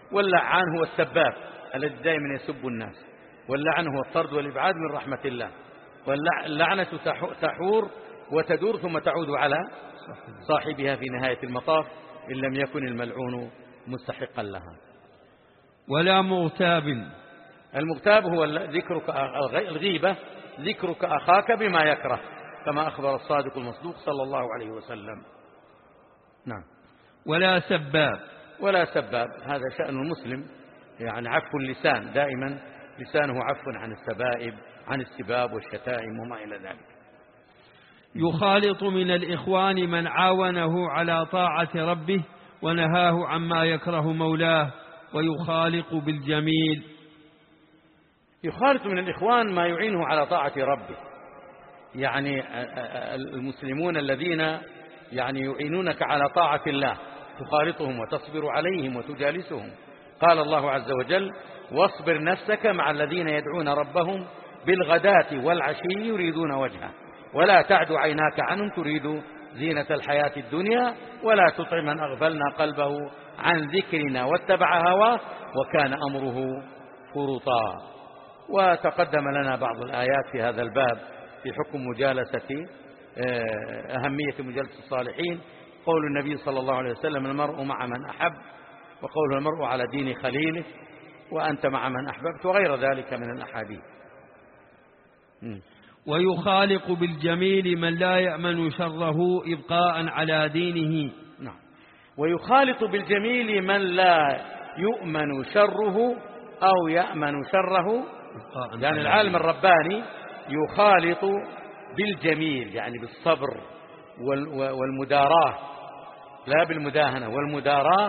واللعان هو السباب الذي دائما يسب الناس، واللعن هو الطرد والإبعاد من رحمة الله، واللعنة تحور وتدور ثم تعود على صاحبها في نهاية المطاف إن لم يكن الملعون مستحقا لها. ولا مغتاب. المغتاب هو ذكرك الغيبة، ذكرك أخاك بما يكره، كما أخبر الصادق المصدوق صلى الله عليه وسلم. نعم. ولا سباب. ولا سباب، هذا شأن المسلم، يعني عفو اللسان، دائما لسانه عفو عن السبائب، عن السباب والشتائم وما إلى ذلك. يخالط من الإخوان من عاونه على طاعة ربه ونهاه عما يكره مولاه، ويخالق بالجميل. يخالط من الإخوان ما يعينه على طاعة ربه، يعني المسلمون الذين يعني يعينونك على طاعة الله تخالطهم وتصبر عليهم وتجالسهم. قال الله عز وجل: واصبر نفسك مع الذين يدعون ربهم بالغداة والعشي يريدون وجهه ولا تعد عيناك عنهم تريد زينة الحياة الدنيا ولا تطع من أغفلنا قلبه عن ذكرنا واتبع هواه وكان أمره فرطا. وتقدم لنا بعض الآيات في هذا الباب في حكم مجالسة أهمية مجالسة الصالحين، قول النبي صلى الله عليه وسلم: المرء مع من أحب، وقول المرء على دين خليله، وأنت مع من أحببت، وغير ذلك من الأحاديث. ويخالق بالجميل من لا يأمن شره إبقاء على دينه. نعم. ويخالط بالجميل من لا يؤمن شره أو يأمن شره، يعني العالم الرباني يخالط بالجميل، يعني بالصبر والمداراة، لا بالمداهنة، والمداراة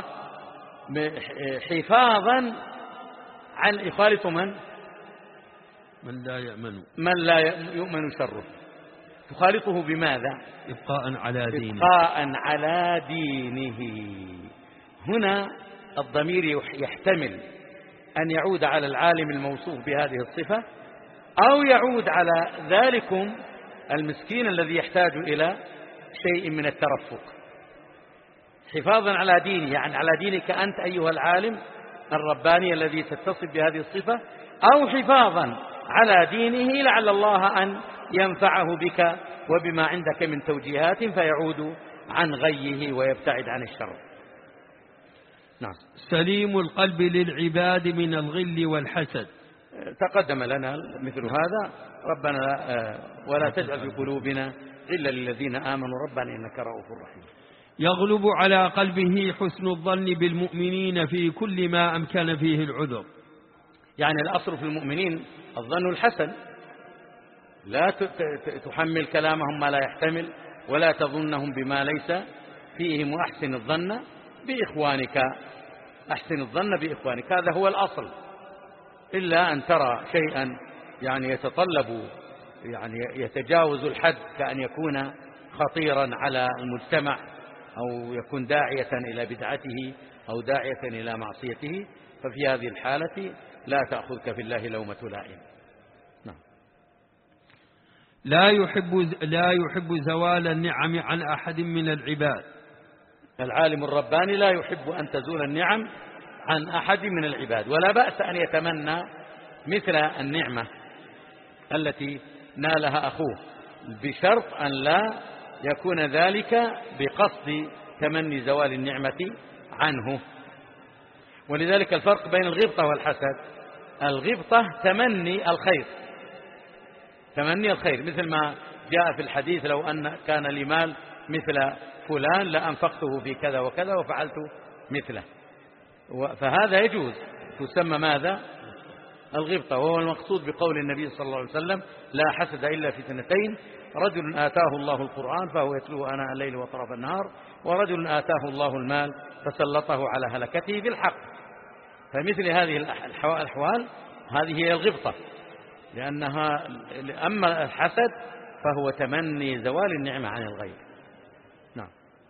حفاظا عن يخالط من من لا يأمن من لا يؤمن شره. تخالطه بماذا؟ إبقاء على دينه. إبقاء على دينه. هنا الضمير يحتمل أن يعود على العالم الموصوف بهذه الصفة، أو يعود على ذلكم المسكين الذي يحتاج إلى شيء من الترفق. حفاظا على دينه، يعني على دينك أنت أيها العالم الرباني الذي تتصف بهذه الصفة، أو حفاظا على دينه لعل الله أن ينفعه بك وبما عندك من توجيهات فيعود عن غيه ويبتعد عن الشر. نعم. سليم القلب للعباد من الغل والحسد. تقدم لنا مثل هذا: ربنا ولا تجعل في قلوبنا غلا للذين آمنوا ربنا إنك رؤوف رحيم. يغلب على قلبه حسن الظن بالمؤمنين في كل ما أمكن فيه العذر. يعني الأصل في المؤمنين الظن الحسن، لا تحمل كلامهم ما لا يحتمل، ولا تظنهم بما ليس فيهم، وأحسن الظن بإخوانك، أحسن الظن بإخوانك، هذا هو الأصل. إلا أن ترى شيئا يعني يتطلب، يعني يتجاوز الحد، كأن يكون خطيرا على المجتمع أو يكون داعية إلى بدعته أو داعية إلى معصيته، ففي هذه الحالة لا تأخذك في الله لومة لائم. نعم. لا يحب لا يحب زوال النعم عن أحد من العباد. العالم الرباني لا يحب أن تزول النعم عن أحد من العباد، ولا بأس أن يتمنى مثل النعمة التي نالها أخوه، بشرط أن لا يكون ذلك بقصد تمني زوال النعمة عنه. ولذلك الفرق بين الغبطة والحسد: الغبطة تمني الخير، تمني الخير، مثل ما جاء في الحديث: لو أن كان لي مال مثل فلان لأنفقته في كذا وكذا وفعلت مثله. فهذا يجوز، تسمى ماذا؟ الغبطة. وهو المقصود بقول النبي صلى الله عليه وسلم: لا حسد إلا في اثنتين: رجل آتاه الله القرآن فهو يتلوه آناء الليل وأطراف النهار، ورجل آتاه الله المال فسلطه على هلكته بالحق. فمثل هذه الأحوال هذه هي الغبطة، لأنها أما الحسد فهو تمني زوال النعمة عن الغير. نعم.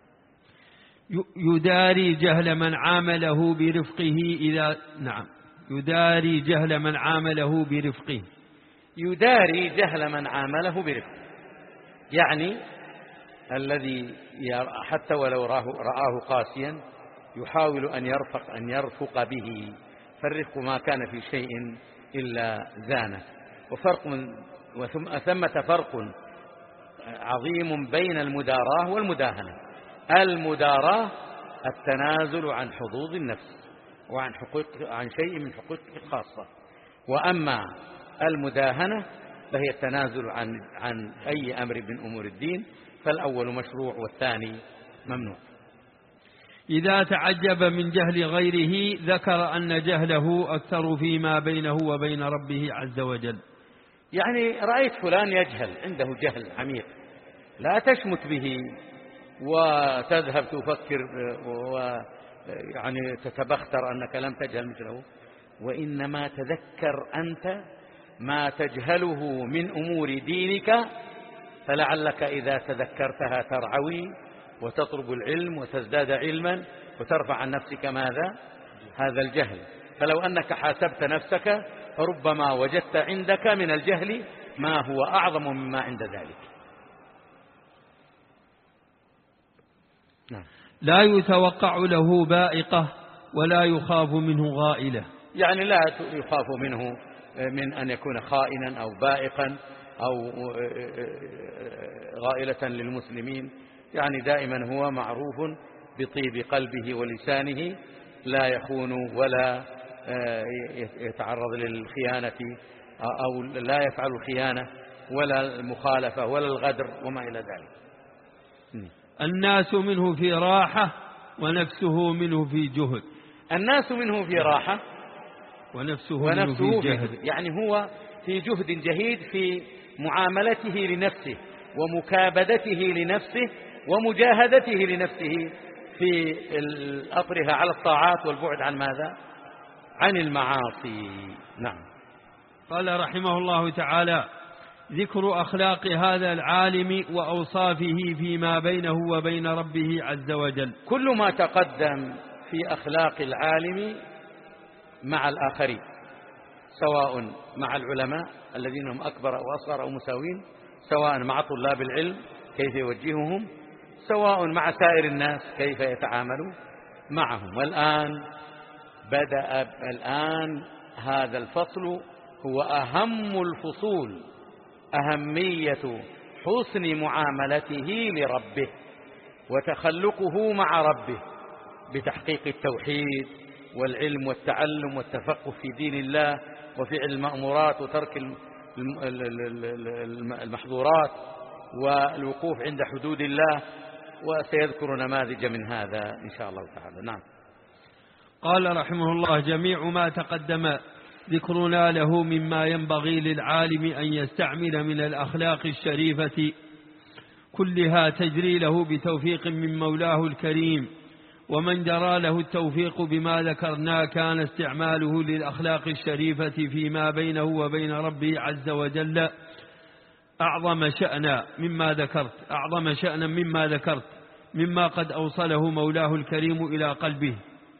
يداري جهل من عامله برفقه إذا نعم يداري جهل من عامله برفقه. يداري جهل من عامله برفقه، يعني الذي حتى ولو رآه, رآه قاسيا يحاول أن يرفق, أن يرفق به، فالرفق ما كان في شيء إلا زانه. وفرق من وثمة فرق عظيم بين المداراة والمداهنة. المداراة التنازل عن حظوظ النفس وعن حقوق عن شيء من حقوقك الخاصة، وأما المداهنة فهي التنازل عن عن أي أمر من أمور الدين، فالأول مشروع والثاني ممنوع. إذا تعجب من جهل غيره ذكر أن جهله أكثر فيما بينه وبين ربه عز وجل. يعني رأيت فلان يجهل، عنده جهل عميق، لا تشمت به وتذهب تفكر ويعني تتبختر أنك لم تجهل مثله، وإنما تذكر أنت ما تجهله من أمور دينك، فلعلك إذا تذكرتها ترعوي وتطلب العلم وتزداد علما وترفع عن نفسك ماذا؟ هذا الجهل. فلو أنك حاسبت نفسك فربما وجدت عندك من الجهل ما هو أعظم مما عند ذلك. نعم. لا يتوقع له بائقة ولا يخاف منه غائلة، يعني لا يخاف منه من أن يكون خائنا أو بائقا أو غائلة للمسلمين، يعني دائما هو معروف بطيب قلبه ولسانه، لا يخون ولا يتعرض للخيانة أو لا يفعل الخيانة ولا المخالفة ولا الغدر وما إلى ذلك. الناس منه في راحة ونفسه منه في جهد. الناس منه في راحة ونفسه, ونفسه منه في جهد. جهد، يعني هو في جهد جهيد في معاملته لنفسه ومكابدته لنفسه ومجاهدته لنفسه في الأطرها على الطاعات والبعد عن ماذا؟ عن المعاصي. نعم. قال رحمه الله تعالى: ذكر أخلاق هذا العالم وأوصافه فيما بينه وبين ربه عز وجل. كل ما تقدم في أخلاق العالم مع الآخرين، سواء مع العلماء الذين هم أكبر أو أصغر أو مساوين، سواء مع طلاب العلم كيف يوجههم، سواء مع سائر الناس كيف يتعاملوا معهم. والآن بدأ الآن هذا الفصل هو أهم الفصول، أهمية حسن معاملته لربه وتخلقه مع ربه بتحقيق التوحيد والعلم والتعلم والتفقه في دين الله وفعل المأمورات وترك المحظورات والوقوف عند حدود الله، وسيذكر نماذج من هذا إن شاء الله تعالى. نعم. قال رحمه الله: جميع ما تقدم ذكرنا له مما ينبغي للعالم أن يستعمل من الأخلاق الشريفة كلها تجري له بتوفيق من مولاه الكريم، ومن جرى له التوفيق بما ذكرنا كان استعماله للأخلاق الشريفة فيما بينه وبين ربه عز وجل أعظم شأنا مما ذكرت أعظم شأنا مما ذكرت مما قد أوصله مولاه الكريم إلى قلبه،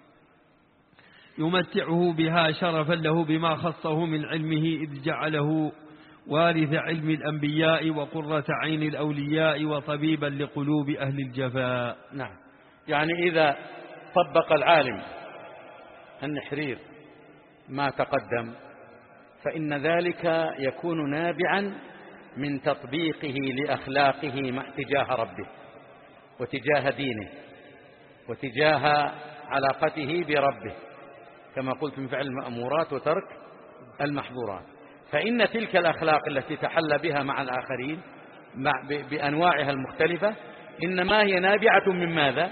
يمتعه بها شرفا له بما خصه من علمه، إذ جعله وارث علم الأنبياء وقرة عين الأولياء وطبيبا لقلوب أهل الجفاء. نعم. يعني إذا طبق العالم النحرير ما تقدم فإن ذلك يكون نابعا من تطبيقه لأخلاقه مع تجاه ربه وتجاه دينه وتجاه علاقته بربه، كما قلت من فعل المأمورات وترك المحظورات. فإن تلك الأخلاق التي تحلى بها مع الآخرين مع بأنواعها المختلفة إنما هي نابعة من ماذا؟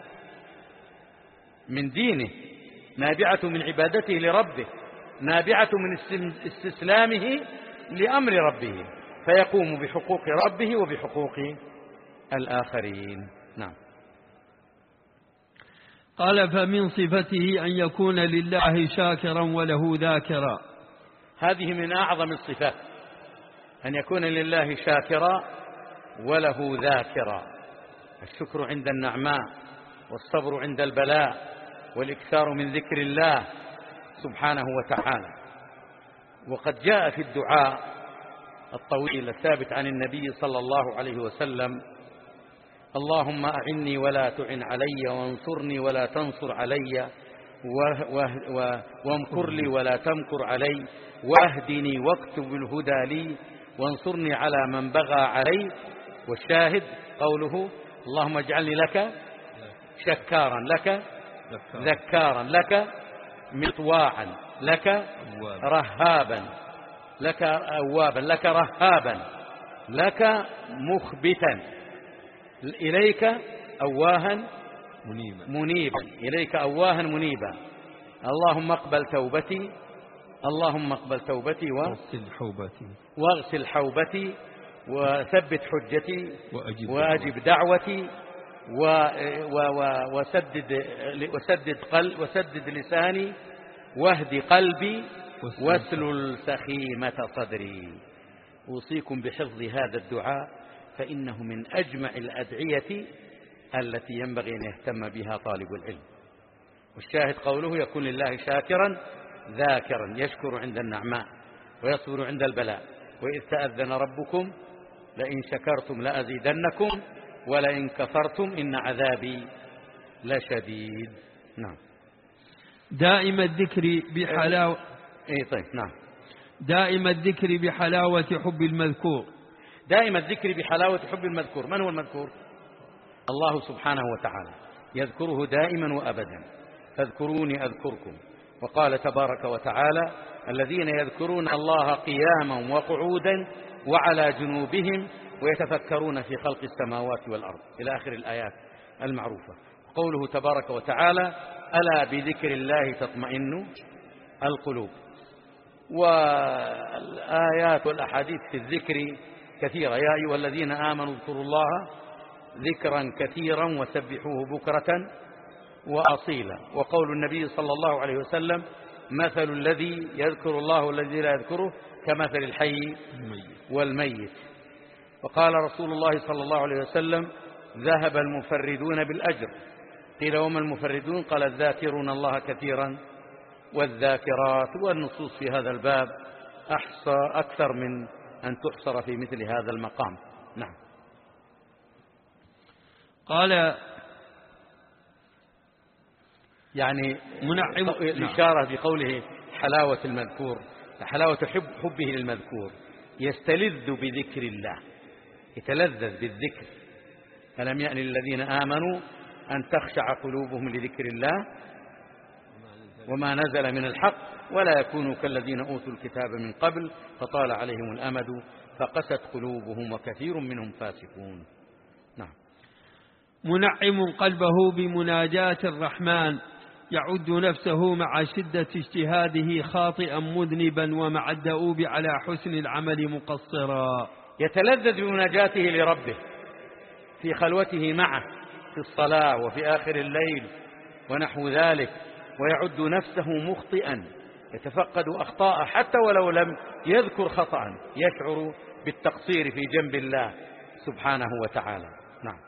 من دينه، نابعة من عبادته لربه، نابعة من استسلامه لأمر ربه، فيقوم بحقوق ربه وبحقوق الآخرين. نعم. قال: فمن صفته أن يكون لله شاكرا وله ذاكرا. هذه من أعظم الصفات، أن يكون لله شاكرا وله ذاكرا. الشكر عند النعماء والصبر عند البلاء والإكثار من ذكر الله سبحانه وتعالى. وقد جاء في الدعاء الطويل الثابت عن النبي صلى الله عليه وسلم اللهم أعني ولا تعن علي، وانصرني ولا تنصر علي، وامكر لي ولا تمكر علي، واهدني واكتب الهدى لي، وانصرني على من بغى علي. والشاهد قوله اللهم اجعلني لك شكارا، لك ذكارا، لك مطواعا، لك رهابا، لك أوابا، لك رهابا، لك مخبتا، إليك أواها منيبا, منيبا. إليك أواها منيبا. اللهم اقبل توبتي، اللهم اقبل توبتي واغسل حوبتي واغسل حوبتي وثبت حجتي وأجب, وأجب دعوتي وسدد وسدد قلب وسدد لساني واهد قلبي واسلل سخيمة صدري. أوصيكم بحفظ هذا الدعاء فإنه من أجمع الأدعية التي ينبغي أن يهتم بها طالب العلم. والشاهد قوله يكون لله شاكرا ذاكرا، يشكر عند النعماء ويصبر عند البلاء. وإذ تأذن ربكم لئن شكرتم لأزيدنكم ولئن كفرتم إن عذابي لشديد. نعم. دائم الذكر بحلاوة اي طيب نعم. دائم الذكر بحلاوة حب المذكور. دائم الذكر بحلاوة حب المذكور. من هو المذكور؟ الله سبحانه وتعالى يذكره دائما وأبدا، فاذكروني أذكركم. وقال تبارك وتعالى الذين يذكرون الله قياما وقعودا وعلى جنوبهم ويتفكرون في خلق السماوات والأرض إلى آخر الآيات المعروفة. قوله تبارك وتعالى ألا بذكر الله تطمئن القلوب. والآيات والأحاديث في الذكر كثيرة. يا أيها الذين آمنوا اذكروا الله ذكرا كثيرا وسبحوه بكرة وأصيلا. وقول النبي صلى الله عليه وسلم مثل الذي يذكر الله والذي لا يذكره كمثل الحي والميت. وقال رسول الله صلى الله عليه وسلم ذهب المفردون بالأجر. قيل وما المفردون؟ قال الذاكرون الله كثيرا والذاكرات. والنصوص في هذا الباب أحصى أكثر من أن تحصر في مثل هذا المقام. نعم. قال يعني منعم الإشارة بقوله حلاوة المذكور، حلاوة حب حبه للمذكور، يستلذ بذكر الله، يتلذذ بالذكر. ألم يأن للذين آمنوا أن تخشع قلوبهم لذكر الله وما نزل من الحق ولا يكونوا كالذين أوتوا الكتاب من قبل فطال عليهم الأمد فقست قلوبهم وكثير منهم فاسقون. نعم. منعم قلبه بمناجاة الرحمن، يعد نفسه مع شدة اجتهاده خاطئا مذنبا ومع الدؤوب على حسن العمل مقصرا. يتلذذ بمناجاته لربه في خلوته معه في الصلاة وفي آخر الليل ونحو ذلك، ويعد نفسه مخطئا يتفقد أخطاء حتى ولو لم يذكر خطأ، يشعر بالتقصير في جنب الله سبحانه وتعالى. نعم.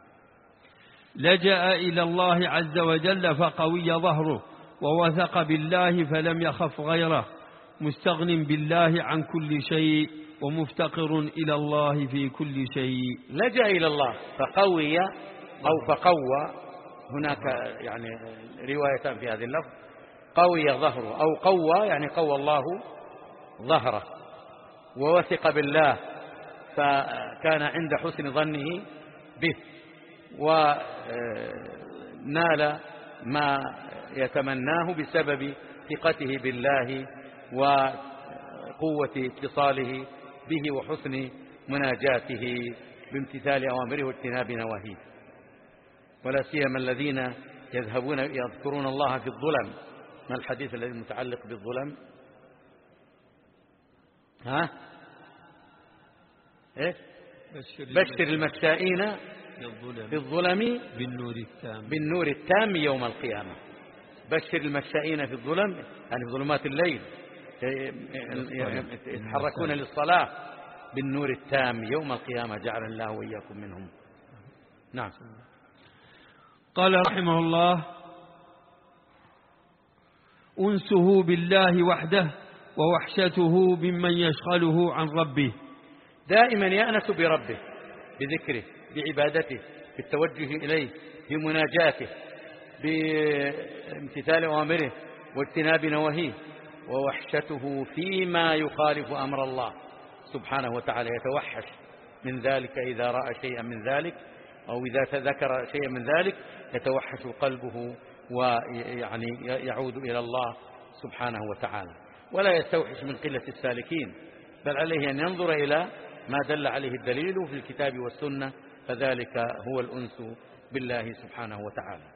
لجأ إلى الله عز وجل فقوي ظهره، ووثق بالله فلم يخف غيره، مستغن بالله عن كل شيء ومفتقر إلى الله في كل شيء. لجأ إلى الله فقوي أو فقوى، هناك يعني روايتان في هذه اللفظ، قوي ظهره أو قوى يعني قوى الله ظهره، ووثق بالله فكان عند حسن ظنه به ونال ما يتمناه بسبب ثقته بالله وقوة اتصاله به وحسن مناجاته بامتثال أوامره واجتناب نواهيه. ولا سيما الذين يذهبون يذكرون الله في الظلم. ما الحديث الذي متعلق بالظلم؟ ها إيه؟ بشر المشائين في الظلم بالنور التام بالنور التام يوم القيامة. بشر المشائين في الظلم يعني في ظلمات الليل يتحركون للصلاة بالنور التام يوم القيامة، جعل الله وإياكم منهم. نعم. قال رحمه الله أنسه بالله وحده ووحشته ممن يشغله عن ربه. دائما يأنس بربه بذكره بعبادته في التوجه إليه، في مناجاته، بامتثال أوامره واجتناب نواهيه، ووحشته فيما يخالف أمر الله سبحانه وتعالى، يتوحش من ذلك إذا رأى شيئا من ذلك أو إذا تذكر شيئا من ذلك يتوحش قلبه ويعني يعود إلى الله سبحانه وتعالى، ولا يستوحش من قلة السالكين، بل عليه أن ينظر إلى ما دل عليه الدليل في الكتاب والسنة، فذلك هو الأنس بالله سبحانه وتعالى.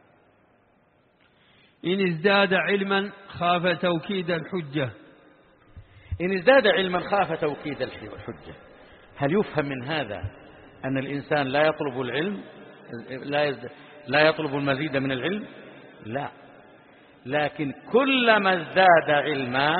إن ازداد علما خاف توكيد الحجة. إن ازداد علما خاف توكيد الحجة. هل يفهم من هذا أن الإنسان لا يطلب العلم، لا لا يطلب المزيد من العلم؟ لا، لكن كلما ازداد علما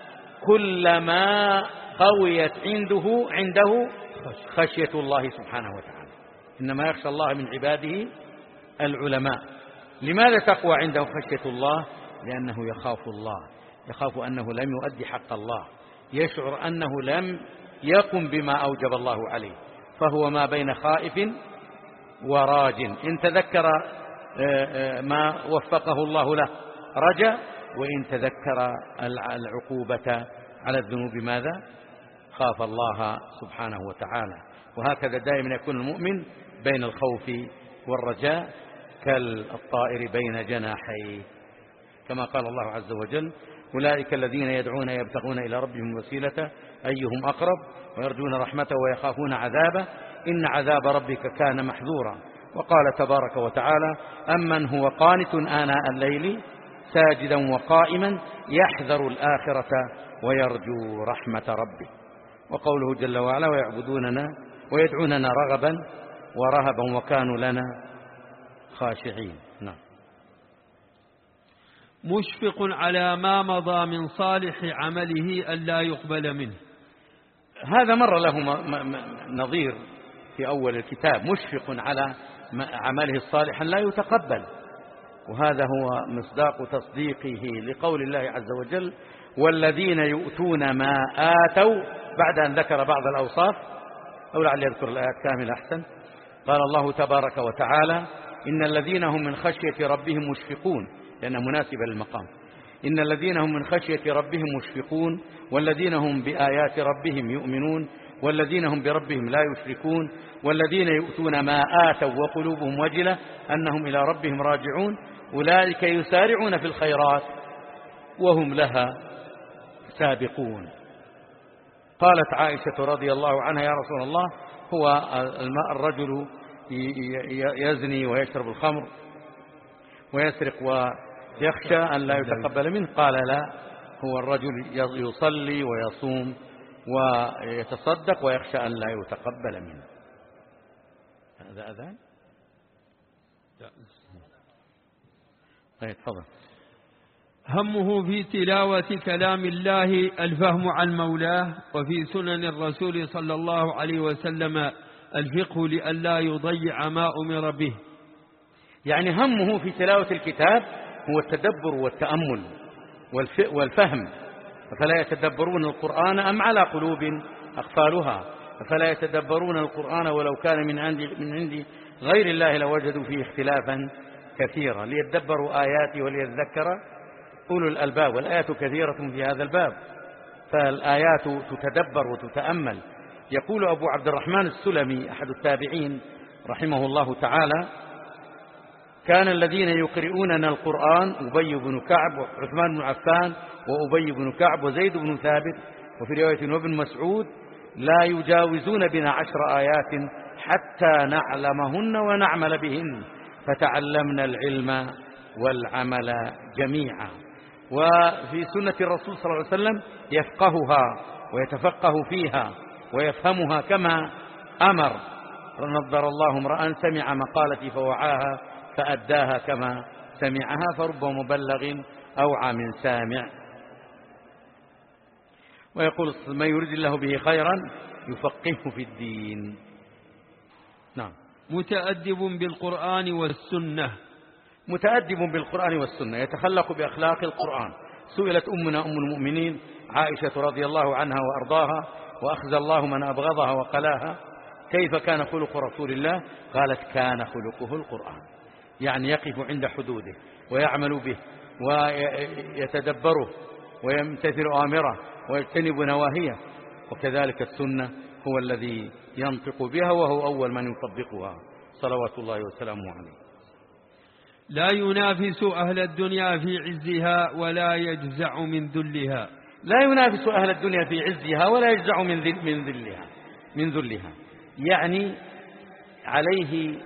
كلما قويت عنده عنده خشية الله سبحانه وتعالى. إنما يخشى الله من عباده العلماء. لماذا تقوى عنده خشية الله؟ لأنه يخاف الله، يخاف أنه لم يؤدي حق الله، يشعر أنه لم يقم بما أوجب الله عليه، فهو ما بين خائف وراج. إن تذكر ما وفقه الله له رجا، وإن تذكر العقوبة على الذنوب ماذا؟ خاف الله سبحانه وتعالى. وهكذا دائما يكون المؤمن بين الخوف والرجاء كالطائر بين جناحيه، كما قال الله عز وجل: أولئك الذين يدعون يبتغون إلى ربهم الوسيلة أيهم أقرب ويرجون رحمته ويخافون عذابه إن عذاب ربك كان محذورا. وقال تبارك وتعالى: أمن هو قانت آناء الليل ساجدا وقائما يحذر الآخرة ويرجو رحمة ربه. وقوله جل وعلا: ويعبدوننا ويدعوننا رغبا ورهبا وكانوا لنا خاشعين. نعم. مشفق على ما مضى من صالح عمله ألا يقبل منه. هذا مر له نظير في أول الكتاب، مشفق على عمله الصالح لا يتقبل، وهذا هو مصداق تصديقه لقول الله عز وجل: والذين يؤتون ما آتوا، بعد أن ذكر بعض الأوصاف، أو لعل يذكر الآيات كاملة أحسن. قال الله تبارك وتعالى: إن الذين هم من خشية ربهم مشفقون، لأنها مناسبة للمقام. إن الذين هم من خشية ربهم مشفقون والذين هم بآيات ربهم يؤمنون والذين هم بربهم لا يشركون والذين يؤتون ما آتوا وقلوبهم وجلة أنهم إلى ربهم راجعون أولئك يسارعون في الخيرات وهم لها سابقون. قالت عائشة رضي الله عنها: يا رسول الله، هو الرجل يزني ويشرب الخمر ويسرق ويخشى أن لا يتقبل منه؟ قال: لا، هو الرجل يصلي ويصوم ويتصدق ويخشى أن لا يتقبل منه. هذا أذان؟ طيب تفضل. همه في تلاوة كلام الله الفهم عن مولاه، وفي سنن الرسول صلى الله عليه وسلم الفقه لئلا يضيع ما أمر به. يعني همه في تلاوة الكتاب هو التدبر والتأمل والفهم. فلا يتدبرون القرآن أم على قلوب أقفالها؟ فلا يتدبرون القرآن ولو كان من عند من عند غير الله لوجدوا فيه اختلافا كثيرا ليتدبروا آياته وليذكر أولو الألباب. والآيات كثيرة في هذا الباب، فالآيات تتدبر وتتأمل. يقول أبو عبد الرحمن السلمي أحد التابعين رحمه الله تعالى: كان الذين يقرؤوننا القرآن أبي بن كعب وعثمان بن عفان وأبي بن كعب وزيد بن ثابت، وفي رواية وابن مسعود: لا يجاوزون بنا عشر آيات حتى نعلمهن ونعمل بهن، فتعلمنا العلم والعمل جميعا. وفي سنة الرسول صلى الله عليه وسلم: يفقهها ويتفقه فيها ويفهمها كما أمر. نضر الله امرأ سمع مقالتي فوعاها فأداها كما سمعها، فرب مبلغ أوعى من سامع. ويقول: من يريد الله به خيرا يفقهه في الدين. نعم. متأدب بالقرآن والسنة. متأدب بالقرآن والسنة، يتخلق بأخلاق القرآن. سئلت أمنا أم المؤمنين عائشة رضي الله عنها وأرضاها: وأخزى الله من أبغضها وقلاها، كيف كان خلق رسول الله؟ قالت كان خلقه القرآن، يعني يقف عند حدوده ويعمل به ويتدبره ويمتثل آمره ويجتنب نواهيه، وكذلك السنة هو الذي ينطق بها وهو أول من يطبقها صلوات الله وسلامه عليه. لا ينافس أهل الدنيا في عزها ولا يجزع من ذلها. لا ينافس أهل الدنيا في عزها ولا يجزع من ذل من ذلها من ذلها يعني عليه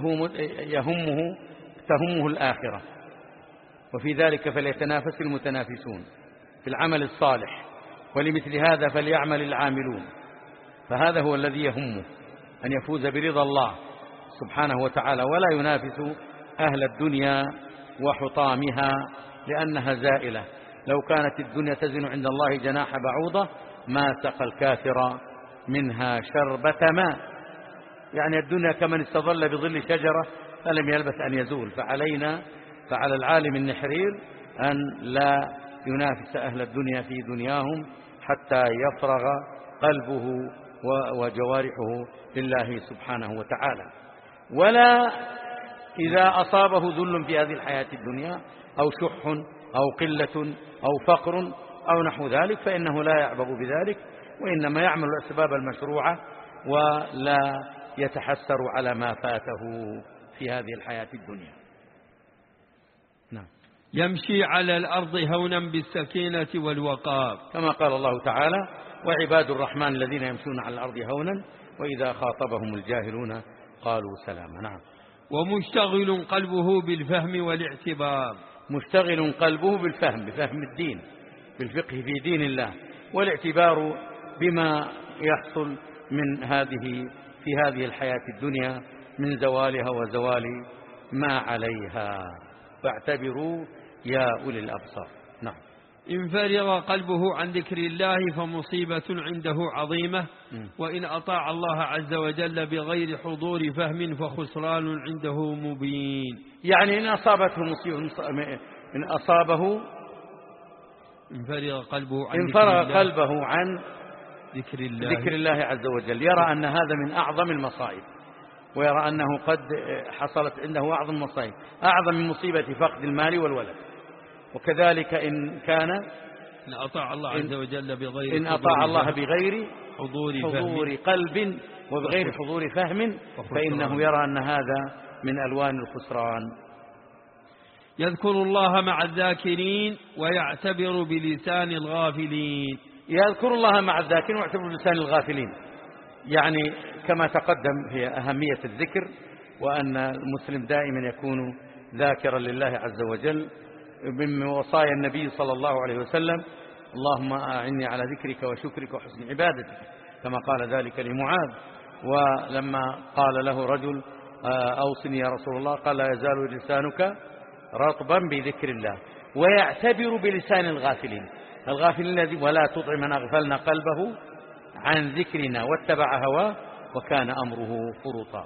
يهمه تهمه الآخرة، وفي ذلك فليتنافس المتنافسون في العمل الصالح، ولمثل هذا فليعمل العاملون. فهذا هو الذي يهمه أن يفوز برضا الله سبحانه وتعالى، ولا ينافس أهل الدنيا وحطامها لأنها زائلة. لو كانت الدنيا تزن عند الله جناح بعوضة ما سقى الكافر منها شربة ماء، يعني الدنيا كمن استظل بظل شجرة فلم يلبث أن يزول. فعلينا فعلى العالم النحرير أن لا ينافس أهل الدنيا في دنياهم حتى يفرغ قلبه وجوارحه لله سبحانه وتعالى. ولا إذا أصابه ذل في هذه الحياة الدنيا أو شح أو قلة أو فقر أو نحو ذلك فإنه لا يعبأ بذلك، وإنما يعمل الأسباب المشروعة ولا يتحسر على ما فاته في هذه الحياة الدنيا. نعم. يمشي على الأرض هونا بالسكينة والوقار، كما قال الله تعالى: وعباد الرحمن الذين يمشون على الأرض هونا وإذا خاطبهم الجاهلون قالوا سلاما. نعم. ومشتغل قلبه بالفهم والاعتبار. مشتغل قلبه بالفهم، بفهم الدين، بالفقه في دين الله، والاعتبار بما يحصل من هذه في هذه الحياة الدنيا من زوالها وزوال ما عليها، فاعتبروا يا أولي الأبصار. نعم. إن فرغ قلبه عن ذكر الله فمصيبة عنده عظيمة، وإن أطاع الله عز وجل بغير حضور فهم فخسران عنده مبين. يعني إن أصابته مصيبة، إن أصابه إن فرغ قلبه عن إن ذكر فرغ الله قلبه عن ذكر الله, ذكر الله عز وجل، يرى أن هذا من أعظم المصائب، ويرى أنه قد حصلت عنده أعظم المصائب، أعظم من مصيبة فقد المال والولد. وكذلك إن كان إن أطاع الله عز وجل بغير إن أطاع الله بغير حضور, حضور قلب وبغير حضور فهم فإنه يرى أن هذا من ألوان الخسران. يذكر الله مع الذاكرين ويعتبر بلسان الغافلين. يذكر الله مع الذاكرين ويعتبر بلسان الغافلين، يعني كما تقدم هي أهمية الذكر، وأن المسلم دائما يكون ذاكرا لله عز وجل. من وصايا النبي صلى الله عليه وسلم: اللهم أعني على ذكرك وشكرك وحسن عبادتك، كما قال ذلك لمعاذ. ولما قال له رجل: أوصني يا رسول الله، قال: لا يزال لسانك رطبا بذكر الله. ويعتبر بلسان الغافلين، الغافلين الذي ولا تطع من أغفلنا قلبه عن ذكرنا واتبع هواه وكان أمره فرطا.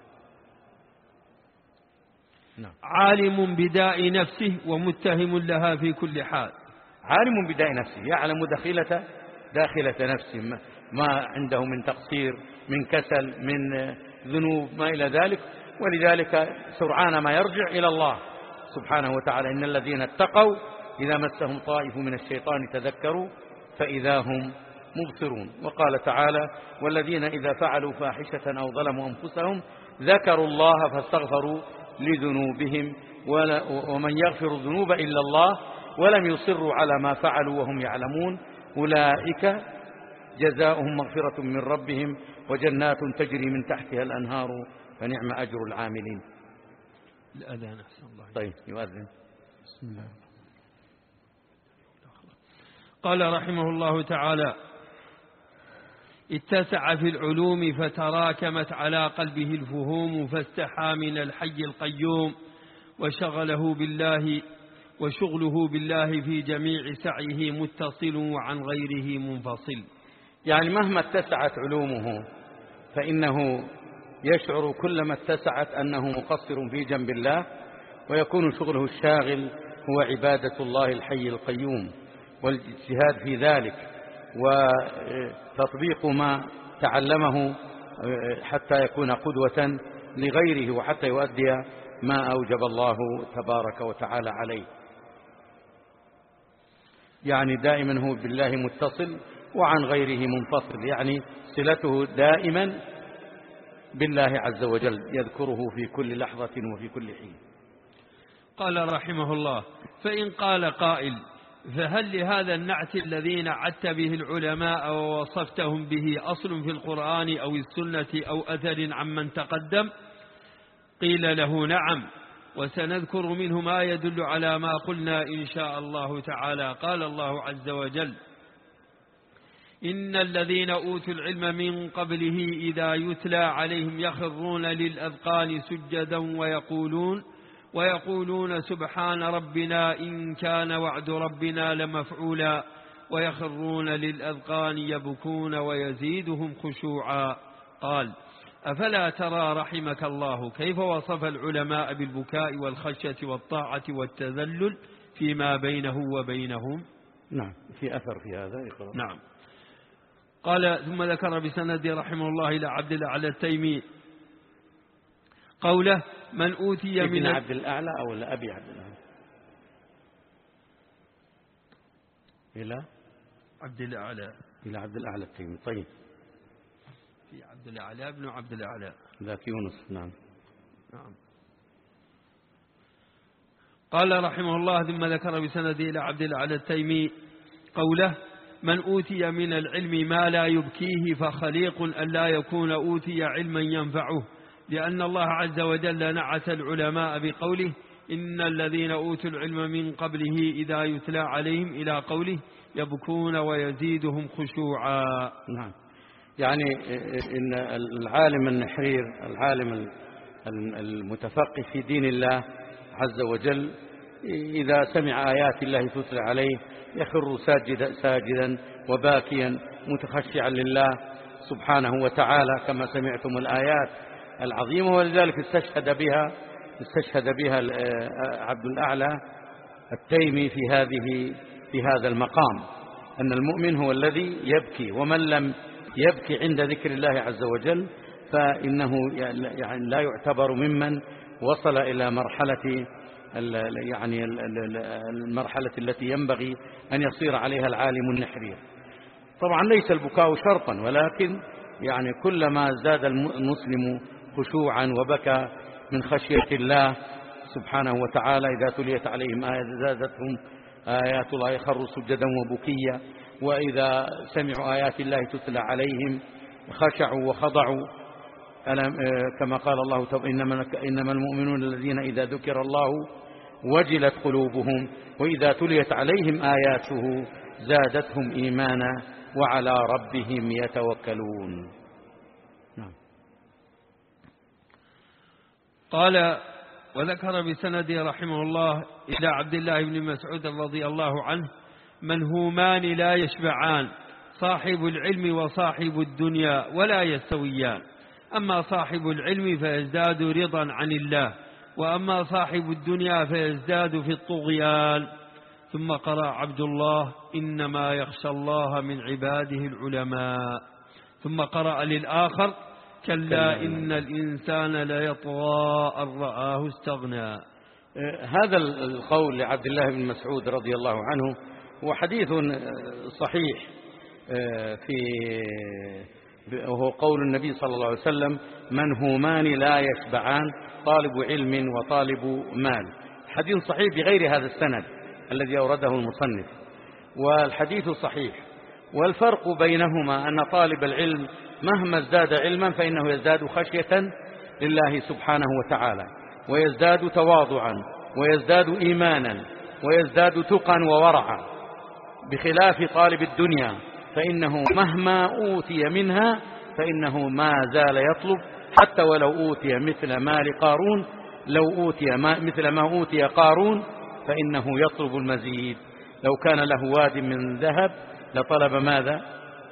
نعم. عالم بداء نفسه ومتهم لها في كل حال. عالم بداء نفسه، يعلم داخلة داخلة نفسه، ما عنده من تقصير، من كسل، من ذنوب، ما إلى ذلك. ولذلك سرعان ما يرجع إلى الله سبحانه وتعالى: إن الذين اتقوا إذا مسهم طائف من الشيطان تذكروا فإذا هم مبصرون. وقال تعالى: والذين إذا فعلوا فاحشة أو ظلموا أنفسهم ذكروا الله فاستغفروا لذنوبهم ومن يغفر الذنوب إلا الله ولم يصروا على ما فعلوا وهم يعلمون أولئك جزاؤهم مغفرة من ربهم وجنات تجري من تحتها الأنهار فنعم أجر العاملين. الأذان أحسن الله. طيب يؤذن. بسم الله. قال رحمه الله تعالى: اتسع في العلوم فتراكمت على قلبه الفهوم فاستحى من الحي القيوم وشغله بالله وشغله بالله في جميع سعيه متصل وعن غيره منفصل. يعني مهما اتسعت علومه فإنه يشعر كلما اتسعت أنه مقصر في جنب الله، ويكون شغله الشاغل هو عبادة الله الحي القيوم والاجتهاد في ذلك وتطبيق ما تعلمه حتى يكون قدوة لغيره وحتى يؤدي ما أوجب الله تبارك وتعالى عليه. يعني دائما هو بالله متصل وعن غيره منفصل، يعني صلته دائما بالله عز وجل، يذكره في كل لحظة وفي كل حين. قال رحمه الله: فإن قال قائل: فهل لهذا النعت الذي نعت به العلماء ووصفتهم به أصل في القرآن أو السنة أو أثر عمن تقدم؟ قيل له: نعم، وسنذكر منه ما يدل على ما قلنا إن شاء الله تعالى. قال الله عز وجل: إن الذين أوتوا العلم من قبله إذا يتلى عليهم يخرون للأذقان سجدا ويقولون ويقولون سبحان ربنا إن كان وعد ربنا لمفعولا ويخرون للأذقان يبكون ويزيدهم خشوعا. قال: أفلا ترى رحمك الله كيف وصف العلماء بالبكاء والخشية والطاعة والتذلل فيما بينه وبينهم؟ نعم، في أثر في هذا يقرأ. نعم. قال: ثم ذكر بسند رحمه الله إلى عبد الأعلى التيمي قوله: من أوتي من ابن عبد الأعلى أو أبي عبد الأعلى إلى عبد الأعلى إلى عبد الأعلى التيمي. طيب، في عبد الأعلى ابن عبد الأعلى ذاك يونس. نعم نعم. قال رحمه الله: ثم ذكر بسنده إلى عبد الأعلى التيمي قوله: من أوتي من العلم ما لا يبكيه فخليق أن لا يكون أوتي علما ينفعه، لأن الله عز وجل نعت العلماء بقوله: إن الذين أوتوا العلم من قبله إذا يتلى عليهم إلى قوله يبكون ويزيدهم خشوعا. نعم، يعني إن العالم النحرير، العالم المتفقه في دين الله عز وجل، إذا سمع آيات الله تتلى عليه يخر ساجدا, ساجدا وباكيا متخشعا لله سبحانه وتعالى كما سمعتم الآيات العظيمة. ولذلك استشهد بها استشهد بها عبد الأعلى التيمي في هذه في هذا المقام، أن المؤمن هو الذي يبكي، ومن لم يبكي عند ذكر الله عز وجل فإنه يعني لا يعتبر ممن وصل إلى مرحلة يعني المرحلة التي ينبغي أن يصير عليها العالم النحرير. طبعا ليس البكاء شرطا، ولكن يعني كلما زاد المسلم خشوعا وبكى من خشية الله سبحانه وتعالى إذا تليت عليهم آيات زادتهم آيات الله يخروا سجدا وبكيا، وإذا سمعوا آيات الله تتلى عليهم خشعوا وخضعوا، كما قال الله إنما المؤمنون الذين إذا ذكر الله وجلت قلوبهم وإذا تليت عليهم آياته زادتهم إيمانا وعلى ربهم يتوكلون. نعم. قال: وذكر بسند رحمه الله إلى عبد الله بن مسعود رضي الله عنه: منهومان لا يشبعان، صاحب العلم وصاحب الدنيا ولا يستويان، أما صاحب العلم فيزداد رضا عن الله، وأما صاحب الدنيا فيزداد في الطغيان. ثم قرأ عبد الله: إنما يخشى الله من عباده العلماء. ثم قرأ للآخر: كلا إن الإنسان ليطغى أن رآه استغنى. هذا القول لعبد الله بن مسعود رضي الله عنه هو حديث صحيح، في وهو قول النبي صلى الله عليه وسلم: منهومان لا يشبعان، طالب علم وطالب مال. حديث صحيح بغير هذا السند الذي أورده المصنف، والحديث صحيح. والفرق بينهما أن طالب العلم مهما ازداد علما فإنه يزداد خشية لله سبحانه وتعالى، ويزداد تواضعا، ويزداد إيمانا، ويزداد تقا وورعا، بخلاف طالب الدنيا فإنه مهما أوتي منها فإنه ما زال يطلب، حتى ولو أوتي مثل مال قارون، لو أوتي مثل ما أوتي قارون فإنه يطلب المزيد. لو كان له واد من ذهب لطلب ماذا؟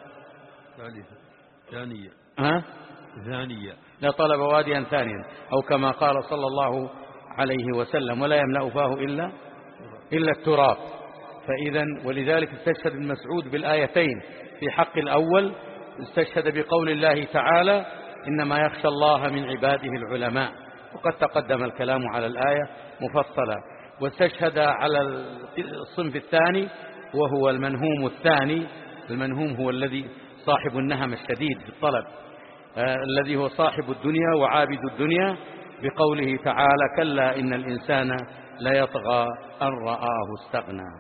ثانية ها؟ ثانية لطلب واديا ثانيا، أو كما قال صلى الله عليه وسلم: ولا يملأ فاه إلا إلا التراب. فإذا ولذلك استشهد ابن مسعود بالآيتين في حق الأول، استشهد بقول الله تعالى: إنما يخشى الله من عباده العلماء. وقد تقدم الكلام على الآية مفصلا. واستشهد على الصنف الثاني وهو المنهوم الثاني. المنهوم هو الذي صاحب النهم الشديد في الطلب، آه الذي هو صاحب الدنيا وعابد الدنيا، بقوله تعالى: كلا إن الإنسان ليطغى أن رآه استغنى.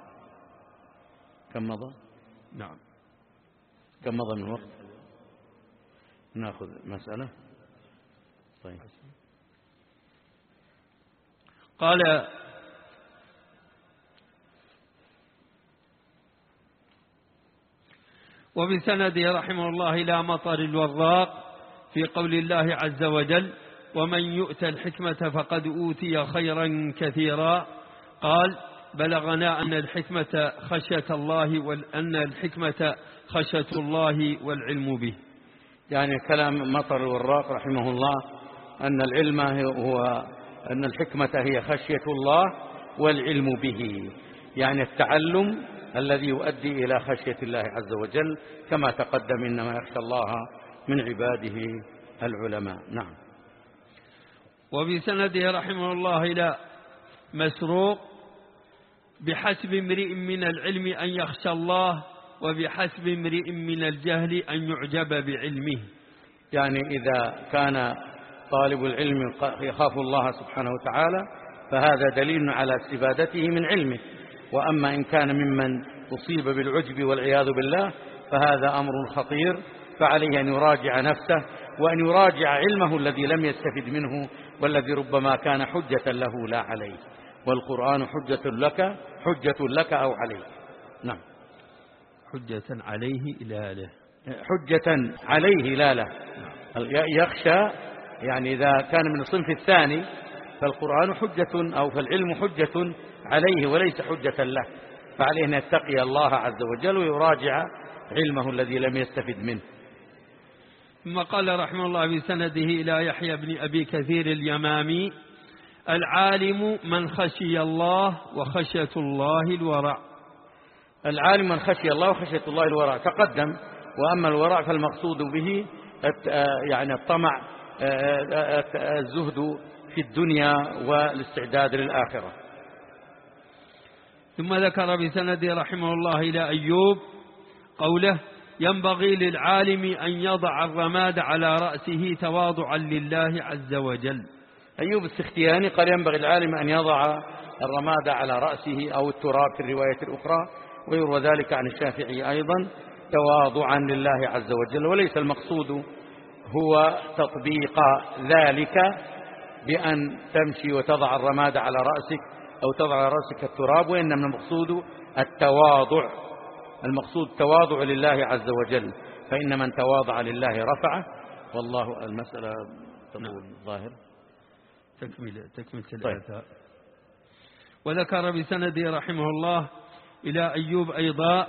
كم مضى؟ نعم. كم مضى من الوقت؟ نأخذ مسألة. طيب. قال: وبسنده رحمه الله إلى مطر الوراق في قول الله عز وجل: ومن يؤت الحكمة فقد أوتي خيرا كثيرا. قال: بلغنا أن الحكمة خشية الله وأن الحكمة خشية الله والعلم به. يعني كلام مطر الوراق رحمه الله أن العلم هو أن الحكمة هي خشية الله والعلم به، يعني التعلم الذي يؤدي إلى خشية الله عز وجل، كما تقدم إنما يخشى الله من عباده العلماء. نعم. وبسنده رحمه الله إلى مسروق: بحسب امرئ من العلم أن يخشى الله وبحسب امرئ من الجهل أن يعجب بعلمه. يعني إذا كان طالب العلم يخاف الله سبحانه وتعالى فهذا دليل على استفادته من علمه، وأما إن كان ممن أصيب بالعجب والعياذ بالله فهذا أمر خطير، فعليه أن يراجع نفسه وأن يراجع علمه الذي لم يستفد منه والذي ربما كان حجة له لا عليه، والقرآن حجة لك حجة لك أو عليك. نعم. حجة عليه لا له. حجة عليه لا له. يخشى يعني إذا كان من الصنف الثاني فالقرآن حجة أو فالعلم حجة عليه وليس حجة له، فعليه أن يتقي الله عز وجل ويراجع علمه الذي لم يستفد منه. ثم قال رحمه الله بسنده إلى يحيى بن أبي كثير اليمامي: العالم من خشي الله وخشية الله الورع. العالم من خشي الله وخشية الله الورع تقدم، وأما الورع فالمقصود به يعني الطمع، الزهد في الدنيا والاستعداد للآخرة. ثم ذكر بسنده رحمه الله إلى أيوب قوله: ينبغي للعالم أن يضع الرماد على رأسه تواضعا لله عز وجل. أيوب السختياني قال: ينبغي للعالم أن يضع الرماد على رأسه أو التراب في الرواية الأخرى، ويروى ذلك عن الشافعي أيضا، تواضعا لله عز وجل. وليس المقصود هو تطبيق ذلك بأن تمشي وتضع الرماد على رأسك أو تضع على رأسك التراب، وإنما المقصود التواضع، المقصود التواضع لله عز وجل، فإن من تواضع لله رفعه. والله المسألة تقول الظاهر تكمل تكمل طيب. وذكر بسنده رحمه الله إلى أيوب أيضا: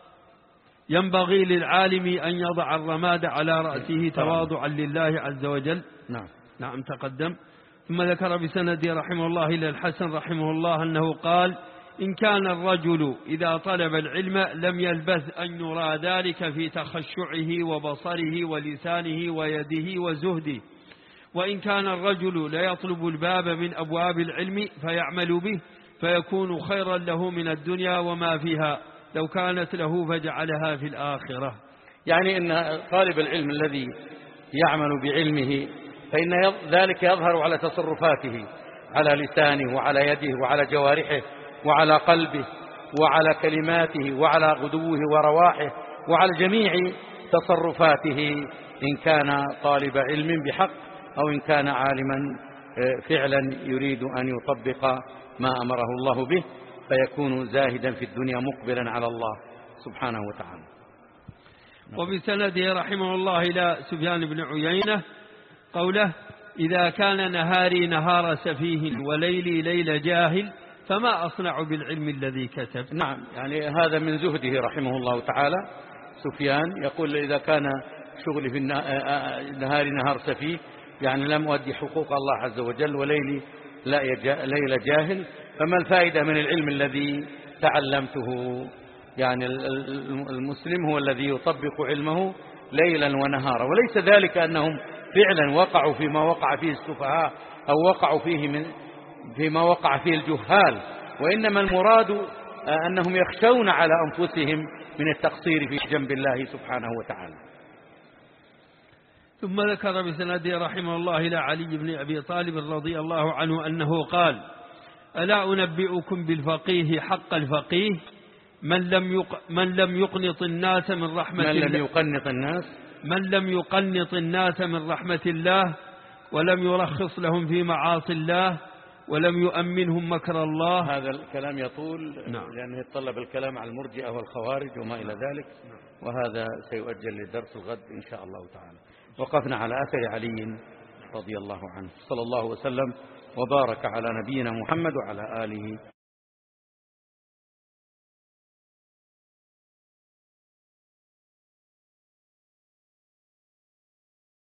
ينبغي للعالم أن يضع الرماد على رأسه تواضعا لله عز وجل. نعم نعم تقدم. ثم ذكر بسنده رحمه الله إلى الحسن رحمه الله أنه قال: إن كان الرجل إذا طلب العلم لم يلبث أن يرى ذلك في تخشعه وبصره ولسانه ويده وزهده، وإن كان الرجل ليطلب الباب من أبواب العلم فيعمل به فيكون خيرا له من الدنيا وما فيها لو كانت له فجعلها في الآخرة. يعني إن طالب العلم الذي يعمل بعلمه فإن ذلك يظهر على تصرفاته، على لسانه وعلى يده وعلى جوارحه وعلى قلبه وعلى كلماته وعلى غدوه ورواحه وعلى جميع تصرفاته، إن كان طالب علم بحق أو إن كان عالما فعلا يريد أن يطبق ما أمره الله به، فيكون زاهدا في الدنيا مقبلا على الله سبحانه وتعالى. وبسنده رحمه الله إلى سفيان بن عيينة قوله: إذا كان نهاري نهار سفيه وليلي ليل جاهل فما أصنع بالعلم الذي كتب. نعم، يعني هذا من زهده رحمه الله تعالى. سفيان يقول: إذا كان شغلي في النهار نهار سفيه، يعني لم أؤدي حقوق الله عز وجل، وليلي ليل جاهل، فما الفائدة من العلم الذي تعلمته؟ يعني المسلم هو الذي يطبق علمه ليلا ونهارا. وليس ذلك أنهم فعلا وقعوا فيما وقع فيه السفهاء أو وقعوا فيه من فيما وقع فيه الجهال، وإنما المراد أنهم يخشون على أنفسهم من التقصير في جنب الله سبحانه وتعالى. ثم ذكر بسنده رحمه الله إلى علي بن أبي طالب رضي الله عنه أنه قال: ألا أنبئكم بالفقيه حق الفقيه من لم يق من لم يقنط الناس من رحمة من الله لم يقنط الناس من لم يقنط الناس من رحمة الله ولم يرخص لهم في معاصي الله ولم يؤمنهم مكر الله. هذا الكلام يطول، نعم. لأنه يتطلب الكلام على المرجئة والخوارج وما إلى ذلك، وهذا سيؤجل للدرس الغد إن شاء الله تعالى. وقفنا على أثر علي رضي الله عنه. صلى الله وسلم وبارك على نبينا محمد وعلى آله